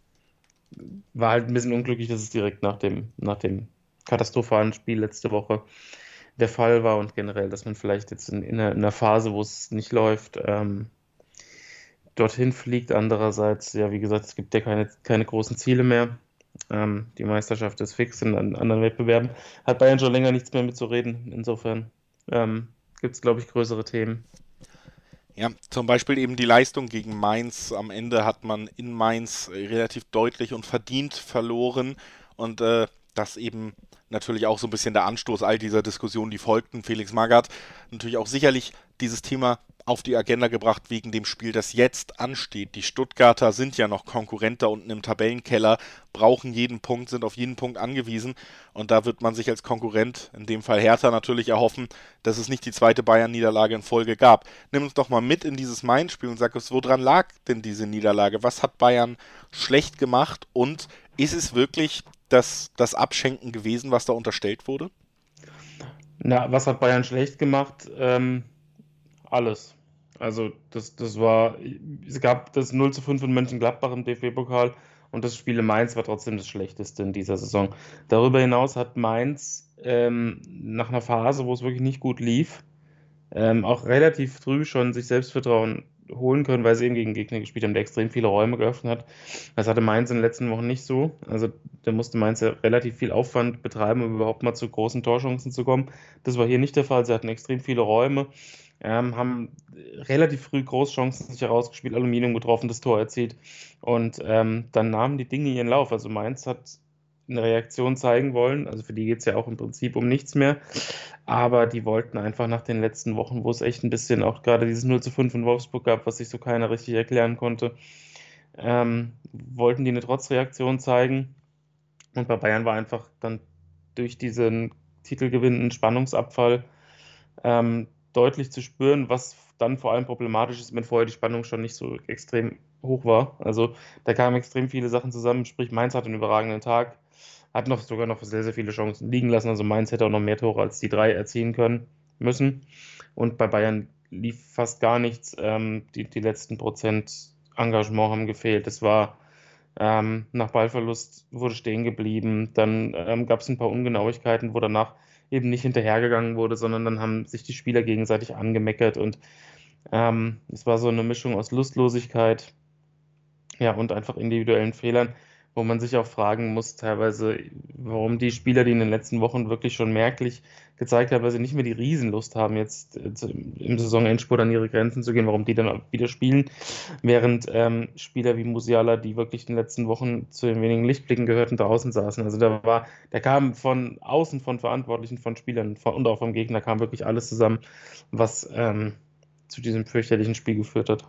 war halt ein bisschen unglücklich, dass es direkt nach dem, nach dem katastrophalen Spiel letzte Woche der Fall war und generell, dass man vielleicht jetzt in, in, einer, in einer Phase, wo es nicht läuft, ähm, dorthin fliegt. Andererseits, ja, wie gesagt, es gibt ja keine, keine großen Ziele mehr. Ähm, die Meisterschaft ist fix in anderen Wettbewerben. Hat Bayern schon länger nichts mehr mitzureden. Insofern ähm, gibt es, glaube ich, größere Themen. Ja, zum Beispiel eben die Leistung gegen Mainz. Am Ende hat man in Mainz relativ deutlich und verdient verloren und äh, das eben natürlich auch so ein bisschen der Anstoß all dieser Diskussionen, die folgten. Felix Magath natürlich auch sicherlich dieses Thema auf die Agenda gebracht wegen dem Spiel, das jetzt ansteht. Die Stuttgarter sind ja noch Konkurrent da unten im Tabellenkeller, brauchen jeden Punkt, sind auf jeden Punkt angewiesen und da wird man sich als Konkurrent, in dem Fall Hertha, natürlich erhoffen, dass es nicht die zweite Bayern-Niederlage in Folge gab. Nimm uns doch mal mit in dieses Mainz-Spiel und sag uns, woran lag denn diese Niederlage? Was hat Bayern schlecht gemacht und ist es wirklich das, das Abschenken gewesen, was da unterstellt wurde? Na, was hat Bayern schlecht gemacht? Ähm, alles. Also das, das war, es gab das null zu fünf in Mönchengladbach im D F B-Pokal und das Spiel in Mainz war trotzdem das Schlechteste in dieser Saison. Darüber hinaus hat Mainz ähm, nach einer Phase, wo es wirklich nicht gut lief, ähm, auch relativ früh schon sich Selbstvertrauen holen können, weil sie eben gegen Gegner gespielt haben, der extrem viele Räume geöffnet hat. Das hatte Mainz in den letzten Wochen nicht so. Also da musste Mainz ja relativ viel Aufwand betreiben, um überhaupt mal zu großen Torchancen zu kommen. Das war hier nicht der Fall. Sie hatten extrem viele Räume, ähm, haben relativ früh Großchancen sich herausgespielt, Aluminium getroffen, das Tor erzielt und ähm, dann nahmen die Dinge ihren Lauf. Also Mainz hat eine Reaktion zeigen wollen, also für die geht es ja auch im Prinzip um nichts mehr, aber die wollten einfach nach den letzten Wochen, wo es echt ein bisschen auch gerade dieses null zu fünf in Wolfsburg gab, was sich so keiner richtig erklären konnte, ähm, wollten die eine Trotzreaktion zeigen und bei Bayern war einfach dann durch diesen Titelgewinn ein Spannungsabfall ähm, deutlich zu spüren, was dann vor allem problematisch ist, wenn vorher die Spannung schon nicht so extrem hoch war. Also da kamen extrem viele Sachen zusammen, sprich Mainz hat einen überragenden Tag, hat noch sogar noch sehr, sehr viele Chancen liegen lassen, also Mainz hätte auch noch mehr Tore als die drei erzielen können müssen und bei Bayern lief fast gar nichts, ähm, die, die letzten Prozent Engagement haben gefehlt. Das war Ähm, nach Ballverlust wurde stehen geblieben. Dann ähm, gab es ein paar Ungenauigkeiten, wo danach eben nicht hinterhergegangen wurde, sondern dann haben sich die Spieler gegenseitig angemeckert und ähm, es war so eine Mischung aus Lustlosigkeit, ja, und einfach individuellen Fehlern, wo man sich auch fragen muss, teilweise, warum die Spieler, die in den letzten Wochen wirklich schon merklich gezeigt haben, dass sie nicht mehr die Riesenlust haben, jetzt äh, im Saisonendspurt an ihre Grenzen zu gehen, warum die dann auch wieder spielen, während ähm, Spieler wie Musiala, die wirklich in den letzten Wochen zu den wenigen Lichtblicken gehörten, draußen saßen. Also da war, da kam von außen, von Verantwortlichen, von Spielern von, und auch vom Gegner kam wirklich alles zusammen, was ähm, zu diesem fürchterlichen Spiel geführt hat.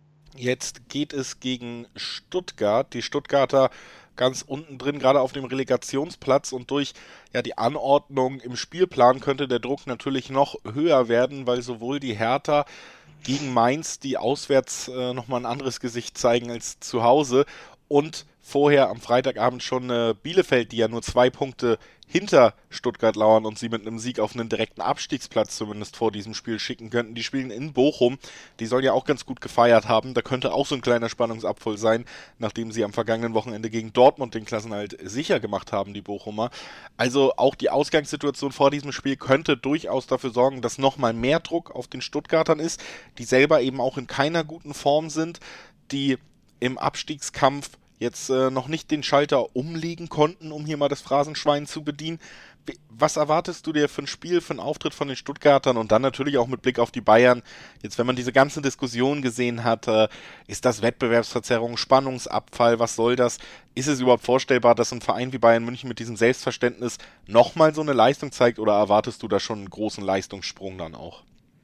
Jetzt geht es gegen Stuttgart. Die Stuttgarter ganz unten drin, gerade auf dem Relegationsplatz, und durch ja die Anordnung im Spielplan könnte der Druck natürlich noch höher werden, weil sowohl die Hertha gegen Mainz, die auswärts äh, nochmal ein anderes Gesicht zeigen als zu Hause, und vorher am Freitagabend schon äh, Bielefeld, die ja nur zwei Punkte hinter Stuttgart lauern und sie mit einem Sieg auf einen direkten Abstiegsplatz zumindest vor diesem Spiel schicken könnten. Die spielen in Bochum, die sollen ja auch ganz gut gefeiert haben. Da könnte auch so ein kleiner Spannungsabfall sein, nachdem sie am vergangenen Wochenende gegen Dortmund den Klassenerhalt sicher gemacht haben, die Bochumer. Also auch die Ausgangssituation vor diesem Spiel könnte durchaus dafür sorgen, dass nochmal mehr Druck auf den Stuttgartern ist, die selber eben auch in keiner guten Form sind, die im Abstiegskampf jetzt äh, noch nicht den Schalter umlegen konnten, um hier mal das Phrasenschwein zu bedienen. Was erwartest du dir für ein Spiel, für einen Auftritt von den Stuttgartern und dann natürlich auch mit Blick auf die Bayern? Jetzt, wenn man diese ganze Diskussion gesehen hat, äh, ist das Wettbewerbsverzerrung, Spannungsabfall, was soll das? Ist es überhaupt vorstellbar, dass ein Verein wie Bayern München mit diesem Selbstverständnis nochmal so eine Leistung zeigt, oder erwartest du da schon einen großen Leistungssprung dann auch?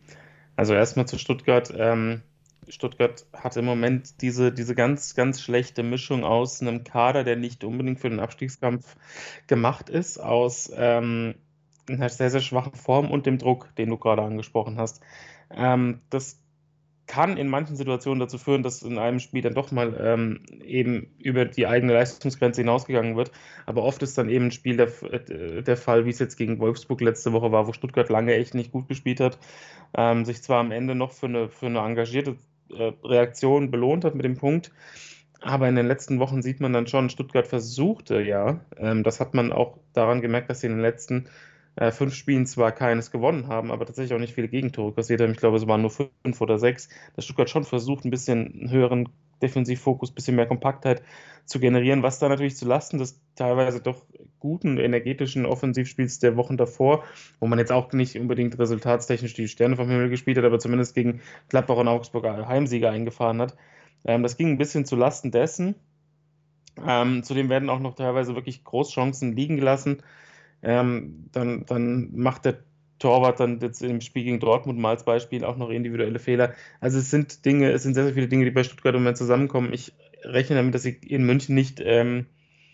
Also erstmal zu Stuttgart. Ähm Stuttgart hat im Moment diese, diese ganz, ganz schlechte Mischung aus einem Kader, der nicht unbedingt für den Abstiegskampf gemacht ist, aus ähm, einer sehr, sehr schwachen Form und dem Druck, den du gerade angesprochen hast. Ähm, das kann in manchen Situationen dazu führen, dass in einem Spiel dann doch mal ähm, eben über die eigene Leistungsgrenze hinausgegangen wird. Aber oft ist dann eben ein Spiel der, der Fall, wie es jetzt gegen Wolfsburg letzte Woche war, wo Stuttgart lange echt nicht gut gespielt hat, ähm, sich zwar am Ende noch für eine, für eine engagierte Reaktion belohnt hat mit dem Punkt. Aber in den letzten Wochen sieht man dann schon, Stuttgart versuchte ja, ähm, das hat man auch daran gemerkt, dass sie in den letzten äh, fünf Spielen zwar keines gewonnen haben, aber tatsächlich auch nicht viele Gegentore kassiert haben. Ich glaube, es waren nur fünf oder sechs. Dass Stuttgart schon versucht, ein bisschen einen höheren Defensivfokus, ein bisschen mehr Kompaktheit zu generieren, was da natürlich zu Lasten des teilweise doch guten, energetischen Offensivspiels der Wochen davor, wo man jetzt auch nicht unbedingt resultatstechnisch die Sterne vom Himmel gespielt hat, aber zumindest gegen Gladbach und Augsburg Heimsieger eingefahren hat. Ähm, das ging ein bisschen zu Lasten dessen. Ähm, zudem werden auch noch teilweise wirklich Großchancen liegen gelassen. Ähm, dann, dann macht der Torwart dann jetzt im Spiel gegen Dortmund mal als Beispiel auch noch individuelle Fehler. Also es sind Dinge, es sind sehr, sehr viele Dinge, die bei Stuttgart im Moment zusammenkommen. Ich rechne damit, dass sie in München nicht, ähm,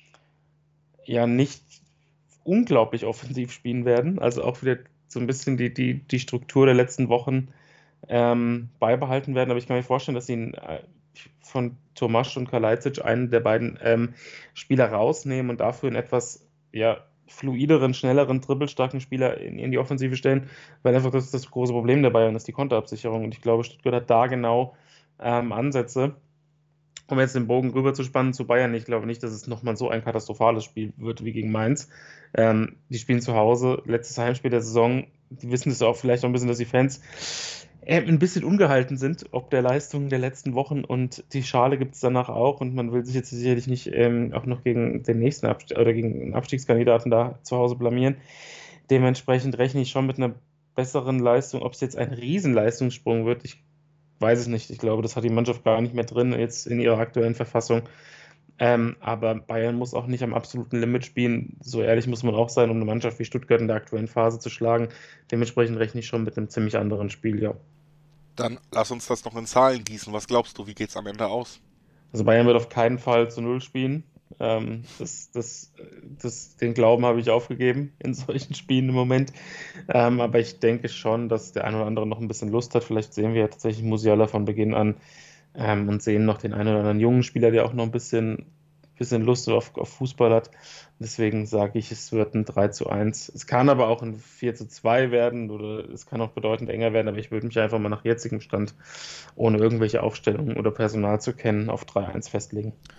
ja, nicht unglaublich offensiv spielen werden. Also auch wieder so ein bisschen die, die, die Struktur der letzten Wochen ähm, beibehalten werden. Aber ich kann mir vorstellen, dass sie ihn, äh, von Tomasz und Kalajdzic einen der beiden ähm, Spieler rausnehmen und dafür einen etwas, ja, fluideren, schnelleren, dribbelstarken Spieler in, in die Offensive stellen, weil einfach das, das große Problem der Bayern ist, die Konterabsicherung. Und ich glaube, Stuttgart hat da genau ähm, Ansätze, um jetzt den Bogen rüber zu spannen zu Bayern. Ich glaube nicht, dass es nochmal so ein katastrophales Spiel wird wie gegen Mainz. Ähm, die spielen zu Hause, letztes Heimspiel der Saison. Die wissen es auch vielleicht auch ein bisschen, dass die Fans äh, ein bisschen ungehalten sind, ob der Leistungen der letzten Wochen, und die Schale gibt es danach auch, und man will sich jetzt sicherlich nicht ähm, auch noch gegen den nächsten Abstieg oder gegen einen Abstiegskandidaten da zu Hause blamieren. Dementsprechend rechne ich schon mit einer besseren Leistung. Ob es jetzt ein Riesenleistungssprung wird, ich weiß es nicht. Ich glaube, das hat die Mannschaft gar nicht mehr drin, jetzt in ihrer aktuellen Verfassung. Ähm, aber Bayern muss auch nicht am absoluten Limit spielen. So ehrlich muss man auch sein, um eine Mannschaft wie Stuttgart in der aktuellen Phase zu schlagen. Dementsprechend rechne ich schon mit einem ziemlich anderen Spiel, ja. Dann lass uns das noch in Zahlen gießen. Was glaubst du, wie geht es am Ende aus? Also Bayern wird auf keinen Fall zu Null spielen. Ähm, das, das, das, den Glauben habe ich aufgegeben in solchen Spielen im Moment. Ähm, aber ich denke schon, dass der eine oder andere noch ein bisschen Lust hat. Vielleicht sehen wir ja tatsächlich Musiala von Beginn an ähm, und sehen noch den einen oder anderen jungen Spieler, der auch noch ein bisschen, bisschen Lust auf, auf Fußball hat. Deswegen sage ich, es wird ein drei zu eins. Es kann aber auch ein vier zu zwei werden oder es kann auch bedeutend enger werden, aber ich würde mich einfach mal nach jetzigem Stand, ohne irgendwelche Aufstellungen oder Personal zu kennen, auf drei eins festlegen.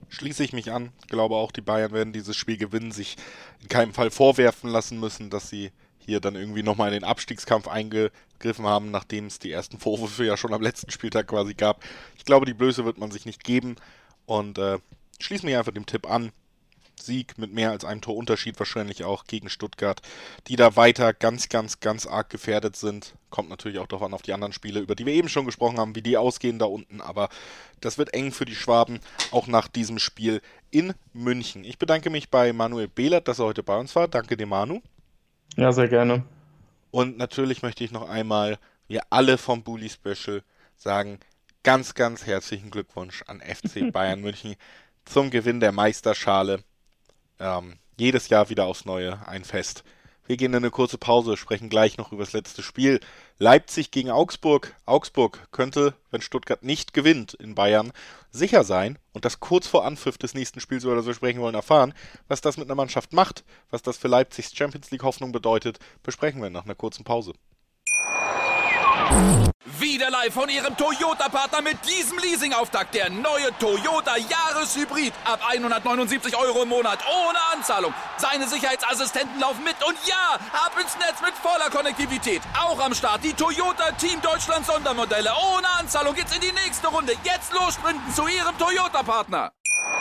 schließe ich mich an. Ich glaube auch, die Bayern werden dieses Spiel gewinnen, sich in keinem Fall vorwerfen lassen müssen, dass sie hier dann irgendwie nochmal in den Abstiegskampf eingegriffen haben, nachdem es die ersten Vorwürfe ja schon am letzten Spieltag quasi gab. Ich glaube, die Blöße wird man sich nicht geben und äh, schließe mich einfach dem Tipp an. Sieg mit mehr als einem Torunterschied wahrscheinlich auch gegen Stuttgart, die da weiter ganz, ganz, ganz arg gefährdet sind. Kommt natürlich auch darauf an, auf die anderen Spiele, über die wir eben schon gesprochen haben, wie die ausgehen da unten. Aber das wird eng für die Schwaben, auch nach diesem Spiel in München. Ich bedanke mich bei Manuel Behlert, dass er heute bei uns war. Danke dir, Manu. Ja, sehr gerne. Und natürlich möchte ich noch einmal, wir alle vom Bully Special, sagen, ganz, ganz herzlichen Glückwunsch an F C Bayern München zum Gewinn der Meisterschale. Ähm, jedes Jahr wieder aufs Neue ein Fest. Wir gehen in eine kurze Pause, sprechen gleich noch über das letzte Spiel. Leipzig gegen Augsburg. Augsburg könnte, wenn Stuttgart nicht gewinnt in Bayern, sicher sein und das kurz vor Anpfiff des nächsten Spiels oder so sprechen wollen, erfahren, was das mit einer Mannschaft macht, was das für Leipzigs Champions League Hoffnung bedeutet, besprechen wir nach einer kurzen Pause. Wieder live von Ihrem Toyota-Partner mit diesem Leasing-Auftakt. Der neue Toyota Jahreshybrid. Ab hundertneunundsiebzig Euro im Monat. Ohne Anzahlung. Seine Sicherheitsassistenten laufen mit. Und ja, ab ins Netz mit voller Konnektivität. Auch am Start die Toyota Team Deutschland Sondermodelle. Ohne Anzahlung geht's in die nächste Runde. Jetzt los sprinten zu Ihrem Toyota-Partner.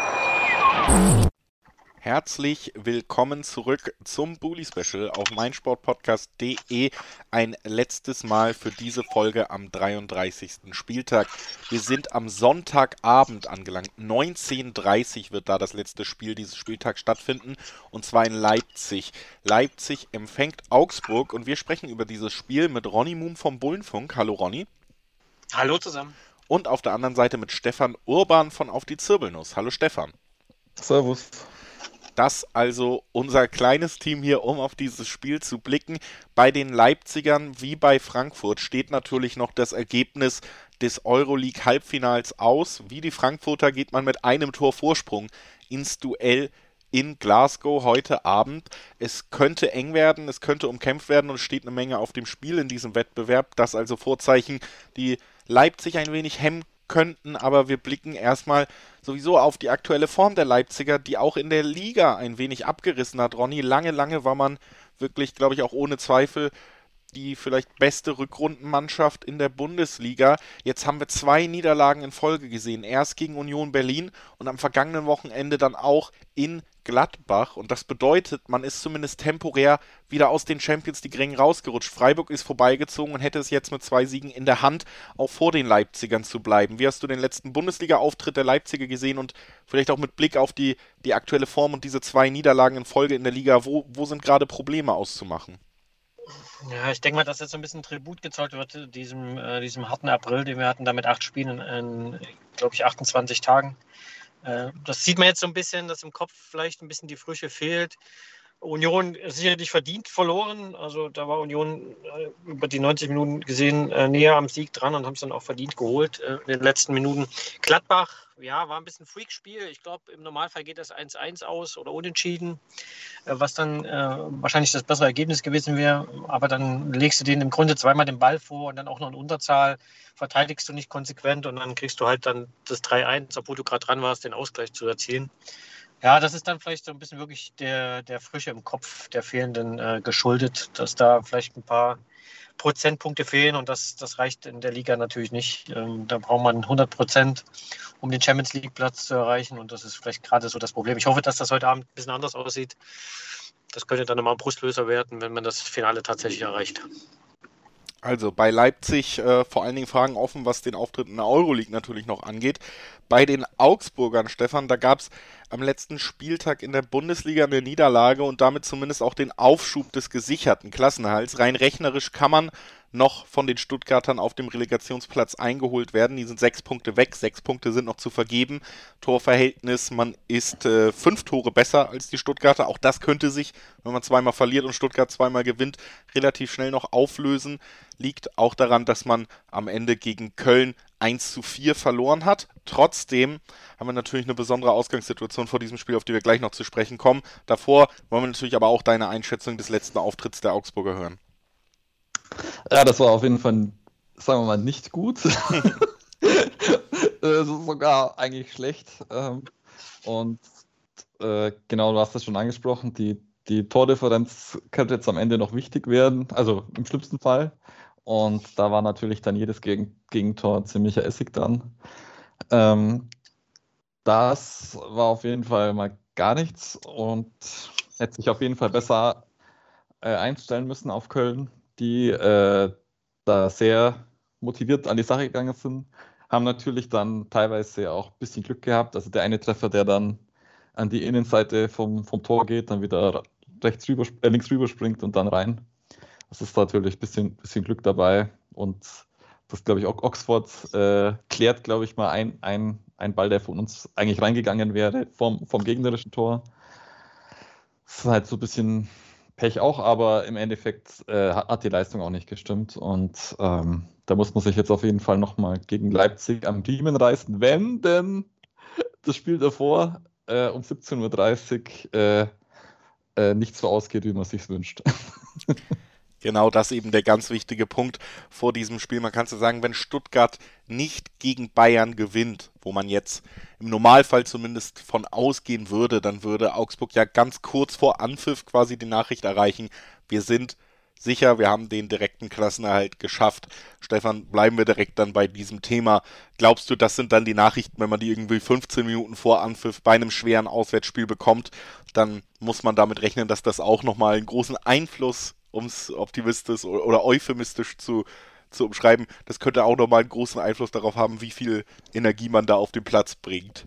Herzlich willkommen zurück zum Bully Special auf meinsportpodcast punkt de. Ein letztes Mal für diese Folge am dreiunddreißigsten Spieltag. Wir sind am Sonntagabend angelangt. neunzehn Uhr dreißig wird da das letzte Spiel dieses Spieltags stattfinden. Und zwar in Leipzig. Leipzig empfängt Augsburg und wir sprechen über dieses Spiel mit Ronny Muhm vom Bullenfunk. Hallo Ronny. Hallo zusammen. Und auf der anderen Seite mit Stefan Urban von Auf die Zirbelnuss. Hallo Stefan. Servus. Das also unser kleines Team hier, um auf dieses Spiel zu blicken. Bei den Leipzigern wie bei Frankfurt steht natürlich noch das Ergebnis des Euroleague-Halbfinals aus. Wie die Frankfurter geht man mit einem Tor Vorsprung ins Duell in Glasgow heute Abend. Es könnte eng werden, es könnte umkämpft werden und es steht eine Menge auf dem Spiel in diesem Wettbewerb. Das also Vorzeichen, die Leipzig ein wenig hemmen könnten, aber wir blicken erstmal sowieso auf die aktuelle Form der Leipziger, die auch in der Liga ein wenig abgerissen hat. Ronny, lange, lange war man wirklich, glaube ich, auch ohne Zweifel die vielleicht beste Rückrundenmannschaft in der Bundesliga. Jetzt haben wir zwei Niederlagen in Folge gesehen. Erst gegen Union Berlin und am vergangenen Wochenende dann auch in Gladbach. Und das bedeutet, man ist zumindest temporär wieder aus den Champions League-Rängen rausgerutscht. Freiburg ist vorbeigezogen und hätte es jetzt mit zwei Siegen in der Hand, auch vor den Leipzigern zu bleiben. Wie hast du den letzten Bundesliga-Auftritt der Leipziger gesehen und vielleicht auch mit Blick auf die, die aktuelle Form und diese zwei Niederlagen in Folge in der Liga? Wo, wo sind gerade Probleme auszumachen? Ja, ich denke mal, dass jetzt so ein bisschen Tribut gezollt wird, diesem, äh, diesem harten April, den wir hatten, da mit acht Spielen in, in glaube ich, achtundzwanzig Tagen. Äh, das sieht man jetzt so ein bisschen, dass im Kopf vielleicht ein bisschen die Frische fehlt. Union sicherlich verdient verloren, also da war Union äh, über die neunzig Minuten gesehen äh, näher am Sieg dran und haben es dann auch verdient geholt äh, in den letzten Minuten. Gladbach, ja, war ein bisschen Freakspiel. Ich glaube, im Normalfall geht das eins eins aus oder unentschieden, äh, was dann äh, wahrscheinlich das bessere Ergebnis gewesen wäre. Aber dann legst du denen im Grunde zweimal den Ball vor und dann auch noch in Unterzahl, verteidigst du nicht konsequent und dann kriegst du halt dann das drei eins, obwohl du gerade dran warst, den Ausgleich zu erzielen. Ja, das ist dann vielleicht so ein bisschen wirklich der, der Frische im Kopf der fehlenden äh, geschuldet, dass da vielleicht ein paar Prozentpunkte fehlen und das, das reicht in der Liga natürlich nicht. Ähm, da braucht man hundert Prozent, um den Champions League Platz zu erreichen und das ist vielleicht gerade so das Problem. Ich hoffe, dass das heute Abend ein bisschen anders aussieht. Das könnte dann nochmal ein Brustlöser werden, wenn man das Finale tatsächlich erreicht. Also bei Leipzig äh, vor allen Dingen Fragen offen, was den Auftritt in der Euroleague natürlich noch angeht. Bei den Augsburgern, Stefan, da gab es am letzten Spieltag in der Bundesliga eine Niederlage und damit zumindest auch den Aufschub des gesicherten Klassenerhalts. Rein rechnerisch kann man noch von den Stuttgartern auf dem Relegationsplatz eingeholt werden. Die sind sechs Punkte weg, sechs Punkte sind noch zu vergeben. Torverhältnis, man ist äh, fünf Tore besser als die Stuttgarter. Auch das könnte sich, wenn man zweimal verliert und Stuttgart zweimal gewinnt, relativ schnell noch auflösen. Liegt auch daran, dass man am Ende gegen Köln eins zu vier verloren hat. Trotzdem haben wir natürlich eine besondere Ausgangssituation vor diesem Spiel, auf die wir gleich noch zu sprechen kommen. Davor wollen wir natürlich aber auch deine Einschätzung des letzten Auftritts der Augsburger hören. Ja, das war auf jeden Fall, sagen wir mal, nicht gut. äh, sogar eigentlich schlecht. Ähm, Und äh, genau, du hast das schon angesprochen, die, die Tordifferenz könnte jetzt am Ende noch wichtig werden, also im schlimmsten Fall. Und da war natürlich dann jedes Gegen Gegentor ziemlicher Essig dran. Ähm, das war auf jeden Fall mal gar nichts und hätte sich auf jeden Fall besser äh, einstellen müssen auf Köln, die äh, da sehr motiviert an die Sache gegangen sind. Haben natürlich dann teilweise auch ein bisschen Glück gehabt. Also der eine Treffer, der dann an die Innenseite vom, vom Tor geht, dann wieder rechts rüber, äh, links rüber springt und dann rein. Das ist natürlich ein bisschen, bisschen Glück dabei. Und das, glaube ich, auch Oxford äh, klärt, glaube ich, mal ein, ein, ein Ball, der von uns eigentlich reingegangen wäre, vom, vom gegnerischen Tor. Das ist halt so ein bisschen Pech auch, aber im Endeffekt äh, hat die Leistung auch nicht gestimmt. Und ähm, da muss man sich jetzt auf jeden Fall nochmal gegen Leipzig am Riemen reißen, wenn denn das Spiel davor äh, um siebzehn Uhr dreißig äh, äh, nicht so ausgeht, wie man es sich wünscht. Genau, das eben der ganz wichtige Punkt vor diesem Spiel. Man kann so sagen, wenn Stuttgart nicht gegen Bayern gewinnt, wo man jetzt im Normalfall zumindest von ausgehen würde, dann würde Augsburg ja ganz kurz vor Anpfiff quasi die Nachricht erreichen, wir sind sicher, wir haben den direkten Klassenerhalt geschafft. Stefan, bleiben wir direkt dann bei diesem Thema. Glaubst du, das sind dann die Nachrichten, wenn man die irgendwie fünfzehn Minuten vor Anpfiff bei einem schweren Auswärtsspiel bekommt, dann muss man damit rechnen, dass das auch nochmal einen großen Einfluss, um es optimistisch oder euphemistisch zu, zu umschreiben, das könnte auch nochmal einen großen Einfluss darauf haben, wie viel Energie man da auf den Platz bringt.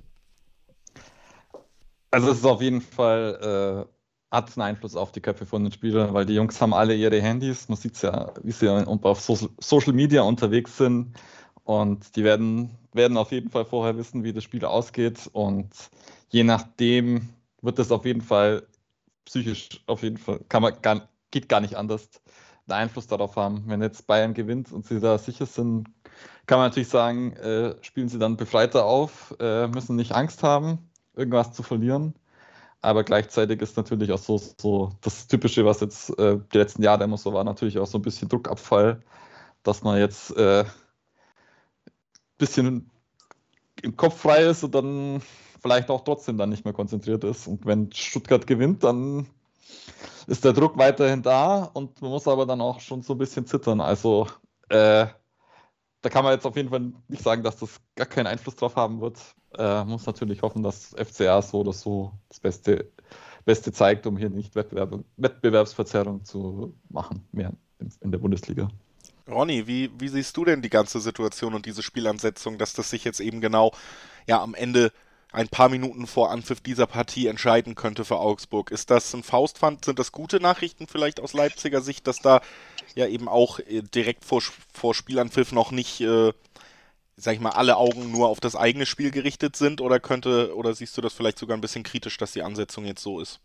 Also es ist auf jeden Fall, äh, hat einen Einfluss auf die Köpfe von den Spielern, weil die Jungs haben alle ihre Handys, man sieht es ja, wie sie auf Social, Social Media unterwegs sind und die werden, werden auf jeden Fall vorher wissen, wie das Spiel ausgeht und je nachdem wird es auf jeden Fall psychisch, auf jeden Fall, kann man gar geht gar nicht anders, einen Einfluss darauf haben. Wenn jetzt Bayern gewinnt und sie da sicher sind, kann man natürlich sagen, äh, spielen sie dann befreiter auf, äh, müssen nicht Angst haben, irgendwas zu verlieren. Aber gleichzeitig ist natürlich auch so, so das Typische, was jetzt äh, die letzten Jahre immer so war, natürlich auch so ein bisschen Druckabfall, dass man jetzt ein äh, bisschen im Kopf frei ist und dann vielleicht auch trotzdem dann nicht mehr konzentriert ist. Und wenn Stuttgart gewinnt, dann ist der Druck weiterhin da und man muss aber dann auch schon so ein bisschen zittern. Also äh, da kann man jetzt auf jeden Fall nicht sagen, dass das gar keinen Einfluss drauf haben wird. Äh, muss natürlich hoffen, dass F C A so oder so das Beste, Beste zeigt, um hier nicht Wettbewerb, Wettbewerbsverzerrung zu machen, mehr in, in der Bundesliga. Ronny, wie, wie siehst du denn die ganze Situation und diese Spielansetzung, dass das sich jetzt eben genau ja am Ende ein paar Minuten vor Anpfiff dieser Partie entscheiden könnte für Augsburg? Ist das ein Faustpfand? Sind das gute Nachrichten vielleicht aus Leipziger Sicht, dass da ja eben auch äh, direkt vor, vor Spielanpfiff noch nicht, äh, sag ich mal, alle Augen nur auf das eigene Spiel gerichtet sind? Oder könnte, oder siehst du das vielleicht sogar ein bisschen kritisch, dass die Ansetzung jetzt so ist?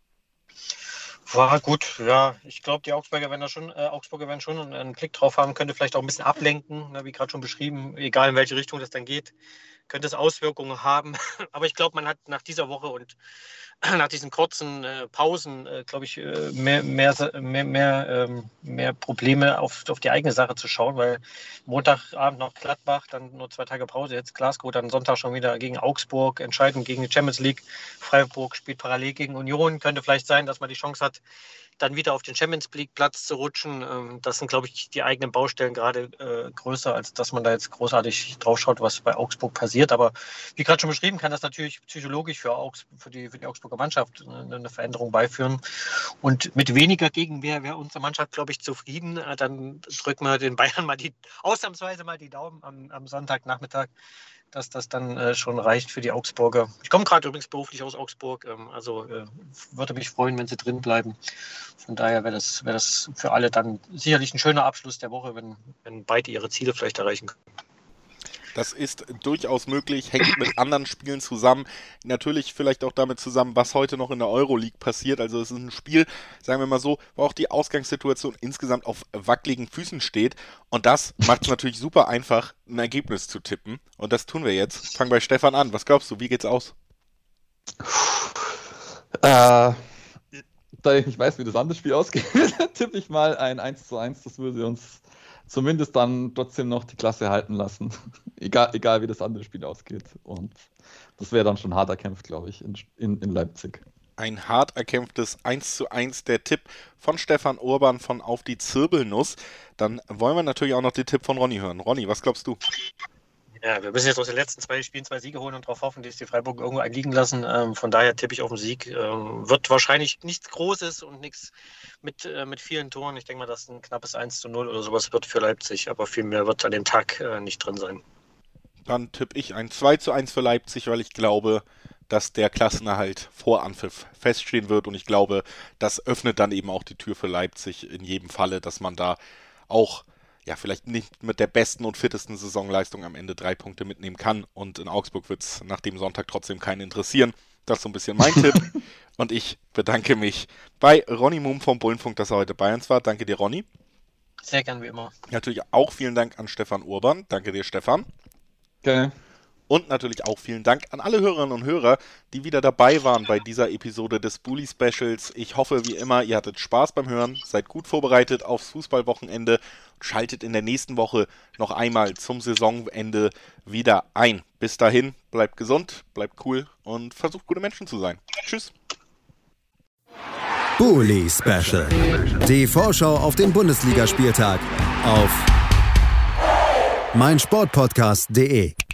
War gut, ja. Ich glaube, die Augsburger werden da schon, äh, Augsburger werden schon einen Blick drauf haben, könnte vielleicht auch ein bisschen ablenken, ne, wie gerade schon beschrieben, egal in welche Richtung das dann geht, könnte es Auswirkungen haben. Aber ich glaube, man hat nach dieser Woche und nach diesen kurzen äh, Pausen, äh, glaube ich, äh, mehr, mehr, mehr, mehr, ähm, mehr Probleme auf, auf die eigene Sache zu schauen, weil Montagabend noch Gladbach, dann nur zwei Tage Pause, jetzt Glasgow, dann Sonntag schon wieder gegen Augsburg, entscheidend gegen die Champions League. Freiburg spielt parallel gegen Union. Könnte vielleicht sein, dass man die Chance hat, dann wieder auf den Champions League Platz zu rutschen. Ähm, das sind, glaube ich, die eigenen Baustellen gerade äh, größer, als dass man da jetzt großartig drauf schaut, was bei Augsburg passiert. Aber wie gerade schon beschrieben, kann das natürlich psychologisch für, Augs- für, die, für die Augsburger Mannschaft eine, eine Veränderung beiführen. Und mit weniger Gegenwehr wäre unsere Mannschaft, glaube ich, zufrieden. Äh, dann drücken wir den Bayern mal die, ausnahmsweise mal die Daumen am, am Sonntagnachmittag, dass das dann äh, schon reicht für die Augsburger. Ich komme gerade übrigens beruflich aus Augsburg, ähm, also äh, würde mich freuen, wenn sie drin bleiben. Von daher wäre das, wär das für alle dann sicherlich ein schöner Abschluss der Woche, wenn, wenn beide ihre Ziele vielleicht erreichen können. Das ist durchaus möglich, hängt mit anderen Spielen zusammen. Natürlich vielleicht auch damit zusammen, was heute noch in der Euroleague passiert. Also es ist ein Spiel, sagen wir mal so, wo auch die Ausgangssituation insgesamt auf wackeligen Füßen steht. Und das macht es natürlich super einfach, ein Ergebnis zu tippen. Und das tun wir jetzt. Fangen bei Stefan an. Was glaubst du, wie geht's aus? Äh, da ich nicht weiß, wie das andere Spiel ausgeht, tippe ich mal ein eins zu eins. Das würde uns zumindest dann trotzdem noch die Klasse halten lassen. egal, egal wie das andere Spiel ausgeht. Und das wäre dann schon hart erkämpft, glaube ich, in, in, in Leipzig. Ein hart erkämpftes eins zu eins, der Tipp von Stefan Urban von Auf die Zirbelnuss. Dann wollen wir natürlich auch noch den Tipp von Ronny hören. Ronny, was glaubst du? Ja, wir müssen jetzt aus den letzten zwei Spielen zwei Siege holen und darauf hoffen, dass die Freiburg irgendwo einen liegen lassen. Ähm, von daher tippe ich auf den Sieg. Ähm, wird wahrscheinlich nichts Großes und nichts mit, äh, mit vielen Toren. Ich denke mal, dass ein knappes eins zu null oder sowas wird für Leipzig. Aber viel mehr wird an dem Tag äh, nicht drin sein. Dann tippe ich ein zwei zu eins für Leipzig, weil ich glaube, dass der Klassenerhalt vor Anpfiff feststehen wird. Und ich glaube, das öffnet dann eben auch die Tür für Leipzig in jedem Falle, dass man da auch ja vielleicht nicht mit der besten und fittesten Saisonleistung am Ende drei Punkte mitnehmen kann. Und in Augsburg wird es nach dem Sonntag trotzdem keinen interessieren. Das ist so ein bisschen mein Tipp. Und ich bedanke mich bei Ronny Muhm vom Bullenfunk, dass er heute bei uns war. Danke dir, Ronny. Sehr gern, wie immer. Natürlich auch vielen Dank an Stefan Urban. Danke dir, Stefan. Gerne. Und natürlich auch vielen Dank an alle Hörerinnen und Hörer, die wieder dabei waren bei dieser Episode des Bully Specials. Ich hoffe, wie immer, ihr hattet Spaß beim Hören, seid gut vorbereitet aufs Fußballwochenende, schaltet in der nächsten Woche noch einmal zum Saisonende wieder ein. Bis dahin, bleibt gesund, bleibt cool und versucht gute Menschen zu sein. Tschüss. Bully Special. Die Vorschau auf den Bundesligaspieltag auf meinsportpodcast punkt de.